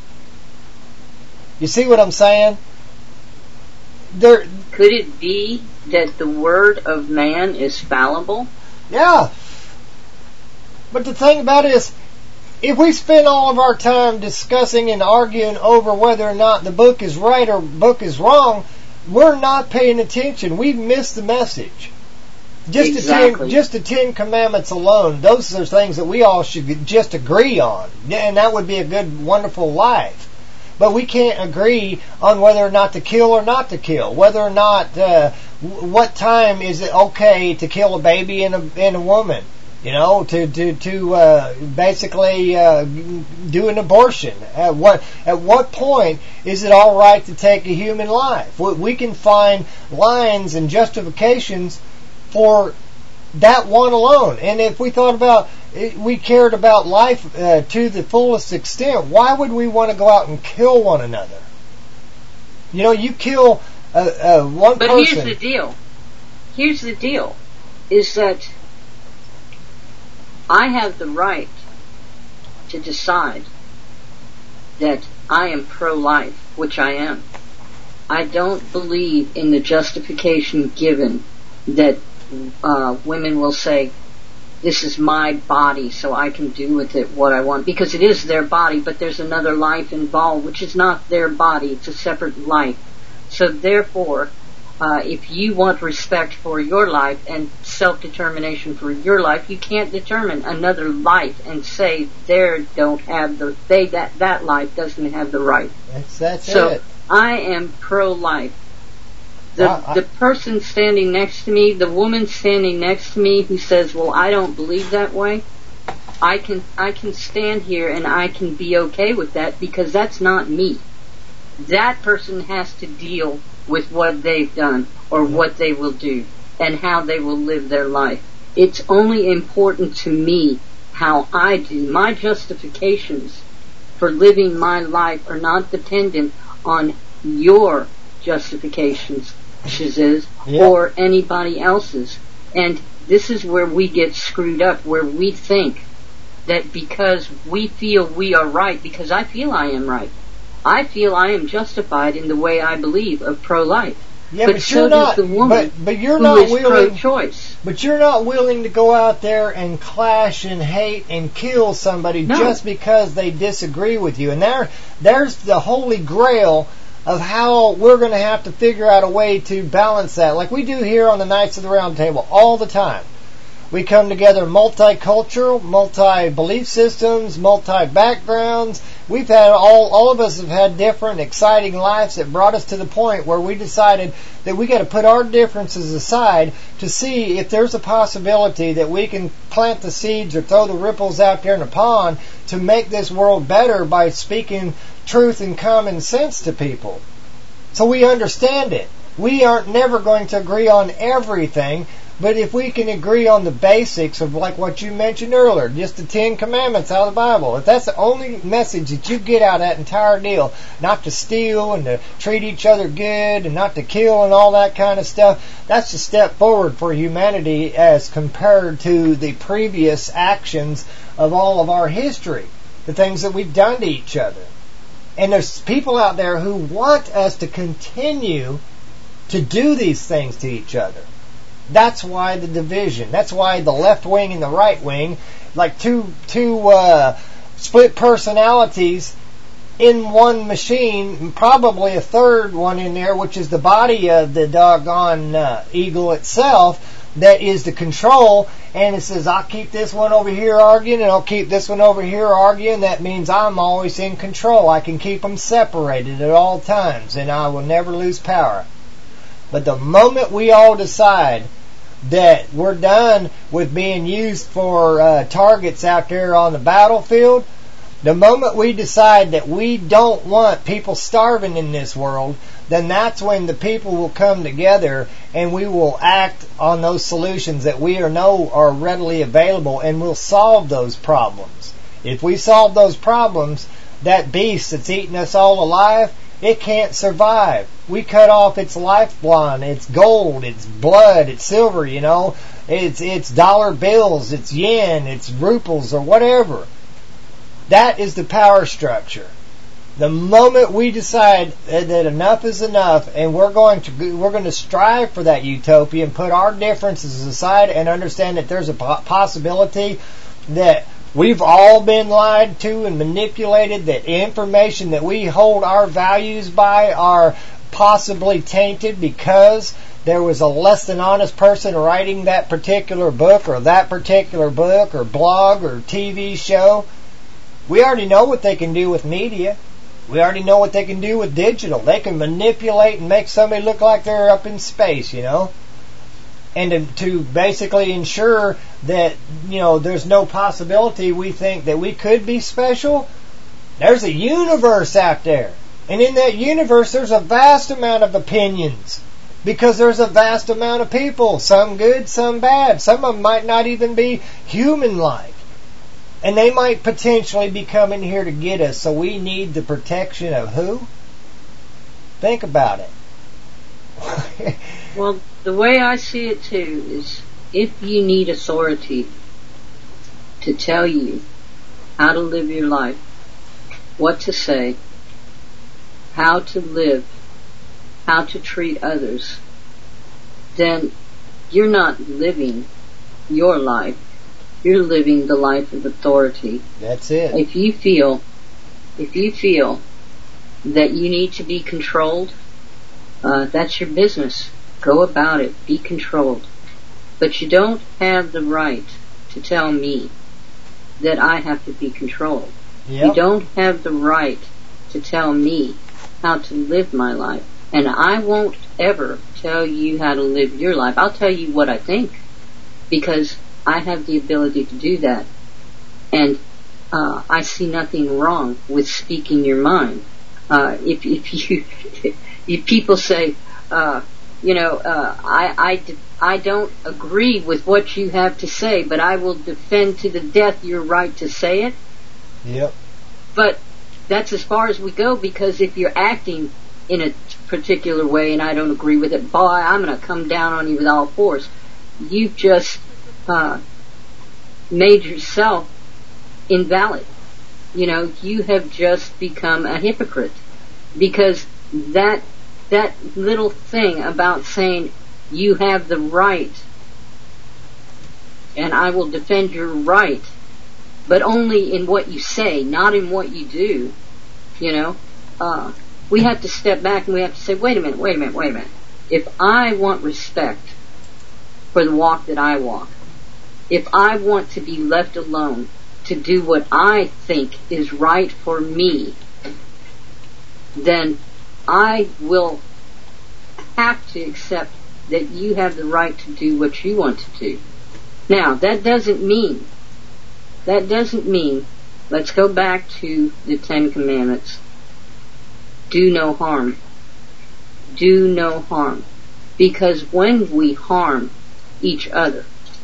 You see what I'm saying? There, could it be that the word of man is fallible? Yeah. But the thing about it is, if we spend all of our time discussing and arguing over whether or not the book is right or book is wrong, we're not paying attention. We've missed the message. Just exactly. the ten, just the Ten Commandments alone, those are things that we all should just agree on, and that would be a good, wonderful life. But we can't agree on whether or not to kill or not to kill. Whether or not, uh, w- what time is it okay to kill a baby and a, and a woman? You know, to to to uh, basically uh, do an abortion. At what at what point is it all right to take a human life? We, we can find lines and justifications for that one alone. And if we thought about, we cared about life uh, to the fullest extent, why would we want to go out and kill one another? You know, you kill uh, uh, one but person. But here's the deal. Here's the deal. Is that I have the right to decide that I am pro-life, which I am. I don't believe in the justification given that uh, women will say, this is my body, so I can do with it what I want. Because it is their body, but there's another life involved, which is not their body. It's a separate life. So therefore, uh, if you want respect for your life and self-determination for your life, you can't determine another life and say they don't have the they that that life doesn't have the right. That's, that's so it. I am pro-life. The, I, I, the person standing next to me, the woman standing next to me who says, well, I don't believe that way, I can I can stand here and I can be okay with that because that's not me. That person has to deal with what they've done or what they will do and how they will live their life. It's only important to me how I do. My justifications for living my life are not dependent on your justifications, Shiziz, yeah. or anybody else's. And this is where we get screwed up, where we think that because we feel we are right, because I feel I am right, I feel I am justified in the way I believe of pro-life. Yeah, but, but so you're does not, the woman but, but you're who not is willing, pro-choice. But you're not willing to go out there and clash and hate and kill somebody No. just because they disagree with you. And there, there's the holy grail of how we're going to have to figure out a way to balance that, like we do here on the Knights of the Round Table all the time. We come together multicultural, multi-belief systems, multi-backgrounds. We've had all, all of us have had different exciting lives that brought us to the point where we decided that we got to put our differences aside to see if there's a possibility that we can plant the seeds or throw the ripples out there in the pond to make this world better by speaking truth and common sense to people. So we understand it. We aren't never going to agree on everything, but if we can agree on the basics of like what you mentioned earlier, just the Ten Commandments out of the Bible, if that's the only message that you get out of that entire deal, not to steal and to treat each other good and not to kill and all that kind of stuff, that's a step forward for humanity as compared to the previous actions of all of our history, the things that we've done to each other. And there's people out there who want us to continue to do these things to each other. That's why the division. That's why the left wing and the right wing, like two two uh, split personalities in one machine, probably a third one in there, which is the body of the doggone uh, eagle itself, that is the control. And it says, I'll keep this one over here arguing, and I'll keep this one over here arguing. That means I'm always in control. I can keep them separated at all times, and I will never lose power. But the moment we all decide that we're done with being used for uh, targets out there on the battlefield, the moment we decide that we don't want people starving in this world, then that's when the people will come together and we will act on those solutions that we are know are readily available, and we'll solve those problems. If we solve those problems, that beast that's eating us all alive, it can't survive. We cut off its lifeline. It's gold, it's blood, it's silver, you know. It's it's dollar bills, it's yen, it's ruples or whatever. That is the power structure. The moment we decide that enough is enough and we're going to we're going to strive for that utopia and put our differences aside and understand that there's a possibility that we've all been lied to and manipulated, that information that we hold our values by are possibly tainted because there was a less than honest person writing that particular book or that particular book or blog or T V show. We already know what they can do with media. We already know what they can do with digital. They can manipulate and make somebody look like they're up in space, you know. And to, to basically ensure that, you know, there's no possibility we think that we could be special. There's a universe out there. And in that universe, there's a vast amount of opinions. Because there's a vast amount of people. Some good, some bad. Some of them might not even be human-like. And they might potentially be coming here to get us. So we need the protection of who? Think about it. Well, the way I see it too is if you need authority to tell you how to live your life, what to say, how to live, how to treat others, then you're not living your life. You're living the life of authority. That's it. If you feel, if you feel that you need to be controlled, uh, that's your business. Go about it. Be controlled. But you don't have the right to tell me that I have to be controlled. Yep. You don't have the right to tell me how to live my life. And I won't ever tell you how to live your life. I'll tell you what I think, because I have the ability to do that. And uh, I see nothing wrong with speaking your mind. Uh, if, if you, if people say, uh, you know, uh, I, I, I don't agree with what you have to say, but I will defend to the death your right to say it. Yep. But that's as far as we go, because if you're acting in a particular way and I don't agree with it, boy, I'm going to come down on you with all force. You've just uh, made yourself invalid. You know, you have just become a hypocrite, because that that little thing about saying you have the right and I will defend your right, but only in what you say, not in what you do. You know, uh, we have to step back and we have to say, wait a minute, wait a minute, wait a minute. If I want respect for the walk that I walk, if I want to be left alone to do what I think is right for me, then I will have to accept that you have the right to do what you want to do. Now, that doesn't mean, that doesn't mean, let's go back to the Ten Commandments. Do no harm. Do no harm. Because when we harm each other,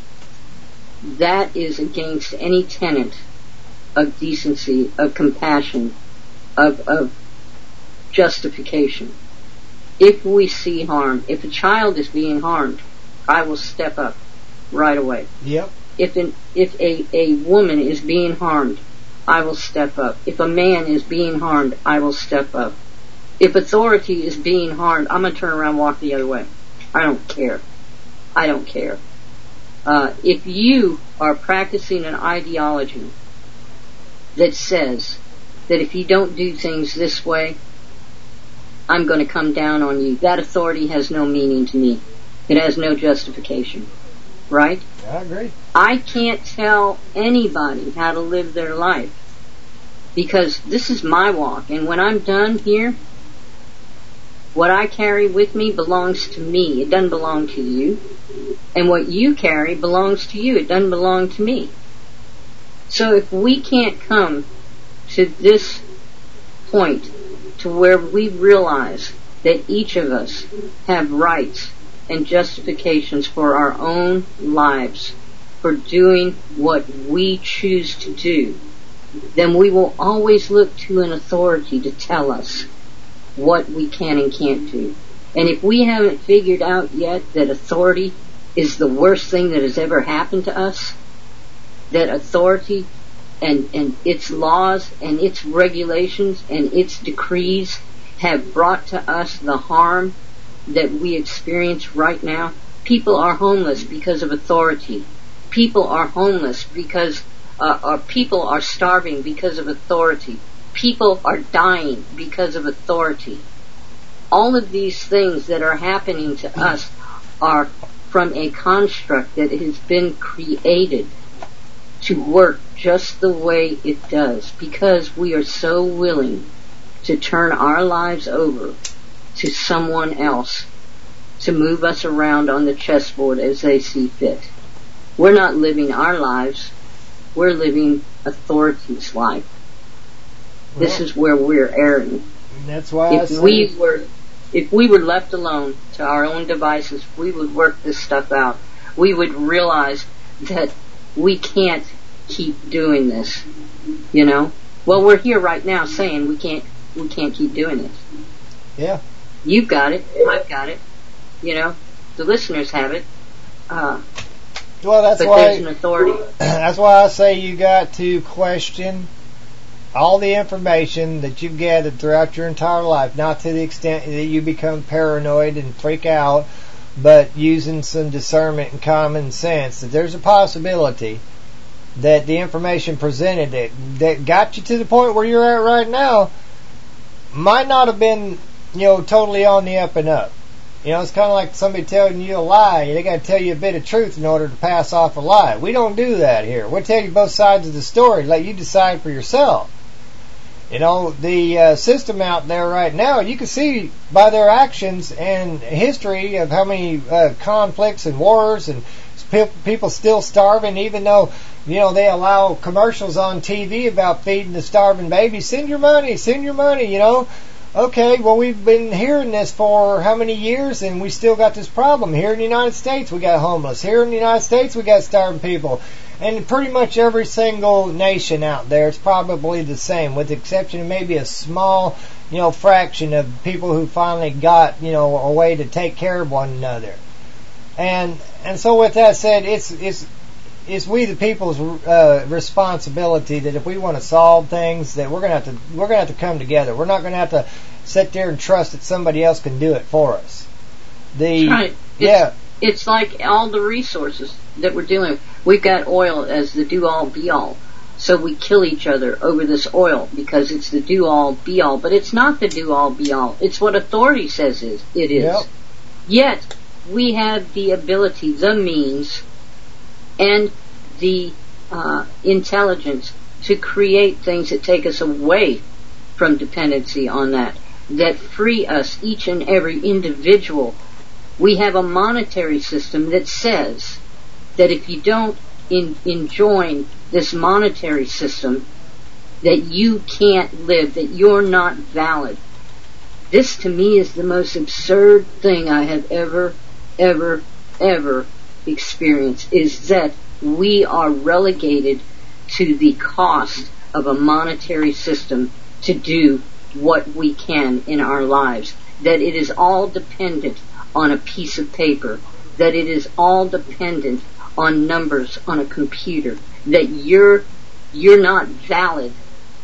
that is against any tenet of decency, of compassion, of, of justification. If we see harm, if a child is being harmed, I will step up right away. Yep. If an, if a, a woman is being harmed, I will step up. If a man is being harmed, I will step up. If authority is being harmed, I'm going to turn around and walk the other way. I don't care. I don't care. Uh, if you are practicing an ideology that says that if you don't do things this way, I'm going to come down on you, that authority has no meaning to me. It has no justification. Right? I agree. I can't tell anybody how to live their life because this is my walk, and when I'm done here, what I carry with me belongs to me. It doesn't belong to you. And what you carry belongs to you. It doesn't belong to me. So if we can't come to this point to where we realize that each of us have rights and justifications for our own lives, for doing what we choose to do, then we will always look to an authority to tell us what we can and can't do. And if we haven't figured out yet that authority is the worst thing that has ever happened to us, that authority and, and its laws and its regulations and its decrees have brought to us the harm that we experience right now. People are homeless because of authority. People are homeless because, uh, or people are starving because of authority. People are dying because of authority. All of these things that are happening to us are from a construct that has been created to work just the way it does, because we are so willing to turn our lives over to someone else to move us around on the chessboard as they see fit. We're not living our lives, we're living authority's life. Well, this is where we're erring. That's why if I we were if we were left alone to our own devices, we would work this stuff out. We would realize that we can't keep doing this. You know? Well, we're here right now saying we can't we can't keep doing this. Yeah. You've got it. I've got it. You know? The listeners have it. Uh, well, that's but why there's an authority. That's why I say you got to question all the information that you've gathered throughout your entire life, not to the extent that you become paranoid and freak out, but using some discernment and common sense, that there's a possibility that the information presented that, that got you to the point where you're at right now might not have been, you know, totally on the up and up. You know, it's kind of like somebody telling you a lie. They got to tell you a bit of truth in order to pass off a lie. We don't do that here. We'll tell you both sides of the story, let you decide for yourself. You know, the uh, system out there right now, you can see by their actions and history of how many uh, conflicts and wars and pe- people still starving, even though, you know, they allow commercials on T V about feeding the starving babies. Send your money, send your money, you know. Okay, well, we've been hearing this for how many years, and we still got this problem. Here in the United States, we got homeless. Here in the United States, we got starving people. And pretty much every single nation out there, it's probably the same, with the exception of maybe a small, you know, fraction of people who finally got, you know, a way to take care of one another. And and so with that said, it's it's it's we the people's uh, responsibility that if we want to solve things, that we're gonna have to we're gonna have to come together. We're not gonna have to sit there and trust that somebody else can do it for us. The right. yeah. It's like all the resources that we're dealing with. We've got oil as the do-all, be-all. So we kill each other over this oil because it's the do-all, be-all. But it's not the do-all, be-all. It's what authority says is, it is. Yep. Yet, we have the ability, the means, and the uh, intelligence to create things that take us away from dependency on that, that free us, each and every individual. We have a monetary system that says that if you don't in, enjoin this monetary system, that you can't live, that you're not valid. This to me is the most absurd thing I have ever, ever, ever experienced, is that we are relegated to the cost of a monetary system to do what we can in our lives. That it is all dependent on a piece of paper. That it is all dependent on numbers on a computer. That you're you're not valid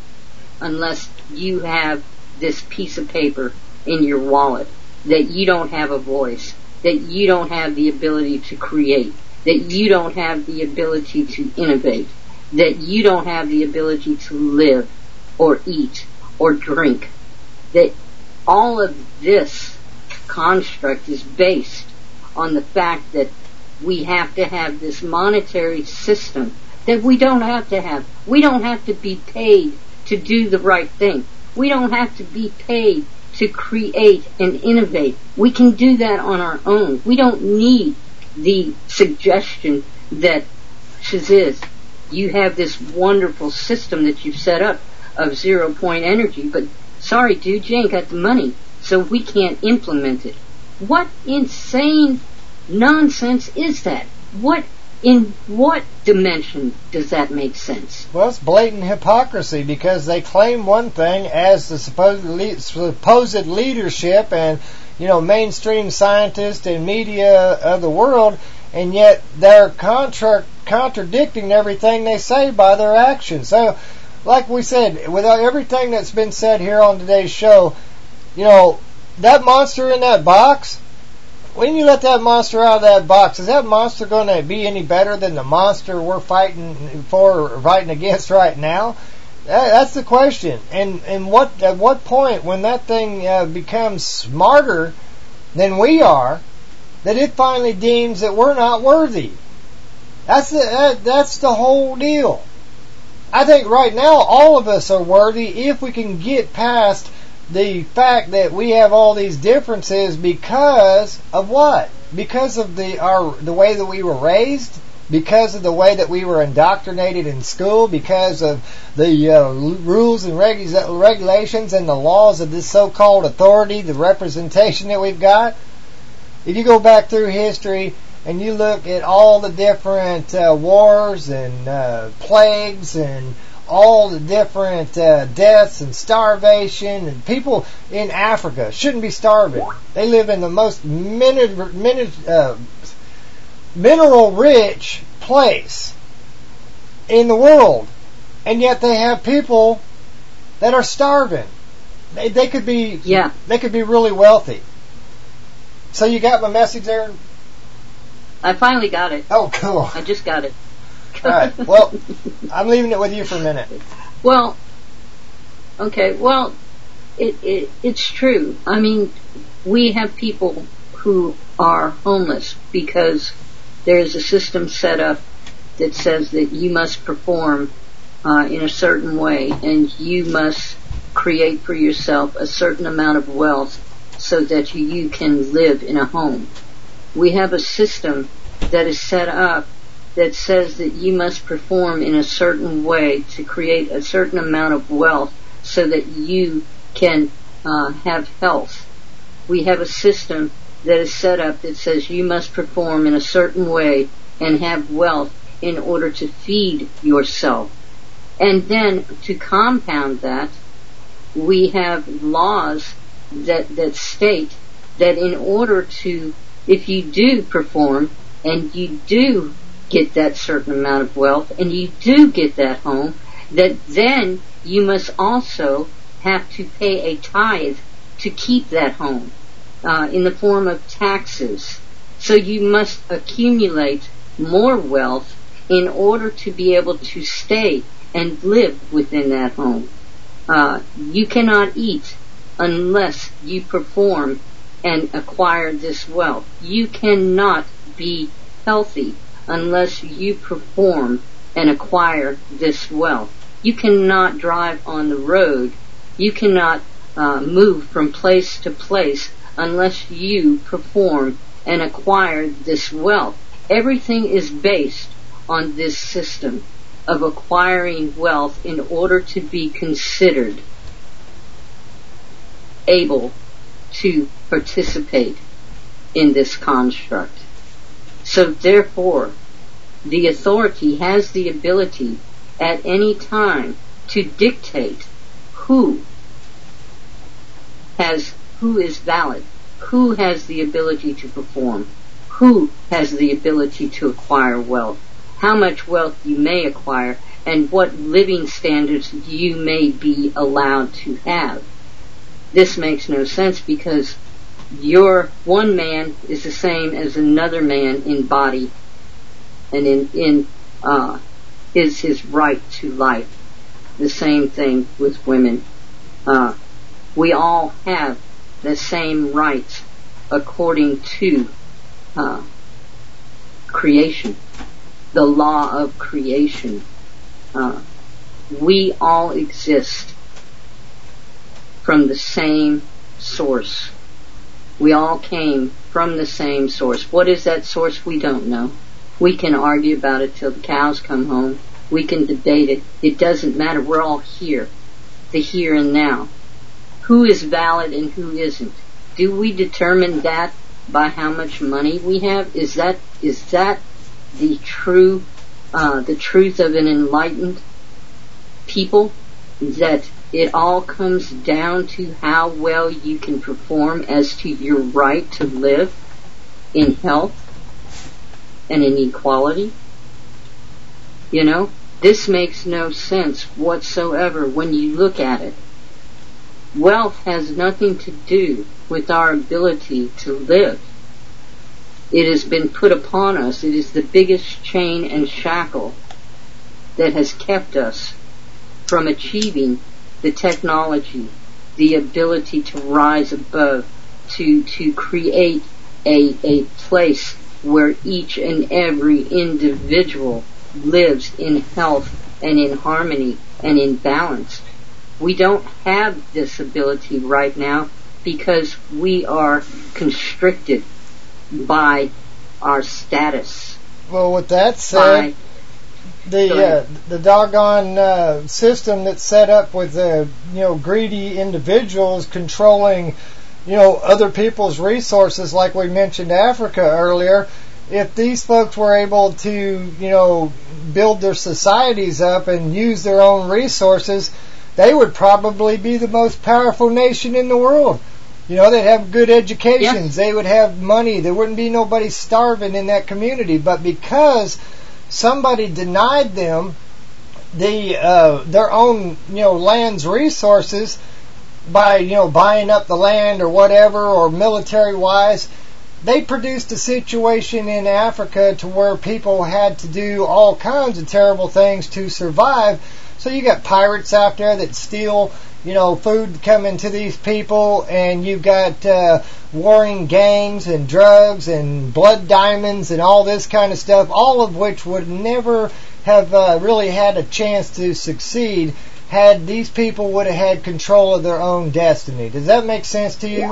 unless you have this piece of paper in your wallet. That you don't have a voice. That you don't have the ability to create. That you don't have the ability to innovate. That you don't have the ability to live or eat or drink. That all of this construct is based on the fact that we have to have this monetary system that we don't have to have. We don't have to be paid to do the right thing. We don't have to be paid to create and innovate. We can do that on our own. We don't need the suggestion that, Shaziz, you have this wonderful system that you've set up of zero point energy, but sorry dude, you ain't got the money, so we can't implement it. What insane nonsense is that? What, in what dimension does that make sense? Well, it's blatant hypocrisy, because they claim one thing as the supposed, le- supposed leadership and, you know, mainstream scientists and media of the world, and yet they're contra- contradicting everything they say by their actions. So, like we said, with everything that's been said here on today's show, you know, that monster in that box, when you let that monster out of that box, is that monster going to be any better than the monster we're fighting for, or fighting against right now? That, that's the question. And and what at what point, when that thing uh, becomes smarter than we are, that it finally deems that we're not worthy? That's the that, that's the whole deal. I think right now all of us are worthy if we can get past the fact that we have all these differences because of what? Because of the our the way that we were raised, because of the way that we were indoctrinated in school, because of the uh, rules and regu- regulations and the laws of this so-called authority, the representation that we've got. If you go back through history and you look at all the different uh, wars and uh, plagues and all the different uh, deaths and starvation, and people in Africa shouldn't be starving. They live in the most min- min- uh, mineral-rich place in the world, and yet they have people that are starving. They, they could be, yeah. They could be really wealthy. So you got my message there? I finally got it. Oh, cool. I just got it. All right. Well, I'm leaving it with you for a minute. Well, okay. Well, it, it it's true. I mean, we have people who are homeless because there's a system set up that says that you must perform uh, in a certain way, and you must create for yourself a certain amount of wealth so that you, you can live in a home. We have a system that is set up that says that you must perform in a certain way to create a certain amount of wealth so that you can uh, have health. We have a system that is set up that says you must perform in a certain way and have wealth in order to feed yourself. And then to compound that, we have laws that, that state that in order to, if you do perform and you do get that certain amount of wealth and you do get that home, that then you must also have to pay a tithe to keep that home uh, in the form of taxes. So you must accumulate more wealth in order to be able to stay and live within that home. Uh, you cannot eat unless you perform and acquire this wealth. You cannot be healthy unless you perform and acquire this wealth. You cannot drive on the road. You cannot uh, move from place to place unless you perform and acquire this wealth. Everything is based on this system of acquiring wealth in order to be considered able to participate in this construct. So therefore, the authority has the ability at any time to dictate who has, who is valid, who has the ability to perform, who has the ability to acquire wealth, how much wealth you may acquire, and what living standards you may be allowed to have. This makes no sense because your one man is the same as another man in body and in, in uh, is his right to life. The same thing with women. Uh, we all have the same rights according to uh, creation, the law of creation. Uh, we all exist from the same source. We all came from the same source. What is that source? We don't know. We can argue about it till the cows come home. We can debate it. It doesn't matter. We're all here. The here and now. Who is valid and who isn't? Do we determine that by how much money we have? Is that is that the true uh, the truth of an enlightened people? That it all comes down to how well you can perform as to your right to live in health and in equality? You know, this makes no sense whatsoever when you look at it. Wealth has nothing to do with our ability to live. It has been put upon us. It is the biggest chain and shackle that has kept us from achieving the technology, the ability to rise above, to to create a a place where each and every individual lives in health and in harmony and in balance. We don't have this ability right now because we are constricted by our status. Well, with that said, the uh, the doggone uh, system that's set up with the you know greedy individuals controlling you know other people's resources, like we mentioned Africa earlier. If these folks were able to you know build their societies up and use their own resources, they would probably be the most powerful nation in the world. You know, they'd have good educations. Yeah. They would have money. There wouldn't be nobody starving in that community. But because somebody denied them the uh, their own you know land's resources by you know buying up the land or whatever, or military wise, they produced a situation in Africa to where people had to do all kinds of terrible things to survive. So you got pirates out there that steal, you know, food coming to these people, and you've got uh, warring gangs and drugs and blood diamonds and all this kind of stuff, all of which would never have uh, really had a chance to succeed had these people would have had control of their own destiny. Does that make sense to you?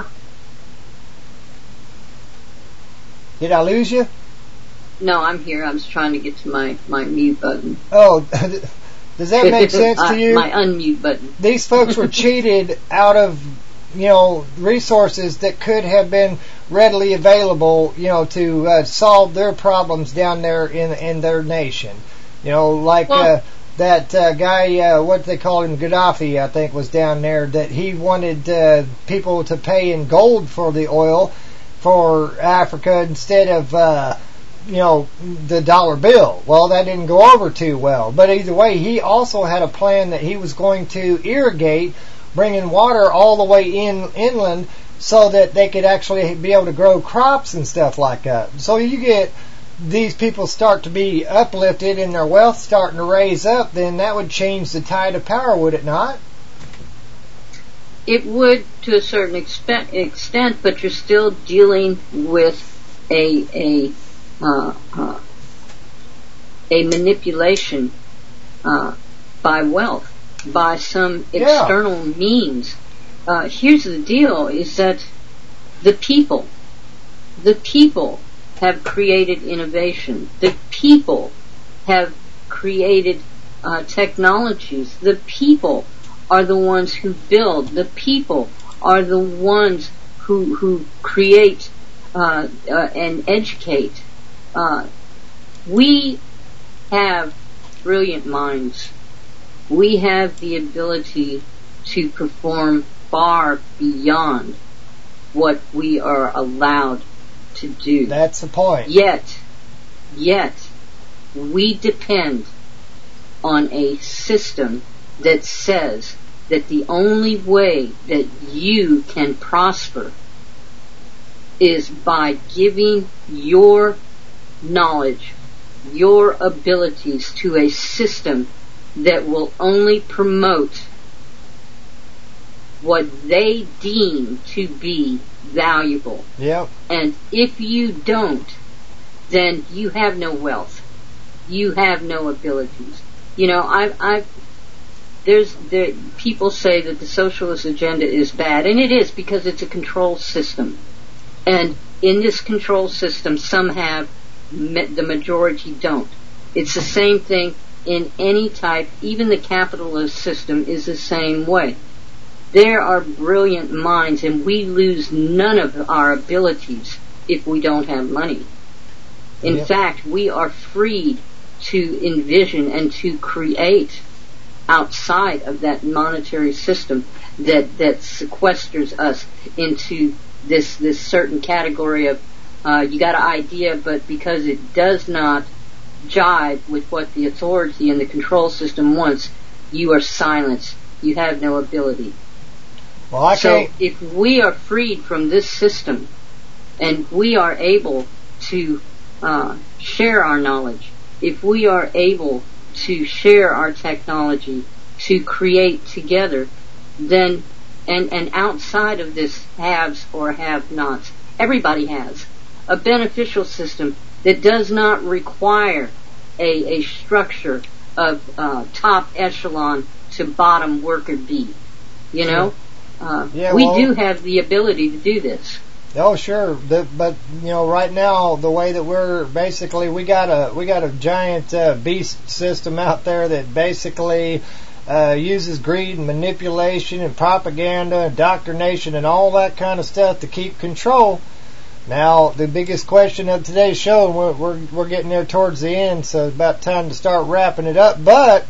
Did I lose you? No, I'm here. I was trying to get to my, my mute button. Oh, does that make sense to you? My unmute button. These folks were cheated out of, you know, resources that could have been readily available, you know, to uh, solve their problems down there in in their nation. You know, like well, uh, that uh, guy, uh, what they call him, Gaddafi, I think, was down there, that he wanted uh, people to pay in gold for the oil for Africa instead of, uh, you know, the dollar bill. Well, that didn't go over too well. But either way, he also had a plan that he was going to irrigate, bringing water all the way in inland so that they could actually be able to grow crops and stuff like that. So you get these people start to be uplifted and their wealth starting to raise up, then that would change the tide of power, would it not? It would to a certain extent, extent but you're still dealing with a a uh, uh, a manipulation uh, by wealth, by some Yeah. external means. Uh, here's the deal: is that the people, the people have created innovation. The people have created uh, technologies. The people are the ones who build. The people are the ones who who create uh, uh, and educate. Uh, we have brilliant minds. We have the ability to perform far beyond what we are allowed to do. That's the point. Yet, yet, we depend on a system that says that the only way that you can prosper is by giving your knowledge, your abilities to a system that will only promote what they deem to be valuable. Yep. And if you don't, then you have no wealth. You have no abilities. You know, I've, I've, there's, there, people say that the socialist agenda is bad, and it is because it's a control system. And in this control system, some have, the majority don't. It's the same thing in any type, even the capitalist system is the same way. There are brilliant minds, and we lose none of our abilities if we don't have money. In Yep. fact, we are freed to envision and to create outside of that monetary system that, that sequesters us into this, this certain category of, uh, you got an idea, but because it does not jive with what the authority and the control system wants, you are silenced. You have no ability. Well, I so can't. if we are freed from this system and we are able to uh, share our knowledge, if we are able to share our technology, to create together, then and and outside of this haves or have-nots, everybody has a beneficial system that does not require a, a structure of uh, top echelon to bottom worker bee. You know, uh, Yeah, we well- do have the ability to do this. Oh, sure. The, but you know, right now the way that we're basically we got a we got a giant uh, beast system out there that basically uh, uses greed and manipulation and propaganda, indoctrination, and all that kind of stuff to keep control. Now, the biggest question of today's show, and we're we're, we're getting there towards the end, so it's about time to start wrapping it up. But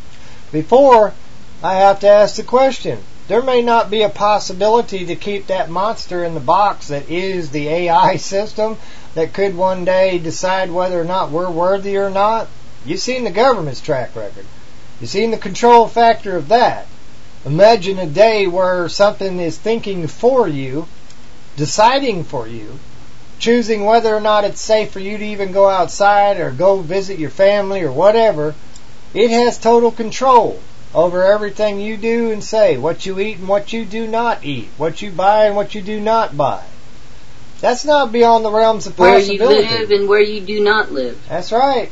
before, I have to ask the question. There may not be a possibility to keep that monster in the box that is the A I system that could one day decide whether or not we're worthy or not. You've seen the government's track record. You've seen the control factor of that. Imagine a day where something is thinking for you, deciding for you, choosing whether or not it's safe for you to even go outside or go visit your family or whatever. It has total control over everything you do and say, what you eat and what you do not eat, what you buy and what you do not buy. That's not beyond the realms of Where you possibility. live and where you do not live. That's right.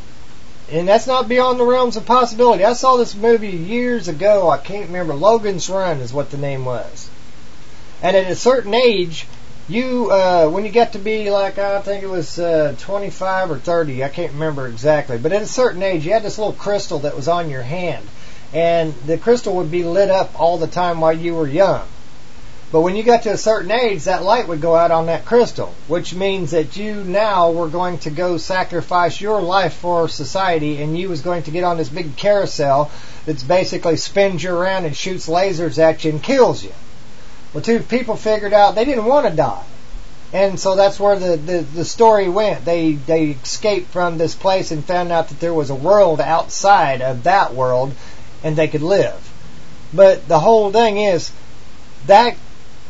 And that's not beyond the realms of possibility. I saw this movie years ago. I can't remember. Logan's Run is what the name was. And at a certain age, you, uh, when you get to be like, I think it was uh, twenty-five or thirty, I can't remember exactly, but at a certain age, you had this little crystal that was on your hand. And the crystal would be lit up all the time while you were young. But when you got to a certain age, that light would go out on that crystal, which means that you now were going to go sacrifice your life for society, and you was going to get on this big carousel that's basically spins you around and shoots lasers at you and kills you. Well, two people figured out they didn't want to die. And so that's where the, the, the story went. They they escaped from this place and found out that there was a world outside of that world, and they could live. But the whole thing is, that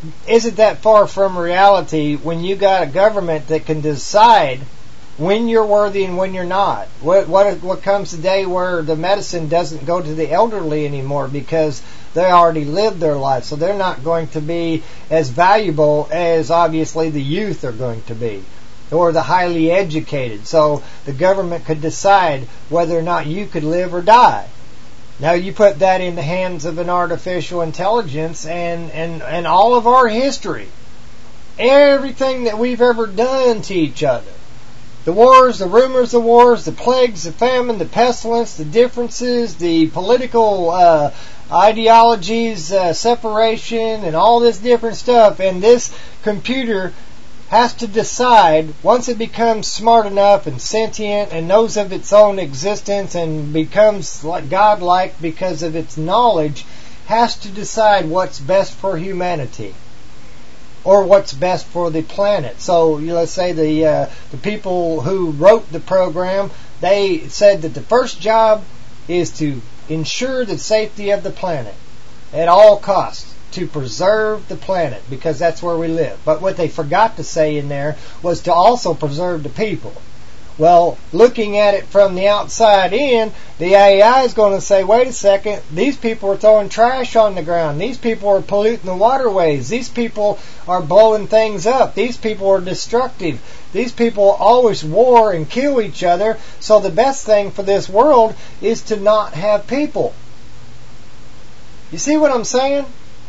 isn't that far from reality when you got a government that can decide when you're worthy and when you're not. What what what comes today where the medicine doesn't go to the elderly anymore because they already lived their life, so they're not going to be as valuable as obviously the youth are going to be, or the highly educated. So the government could decide whether or not you could live or die. Now you put that in the hands of an artificial intelligence, and, and, and all of our history, everything that we've ever done to each other, the wars, the rumors of wars, the plagues, the famine, the pestilence, the differences, the political uh, ideologies, uh, separation, and all this different stuff, and this computer has to decide, once it becomes smart enough and sentient and knows of its own existence and becomes like godlike because of its knowledge, has to decide what's best for humanity or what's best for the planet. So you know, let's say the uh, the people who wrote the program, they said that the first job is to ensure the safety of the planet at all costs, to preserve the planet, because that's where we live. But what they forgot to say in there was to also preserve the people. Well, looking at it from the outside in, the A I is going to say, wait a second, these people are throwing trash on the ground. These people are polluting the waterways. These people are blowing things up. These people are destructive. These people always war and kill each other. So the best thing for this world is to not have people. You see what I'm saying?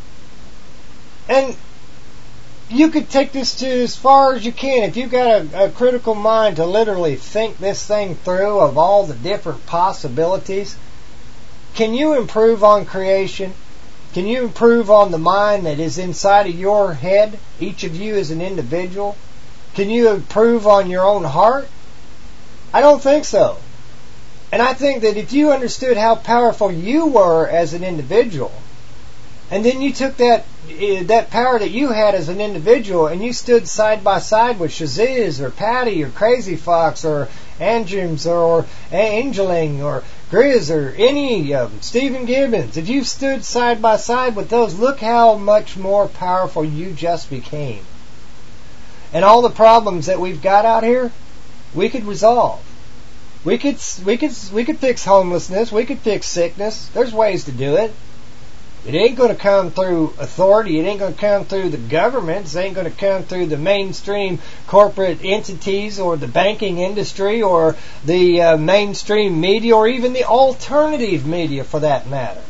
And you could take this to as far as you can. If you've got a, a critical mind to literally think this thing through of all the different possibilities, can you improve on creation? Can you improve on the mind that is inside of your head, each of you as an individual? Can you improve on your own heart? I don't think so. And I think that if you understood how powerful you were as an individual, and then you took that that power that you had as an individual and you stood side by side with Shaziz or Patty or Crazy Fox or Andrews or Angeling or Grizz or any of them, Stephen Gibbons, if you stood side by side with those, look how much more powerful you just became. And all the problems that we've got out here, we could resolve. We could we could we could fix homelessness. We could fix sickness. There's ways to do it. It ain't going to come through authority. It ain't going to come through the governments. It ain't going to come through the mainstream corporate entities or the banking industry or the uh, mainstream media or even the alternative media for that matter.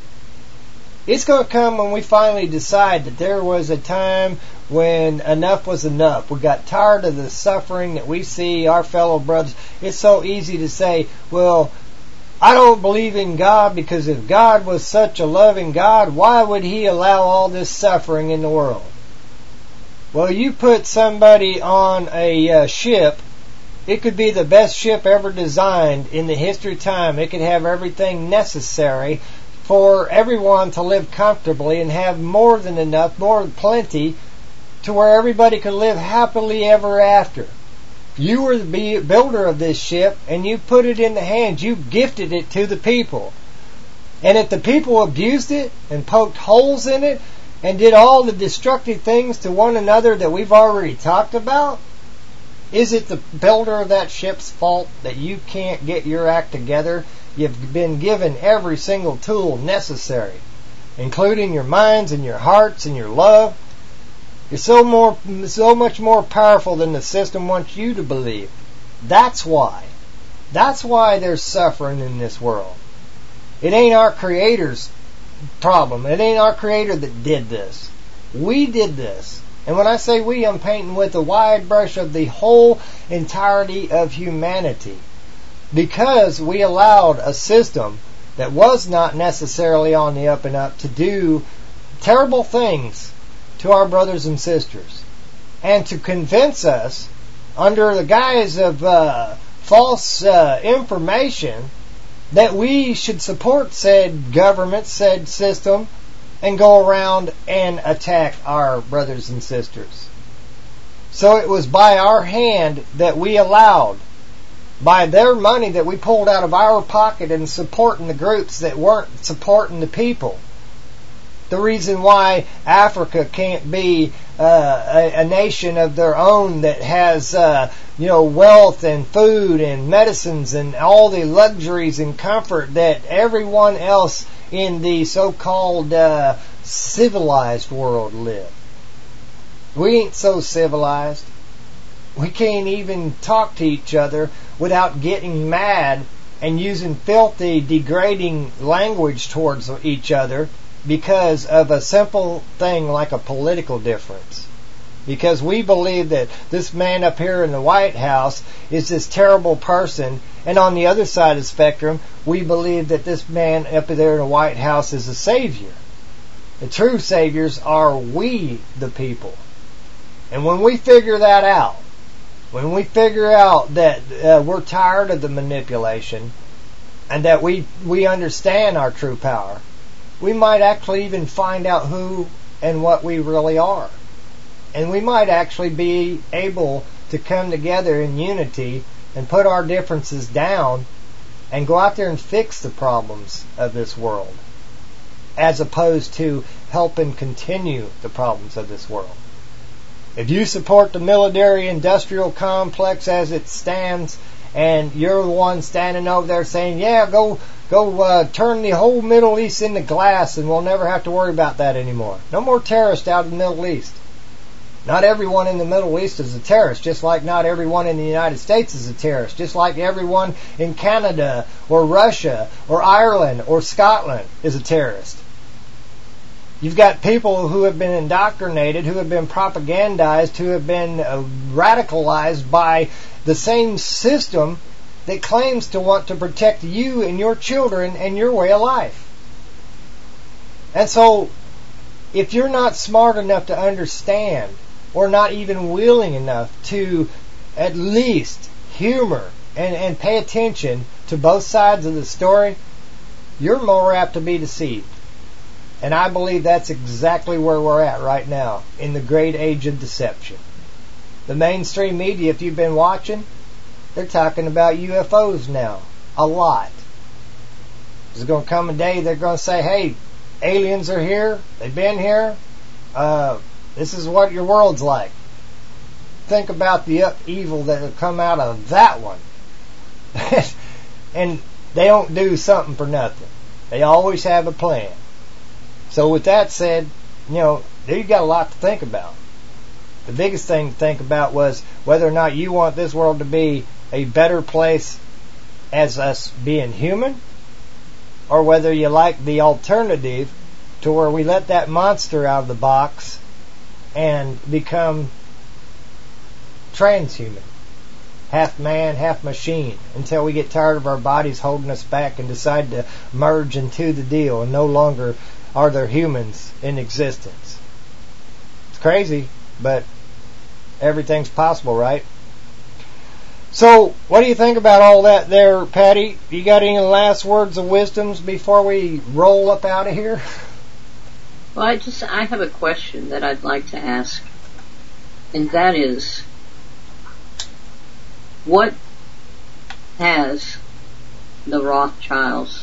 It's going to come when we finally decide that there was a time when enough was enough. We got tired of the suffering that we see our fellow brothers. It's so easy to say, well, I don't believe in God because if God was such a loving God, why would He allow all this suffering in the world? Well, you put somebody on a uh, ship, it could be the best ship ever designed in the history of time. It could have everything necessary for everyone to live comfortably and have more than enough, more than plenty, to where everybody could live happily ever after. You were the builder of this ship, and you put it in the hands. You gifted it to the people. And if the people abused it and poked holes in it and did all the destructive things to one another that we've already talked about, is it the builder of that ship's fault that you can't get your act together? You've been given every single tool necessary, including your minds and your hearts and your love. You're so more, so much more powerful than the system wants you to believe. That's why. That's why there's suffering in this world. It ain't our Creator's problem. It ain't our Creator that did this. We did this. And when I say we, I'm painting with a wide brush of the whole entirety of humanity. Because we allowed a system that was not necessarily on the up and up to do terrible things to our brothers and sisters, and to convince us under the guise of uh, false uh, information that we should support said government, said system, and go around and attack our brothers and sisters. So it was by our hand that we allowed, by their money that we pulled out of our pocket and supporting the groups that weren't supporting the people, The reason why Africa can't be uh, a, a nation of their own that has, uh, you know, wealth and food and medicines and all the luxuries and comfort that everyone else in the so-called uh, civilized world live. We ain't so civilized. We can't even talk to each other without getting mad and using filthy, degrading language towards each other because of a simple thing like a political difference. Because we believe that this man up here in the White House is this terrible person, and on the other side of the spectrum, we believe that this man up there in the White House is a savior. The true saviors are we, the people. And when we figure that out, when we figure out that uh, we're tired of the manipulation and that we, we understand our true power, we might actually even find out who and what we really are. And we might actually be able to come together in unity and put our differences down and go out there and fix the problems of this world, as opposed to helping continue the problems of this world. If you support the military-industrial complex as it stands, and you're the one standing over there saying, yeah, go go uh, turn the whole Middle East into glass and we'll never have to worry about that anymore. No more terrorists out of the Middle East. Not everyone in the Middle East is a terrorist, just like not everyone in the United States is a terrorist, just like everyone in Canada or Russia or Ireland or Scotland is a terrorist. You've got people who have been indoctrinated, who have been propagandized, who have been uh, radicalized by the same system that claims to want to protect you and your children and your way of life. And so, if you're not smart enough to understand, or not even willing enough to at least humor and, and pay attention to both sides of the story, you're more apt to be deceived. And I believe that's exactly where we're at right now, in the great age of deception. The mainstream media, if you've been watching, they're talking about U F Os now, a lot. There's going to come a day they're going to say, hey, aliens are here, they've been here, uh, this is what your world's like. Think about the evil that will come out of that one. And they don't do something for nothing. They always have a plan. So with that said, you know, you've got a lot to think about. The biggest thing to think about was whether or not you want this world to be a better place as us being human, or whether you like the alternative to where we let that monster out of the box and become transhuman, half man, half machine, until we get tired of our bodies holding us back and decide to merge into the deal and no longer are there humans in existence. It's crazy, but everything's possible, right? So, what do you think about all that there, Patty? You got any last words of wisdoms before we roll up out of here? Well, I just, I have a question that I'd like to ask, and that is, what has the Rothschilds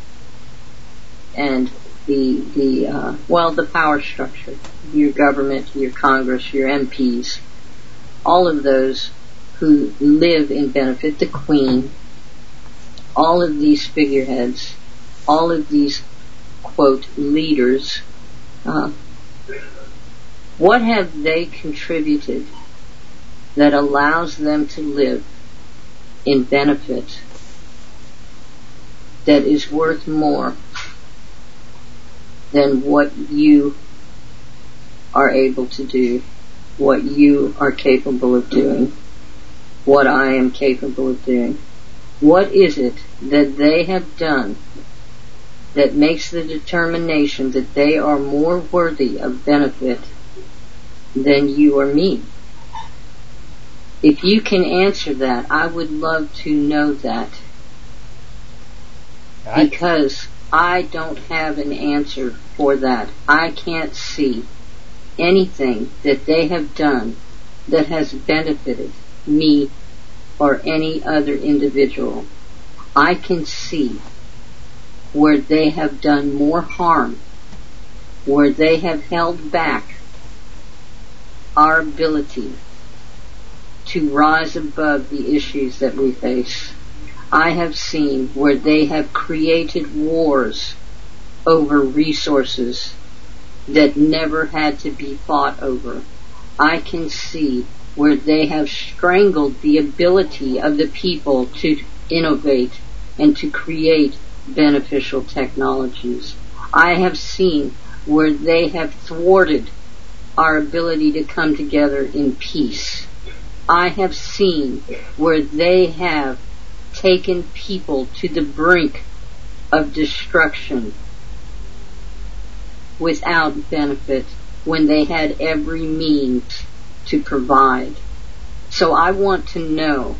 and the, the uh, well, the power structure, your government, your Congress, your M Ps, all of those who live and benefit, the Queen, all of these figureheads, all of these, quote, leaders, uh, what have they contributed that allows them to live in benefit that is worth more than what you are able to do, what you are capable of doing, what I am capable of doing? What is it that they have done that makes the determination that they are more worthy of benefit than you or me? If you can answer that, I would love to know that. Because I don't have an answer for that. I can't see anything that they have done that has benefited me or any other individual. I can see where they have done more harm where they have held back our ability to rise above the issues that we face. I have seen where they have created wars over resources that never had to be fought over. I can see where they have strangled the ability of the people to innovate and to create beneficial technologies. I have seen where they have thwarted our ability to come together in peace. I have seen where they have taken people to the brink of destruction without benefit when they had every means to provide. So I want to know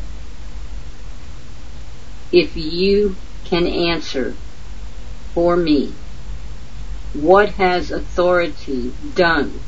if you can answer for me, what has authority done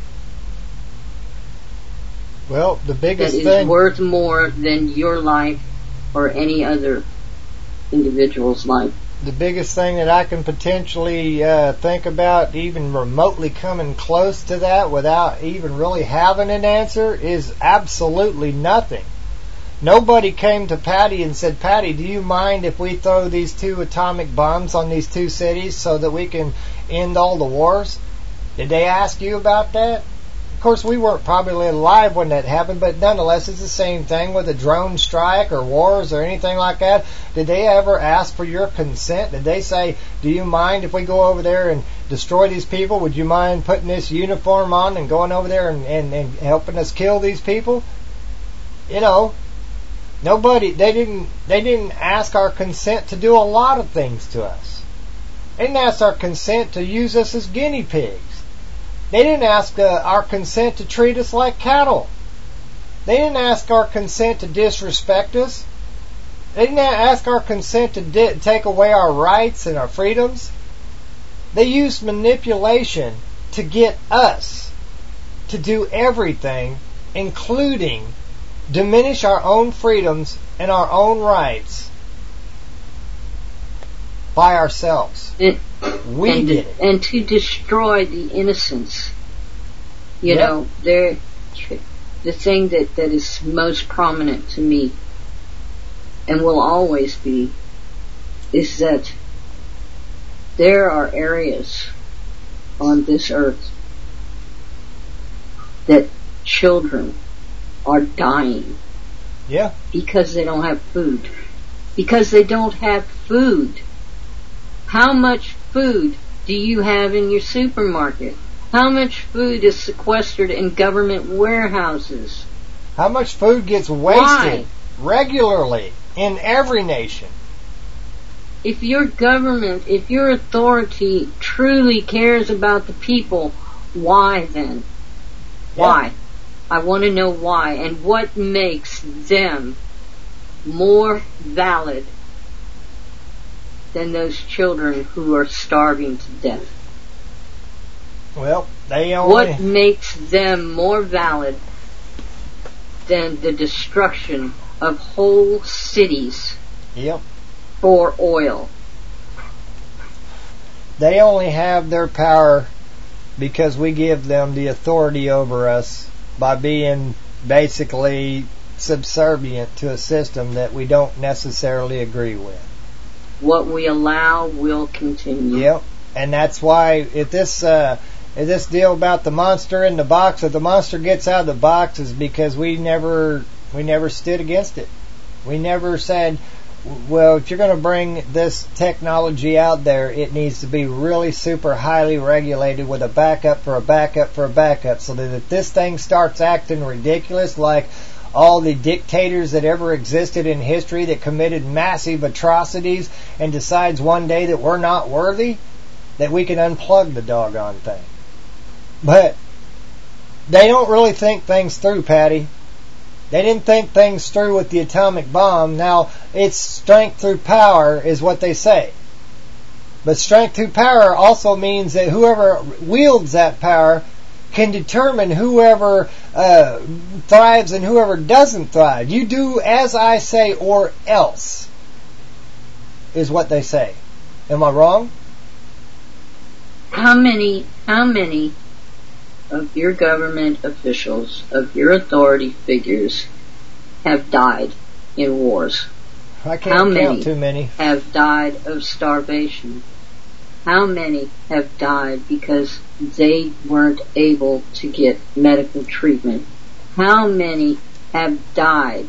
Well, the biggest that is thing worth more than your life or any other individual's life? the biggest thing that I can potentially uh, think about, even remotely coming close to that without even really having an answer, is absolutely nothing. Nobody came to Patty and said, Patty, do you mind if we throw these two atomic bombs on these two cities so that we can end all the wars? Did they ask you about that? Of course, we weren't probably alive when that happened, but nonetheless, it's the same thing with a drone strike or wars or anything like that. Did they ever ask for your consent? Did they say, do you mind if we go over there and destroy these people? Would you mind putting this uniform on and going over there and, and, and helping us kill these people? You know, nobody, they didn't, they didn't ask our consent to do a lot of things to us. They didn't ask our consent to use us as guinea pigs. They didn't ask uh, our consent to treat us like cattle. They didn't ask our consent to disrespect us. They didn't ask our consent to di- take away our rights and our freedoms. They used manipulation to get us to do everything, including diminish our own freedoms and our own rights by ourselves. It, we and, did it. And to destroy the innocents. You Yep. know, they're, the thing that, that is most prominent to me and will always be is that there are areas on this earth that children are dying. Yeah. Because they don't have food. Because they don't have food. How much food do you have in your supermarket? How much food is sequestered in government warehouses? How much food gets wasted Why? regularly in every nation? If your government, if your authority truly cares about the people, why then? Yeah. Why? I want to know why, and what makes them more valid than those children who are starving to death. Well, they only... What makes them more valid than the destruction of whole cities Yep. for oil? They only have their power because we give them the authority over us by being basically subservient to a system that we don't necessarily agree with. What we allow will continue. Yep. And that's why if this uh, if this deal about the monster in the box, if the monster gets out of the box, is because we never we never stood against it. We never said, well, if you're going to bring this technology out there, it needs to be really super highly regulated with a backup for a backup for a backup, so that if this thing starts acting ridiculous like all the dictators that ever existed in history that committed massive atrocities and decides one day that we're not worthy, that we can unplug the doggone thing. But they don't really think things through, Patty. They didn't think things through with the atomic bomb. Now, it's strength through power is what they say. But strength through power also means that whoever wields that power can determine whoever uh, thrives and whoever doesn't thrive. You do as I say or else, is what they say. Am I wrong? How many, how many of your government officials, of your authority figures, have died in wars? I can't how count many too many. have died of starvation? How many have died because they weren't able to get medical treatment? How many have died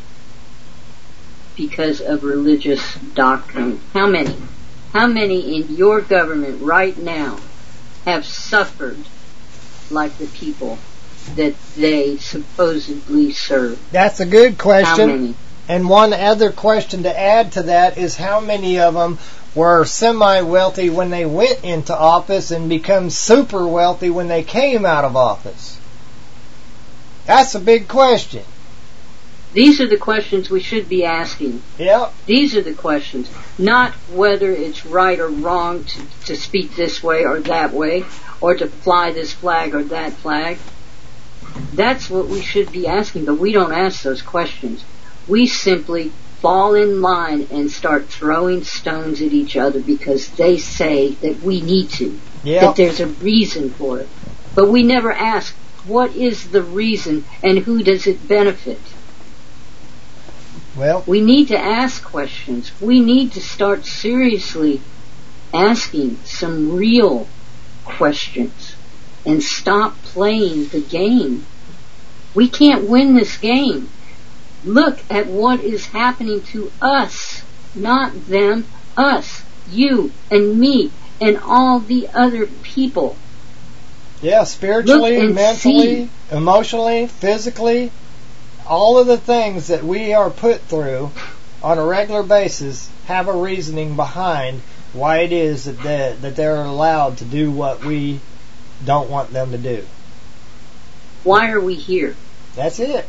because of religious doctrine? How many? How many in your government right now have suffered like the people that they supposedly serve? That's a good question. How many? And one other question to add to that is how many of them were semi-wealthy when they went into office and become super wealthy when they came out of office? That's a big question. These are the questions we should be asking. Yep. These are the questions. Not whether it's right or wrong to, to speak this way or that way, or to fly this flag or that flag. That's what we should be asking, but we don't ask those questions. We simply fall in line and start throwing stones at each other because they say that we need to, yep. that there's a reason for it. But we never ask, what is the reason and who does it benefit? Well, we need to ask questions. We need to start seriously asking some real questions and stop playing the game. We can't win this game. Look at what is happening to us, not them, us, you and me and all the other people. Yeah, spiritually, mentally, see. emotionally, physically, all of the things that we are put through on a regular basis have a reasoning behind why it is that they, that they're allowed to do what we don't want them to do. Why are we here? That's it.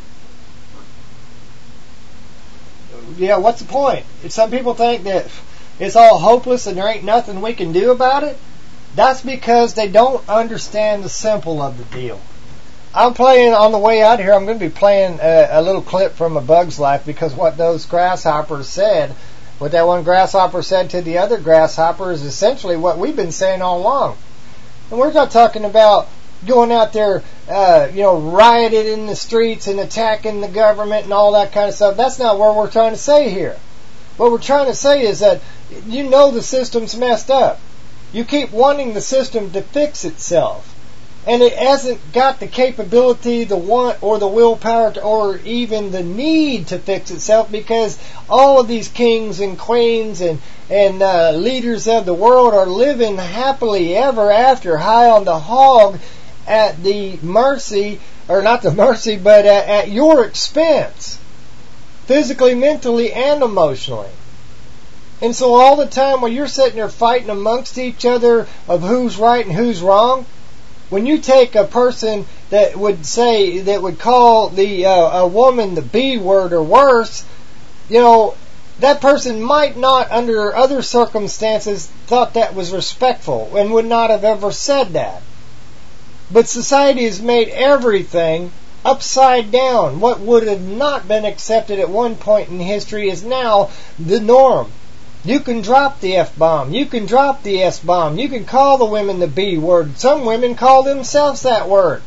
Yeah, what's the point? If some people think that it's all hopeless and there ain't nothing we can do about it, that's because they don't understand the simple of the deal. I'm playing on the way out here. I'm going to be playing a, a little clip from A Bug's Life because what those grasshoppers said, what that one grasshopper said to the other grasshopper is essentially what we've been saying all along. And we're not talking about going out there, uh, you know, rioting in the streets and attacking the government and all that kind of stuff. That's not what we're trying to say here. What we're trying to say is that you know the system's messed up. You keep wanting the system to fix itself. And it hasn't got the capability, the want, or the willpower, to, or even the need to fix itself because all of these kings and queens and, and uh, leaders of the world are living happily ever after, high on the hog, at the mercy, or not the mercy, but at, at your expense, physically, mentally, and emotionally. And so all the time while you're sitting there fighting amongst each other of who's right and who's wrong, when you take a person that would say, that would call the uh, a woman the B word or worse, you know, that person might not, under other circumstances, thought that was respectful and would not have ever said that. But society has made everything upside down. What would have not been accepted at one point in history is now the norm. You can drop the F-bomb. You can drop the S-bomb. You can call the women the B word. Some women call themselves that word.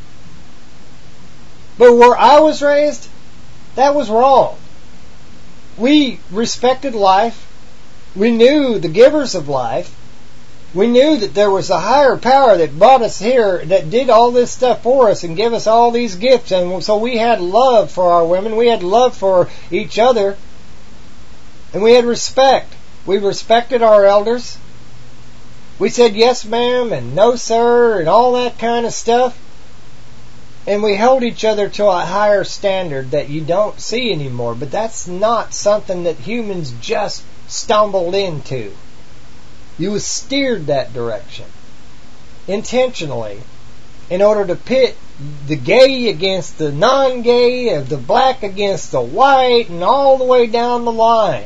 But where I was raised, that was wrong. We respected life. We knew the givers of life. We knew that there was a higher power that brought us here, that did all this stuff for us and gave us all these gifts. And so we had love for our women. We had love for each other. And we had respect. We respected our elders. We said yes ma'am and no sir and all that kind of stuff. And we held each other to a higher standard that you don't see anymore. But that's not something that humans just stumbled into. You was steered that direction intentionally in order to pit the gay against the non-gay, the black against the white, and all the way down the line.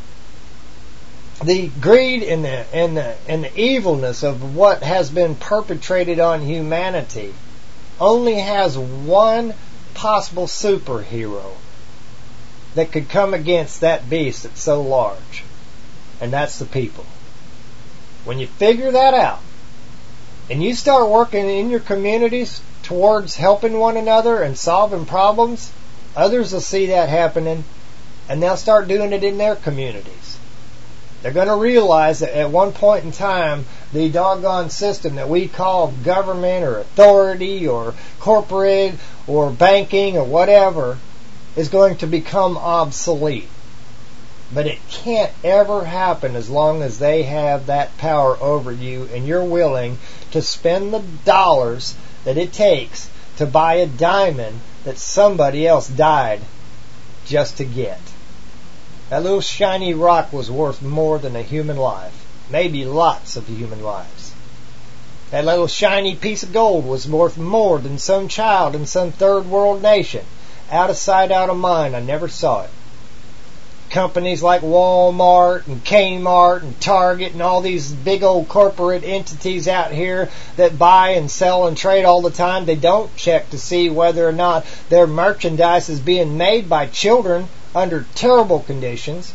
The greed and the, and the, and the evilness of what has been perpetrated on humanity only has one possible superhero that could come against that beast that's so large, and that's the people. When you figure that out, and you start working in your communities towards helping one another and solving problems, others will see that happening, and they'll start doing it in their communities. They're going to realize that at one point in time, the doggone system that we call government or authority or corporate or banking or whatever is going to become obsolete. But it can't ever happen as long as they have that power over you and you're willing to spend the dollars that it takes to buy a diamond that somebody else died just to get. That little shiny rock was worth more than a human life. Maybe lots of human lives. That little shiny piece of gold was worth more than some child in some third world nation. Out of sight, out of mind. I never saw it. Companies like Walmart and Kmart and Target and all these big old corporate entities out here that buy and sell and trade all the time, they don't check to see whether or not their merchandise is being made by children under terrible conditions.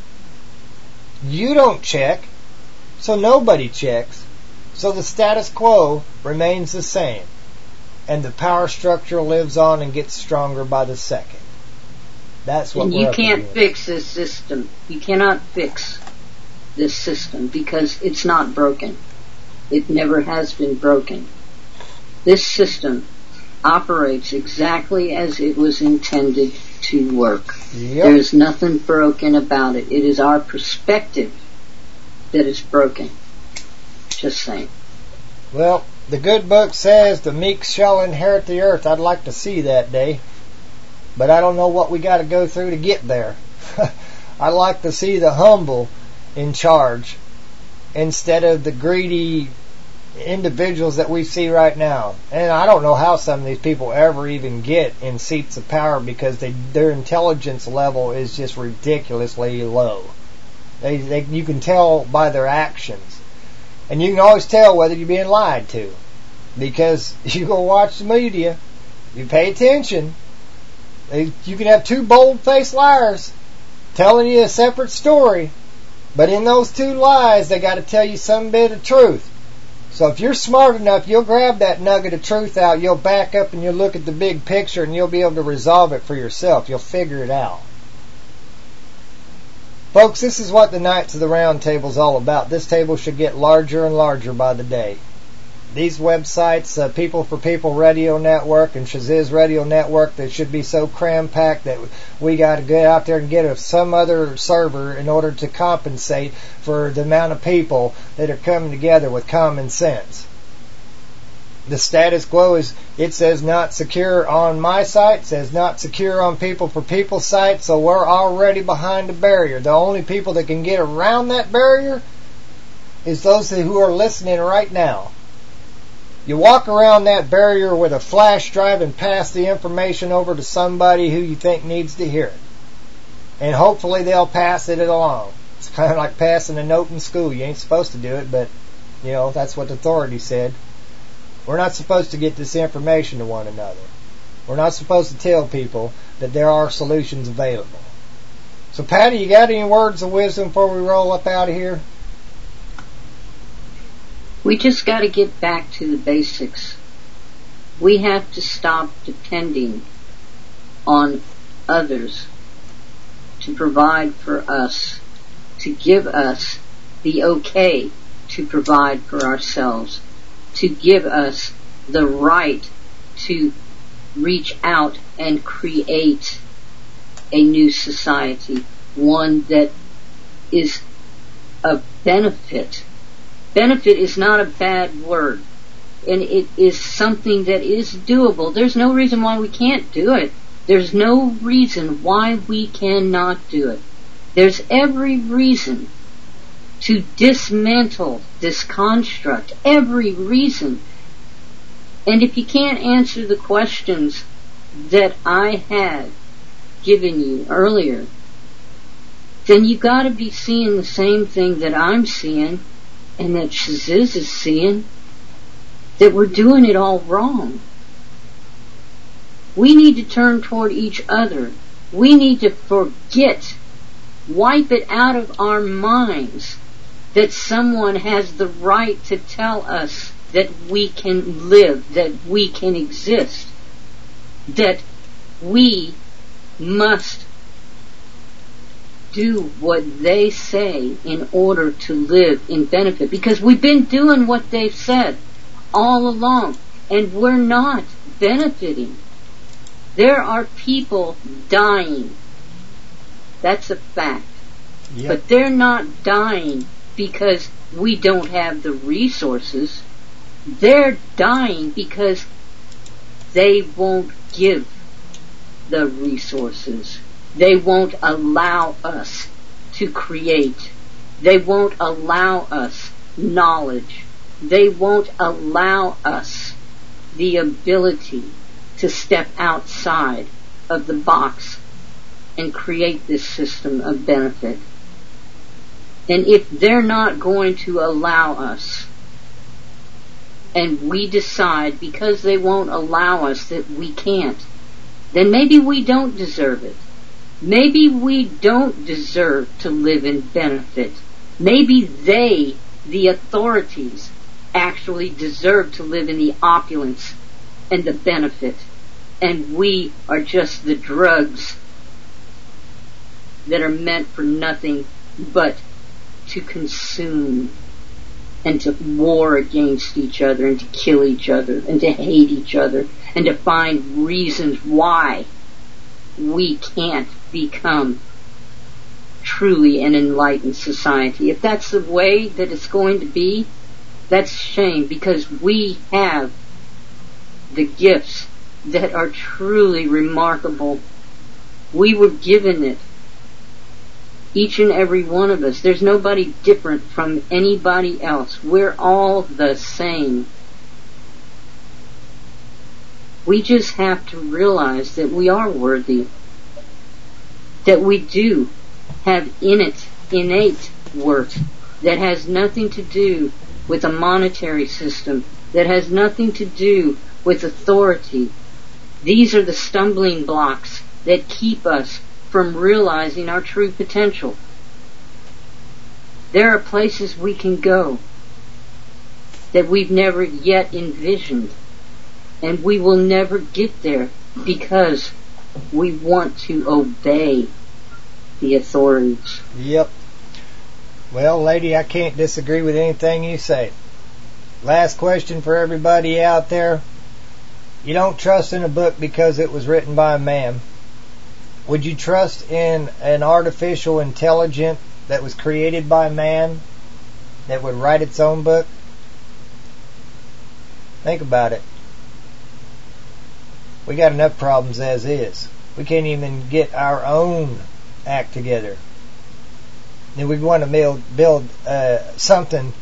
You don't check, so nobody checks. So the status quo remains the same, and the power structure lives on and gets stronger by the second. That's what and we're you up can't against. fix this system. You cannot fix this system because it's not broken. It never has been broken. This system operates exactly as it was intended to work. Yep. There is nothing broken about it. It is our perspective that is broken. Just saying. Well, the good book says the meek shall inherit the earth. I'd like to see that day. But I don't know what we got to go through to get there. I'd like to see the humble in charge instead of the greedy individuals that we see right now. And I don't know how some of these people ever even get in seats of power because they, their intelligence level is just ridiculously low. They, they, you can tell by their actions. And you can always tell whether you're being lied to. Because you go watch the media, you pay attention, they, you can have two bold-faced liars telling you a separate story. But in those two lies, they got to tell you some bit of truth. So if you're smart enough, you'll grab that nugget of truth out, you'll back up and you'll look at the big picture and you'll be able to resolve it for yourself. You'll figure it out. Folks, this is what the Knights of the Round Table is all about. This table should get larger and larger by the day. These websites, uh, People for People Radio Network and Shaziz Radio Network, they should be so cram-packed that we got to get out there and get a, some other server in order to compensate for the amount of people that are coming together with common sense. The status quo is, it says not secure on my site, says not secure on People for People site, so we're already behind a barrier. The only people that can get around that barrier is those who are listening right now. You walk around that barrier with a flash drive and pass the information over to somebody who you think needs to hear it. And hopefully they'll pass it along. It's kind of like passing a note in school. You ain't supposed to do it, but, you know, that's what the authority said. We're not supposed to get this information to one another. We're not supposed to tell people that there are solutions available. So, Patty, you got any words of wisdom before we roll up out of here? We just got to get back to the basics. We have to stop depending on others to provide for us, to give us the okay to provide for ourselves, to give us the right to reach out and create a new society, one that is of benefit. Benefit is not a bad word, and it is something that is doable. There's no reason why we can't do it. There's no reason why we cannot do it. There's every reason to dismantle this construct. Every reason. And if you can't answer the questions that I had given you earlier, then you got to be seeing the same thing that I'm seeing and that Shaziz is seeing, that we're doing it all wrong. We need to turn toward each other. We need to forget, wipe it out of our minds that someone has the right to tell us that we can live, that we can exist, that we must do what they say in order to live in benefit, because we've been doing what they've said all along, and we're not benefiting. There are people dying. That's a fact. Yep. But they're not dying because we don't have the resources. They're dying because they won't give the resources. They won't allow us to create. They won't allow us knowledge. They won't allow us the ability to step outside of the box and create this system of benefit. And if they're not going to allow us, and we decide because they won't allow us that we can't, then maybe we don't deserve it. Maybe we don't deserve to live in benefit. Maybe they, the authorities, actually deserve to live in the opulence and the benefit. And we are just the drugs that are meant for nothing but to consume and to war against each other and to kill each other and to hate each other and to find reasons why we can't become truly an enlightened society. If that's the way that it's going to be, that's a shame, because we have the gifts that are truly remarkable. We were given it. Each and every one of us. There's nobody different from anybody else. We're all the same. We just have to realize that we are worthy. That we do have in it innate worth that has nothing to do with a monetary system, that has nothing to do with authority. These are the stumbling blocks that keep us from realizing our true potential. There are places we can go that we've never yet envisioned, and we will never get there because we want to obey the authorities. Yep. Well, lady, I can't disagree with anything you say. Last question for everybody out there. You don't trust in a book because it was written by a man. Would you trust in an artificial intelligence that was created by man that would write its own book? Think about it. We got enough problems as is. We can't even get our own act together. And we want to build, build uh, something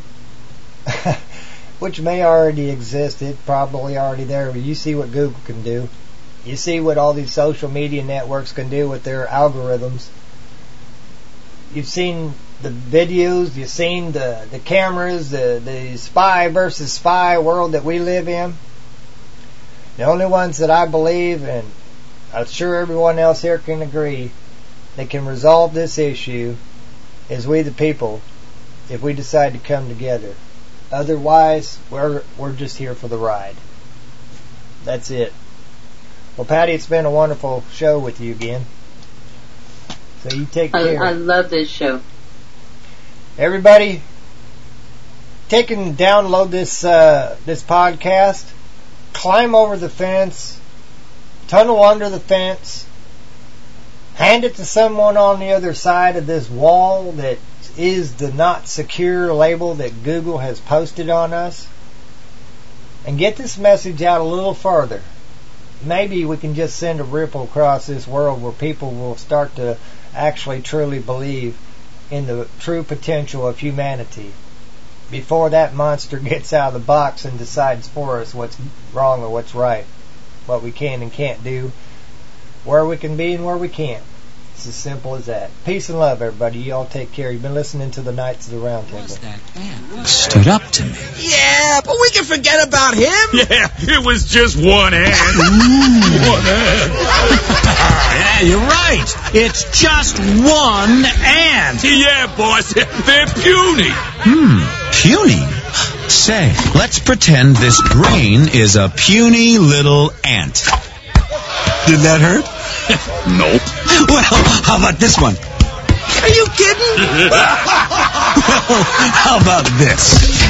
which may already exist. It's probably already there. But you see what Google can do. You see what all these social media networks can do with their algorithms. You've seen the videos, you've seen the, the cameras, the, the spy versus spy world that we live in. The only ones that I believe, and I'm sure everyone else here can agree, that can resolve this issue is we the people, if we decide to come together. Otherwise, we're we're just here for the ride. That's it. Well, Patty, it's been a wonderful show with you again. So you take I, care. I love this show. Everybody, take and download this uh, this podcast. Climb over the fence. Tunnel under the fence. Hand it to someone on the other side of this wall that is the not secure label that Google has posted on us. And get this message out a little further. Maybe we can just send a ripple across this world where people will start to actually truly believe in the true potential of humanity before that monster gets out of the box and decides for us what's wrong or what's right, what we can and can't do, where we can be and where we can't. It's as simple as that. Peace and love, everybody. You all take care. You've been listening to the Knights of the Round Table. Stood up to me. Yeah, but we can forget about him. Yeah, it was just one ant. One ant. Yeah, you're right. It's just one ant. Yeah, boss. They're puny. Hmm, puny. Say, let's pretend this brain is a puny little ant. Did that hurt? Nope. Well, how about this one? Are you kidding? Well, how about this?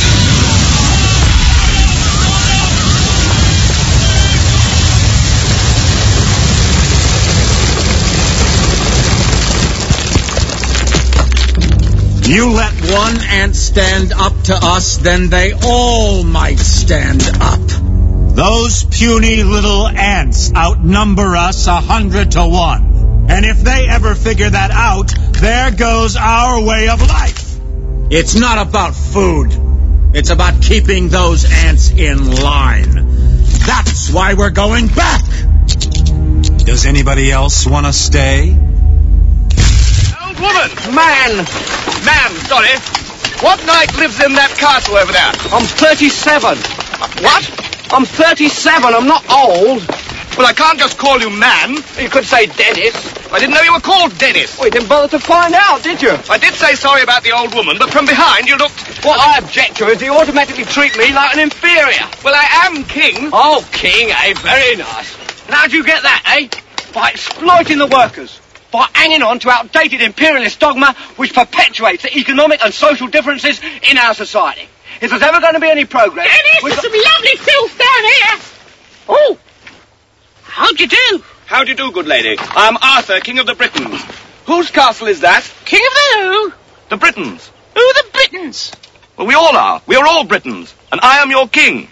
You let one ant stand up to us, then they all might stand up. Those puny little ants outnumber us a hundred to one. And if they ever figure that out, there goes our way of life. It's not about food. It's about keeping those ants in line. That's why we're going back. Does anybody else want to stay? Old woman! Man! Man, sorry. What knight lives in that castle over there? I'm thirty-seven. What? I'm thirty-seven. I'm not old. Well, I can't just call you man. You could say Dennis. I didn't know you were called Dennis. Well, you didn't bother to find out, did you? I did say sorry about the old woman, but from behind you looked... What I object to is you automatically treat me like an inferior. Well, I am king. Oh, king, eh? Very nice. And how'd you get that, eh? By exploiting the workers. By hanging on to outdated imperialist dogma which perpetuates the economic and social differences in our society. If there's ever going to be any progress... Dennis, there's some lovely filth down here. Oh, how'd you do? How do you do, good lady? I'm Arthur, King of the Britons. Whose castle is that? King of the who? The Britons. Who are the Britons? Well, we all are. We are all Britons. And I am your king.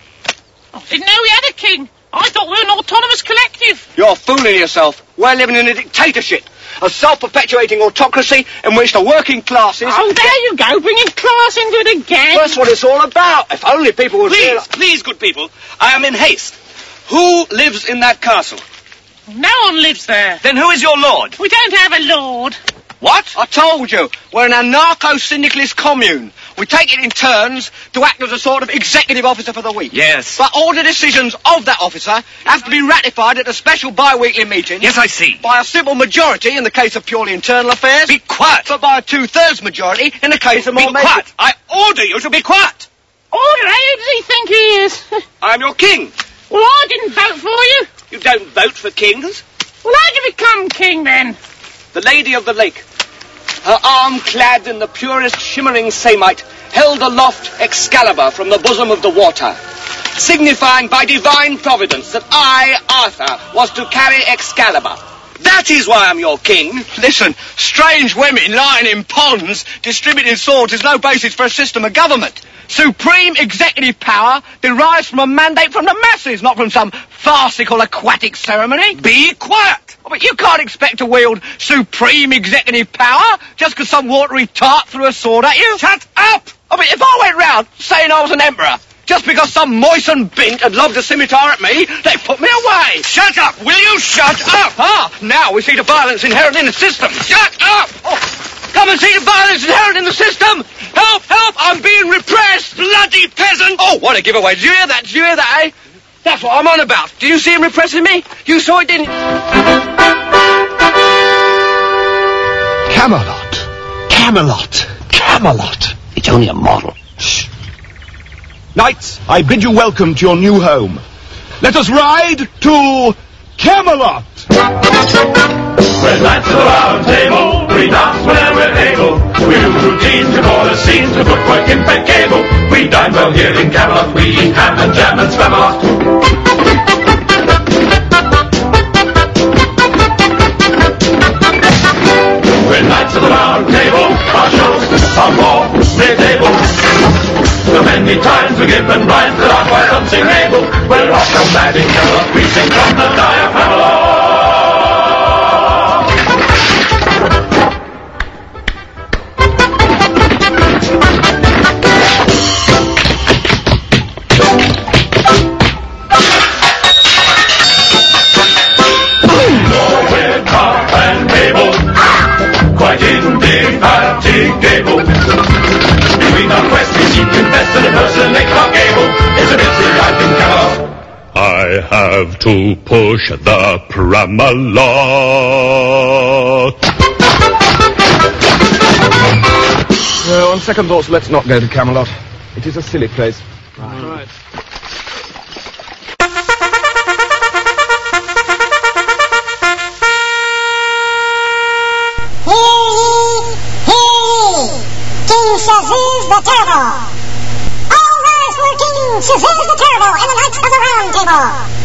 I didn't know we had a king. I thought we were an autonomous collective. You're fooling yourself. We're living in a dictatorship. A self-perpetuating autocracy in which the working classes... Oh, there you go, bringing class into it again. That's what it's all about. If only people would... Please, realize... please, good people, I am in haste. Who lives in that castle? No one lives there. Then who is your lord? We don't have a lord. What? I told you. We're an anarcho-syndicalist commune. We take it in turns to act as a sort of executive officer for the week. Yes. But all the decisions of that officer have to be ratified at a special bi-weekly meeting. Yes, I see. By a simple majority in the case of purely internal affairs. Be quiet. But by a two-thirds majority in the case of more... Be quiet. I order you to be quiet. Order? Who does he think he is? I'm your king. Well, I didn't vote for you. You don't vote for kings. Well, how'd you become king, then? The Lady of the Lake, her arm clad in the purest shimmering samite, held aloft Excalibur from the bosom of the water, signifying by divine providence that I, Arthur, was to carry Excalibur. That is why I'm your king. Listen, strange women lying in ponds distributing swords is no basis for a system of government. Supreme executive power derives from a mandate from the masses, not from some farcical aquatic ceremony. Be quiet! Oh, but you can't expect to wield supreme executive power just because some watery tart threw a sword at you. Shut up! I mean, if I went round saying I was an emperor, just because some moistened bint had lobbed a scimitar at me, they put me away. Shut up! Will you shut up? Ah, now we see the violence inherent in the system. Shut up! Oh, come and see the violence inherent in the system. Help, help, I'm being repressed, bloody peasant. Oh, what a giveaway. Did you hear that? Did you hear that, eh? That's what I'm on about. Did you see him repressing me? You saw it, didn't you? Camelot. Camelot. Camelot. It's only a model. Shh. Knights, I bid you welcome to your new home. Let us ride to Camelot. We're knights of the round table, we dance whenever we're able. We do routines, we call the scenes, the footwork impeccable. We dine well here in Camelot, we eat ham and jam and Spamalot. We're knights of the round table, our shows are more mid-table. The many times we give and rhymes that are quite unsingable. We're off and mad in Camelot, we sing from the diaphragm. Quite indefatigable. Between our quest we seek to invest and impersonate our gable. It's a busy life in Camelot. I have to push the Pramalot. Uh, on second thoughts, let's not go to Camelot. It is a silly place. Right. right. King Shazuz the Terrible. All rise for King Shazuz the Terrible and the Knights of the Round Table.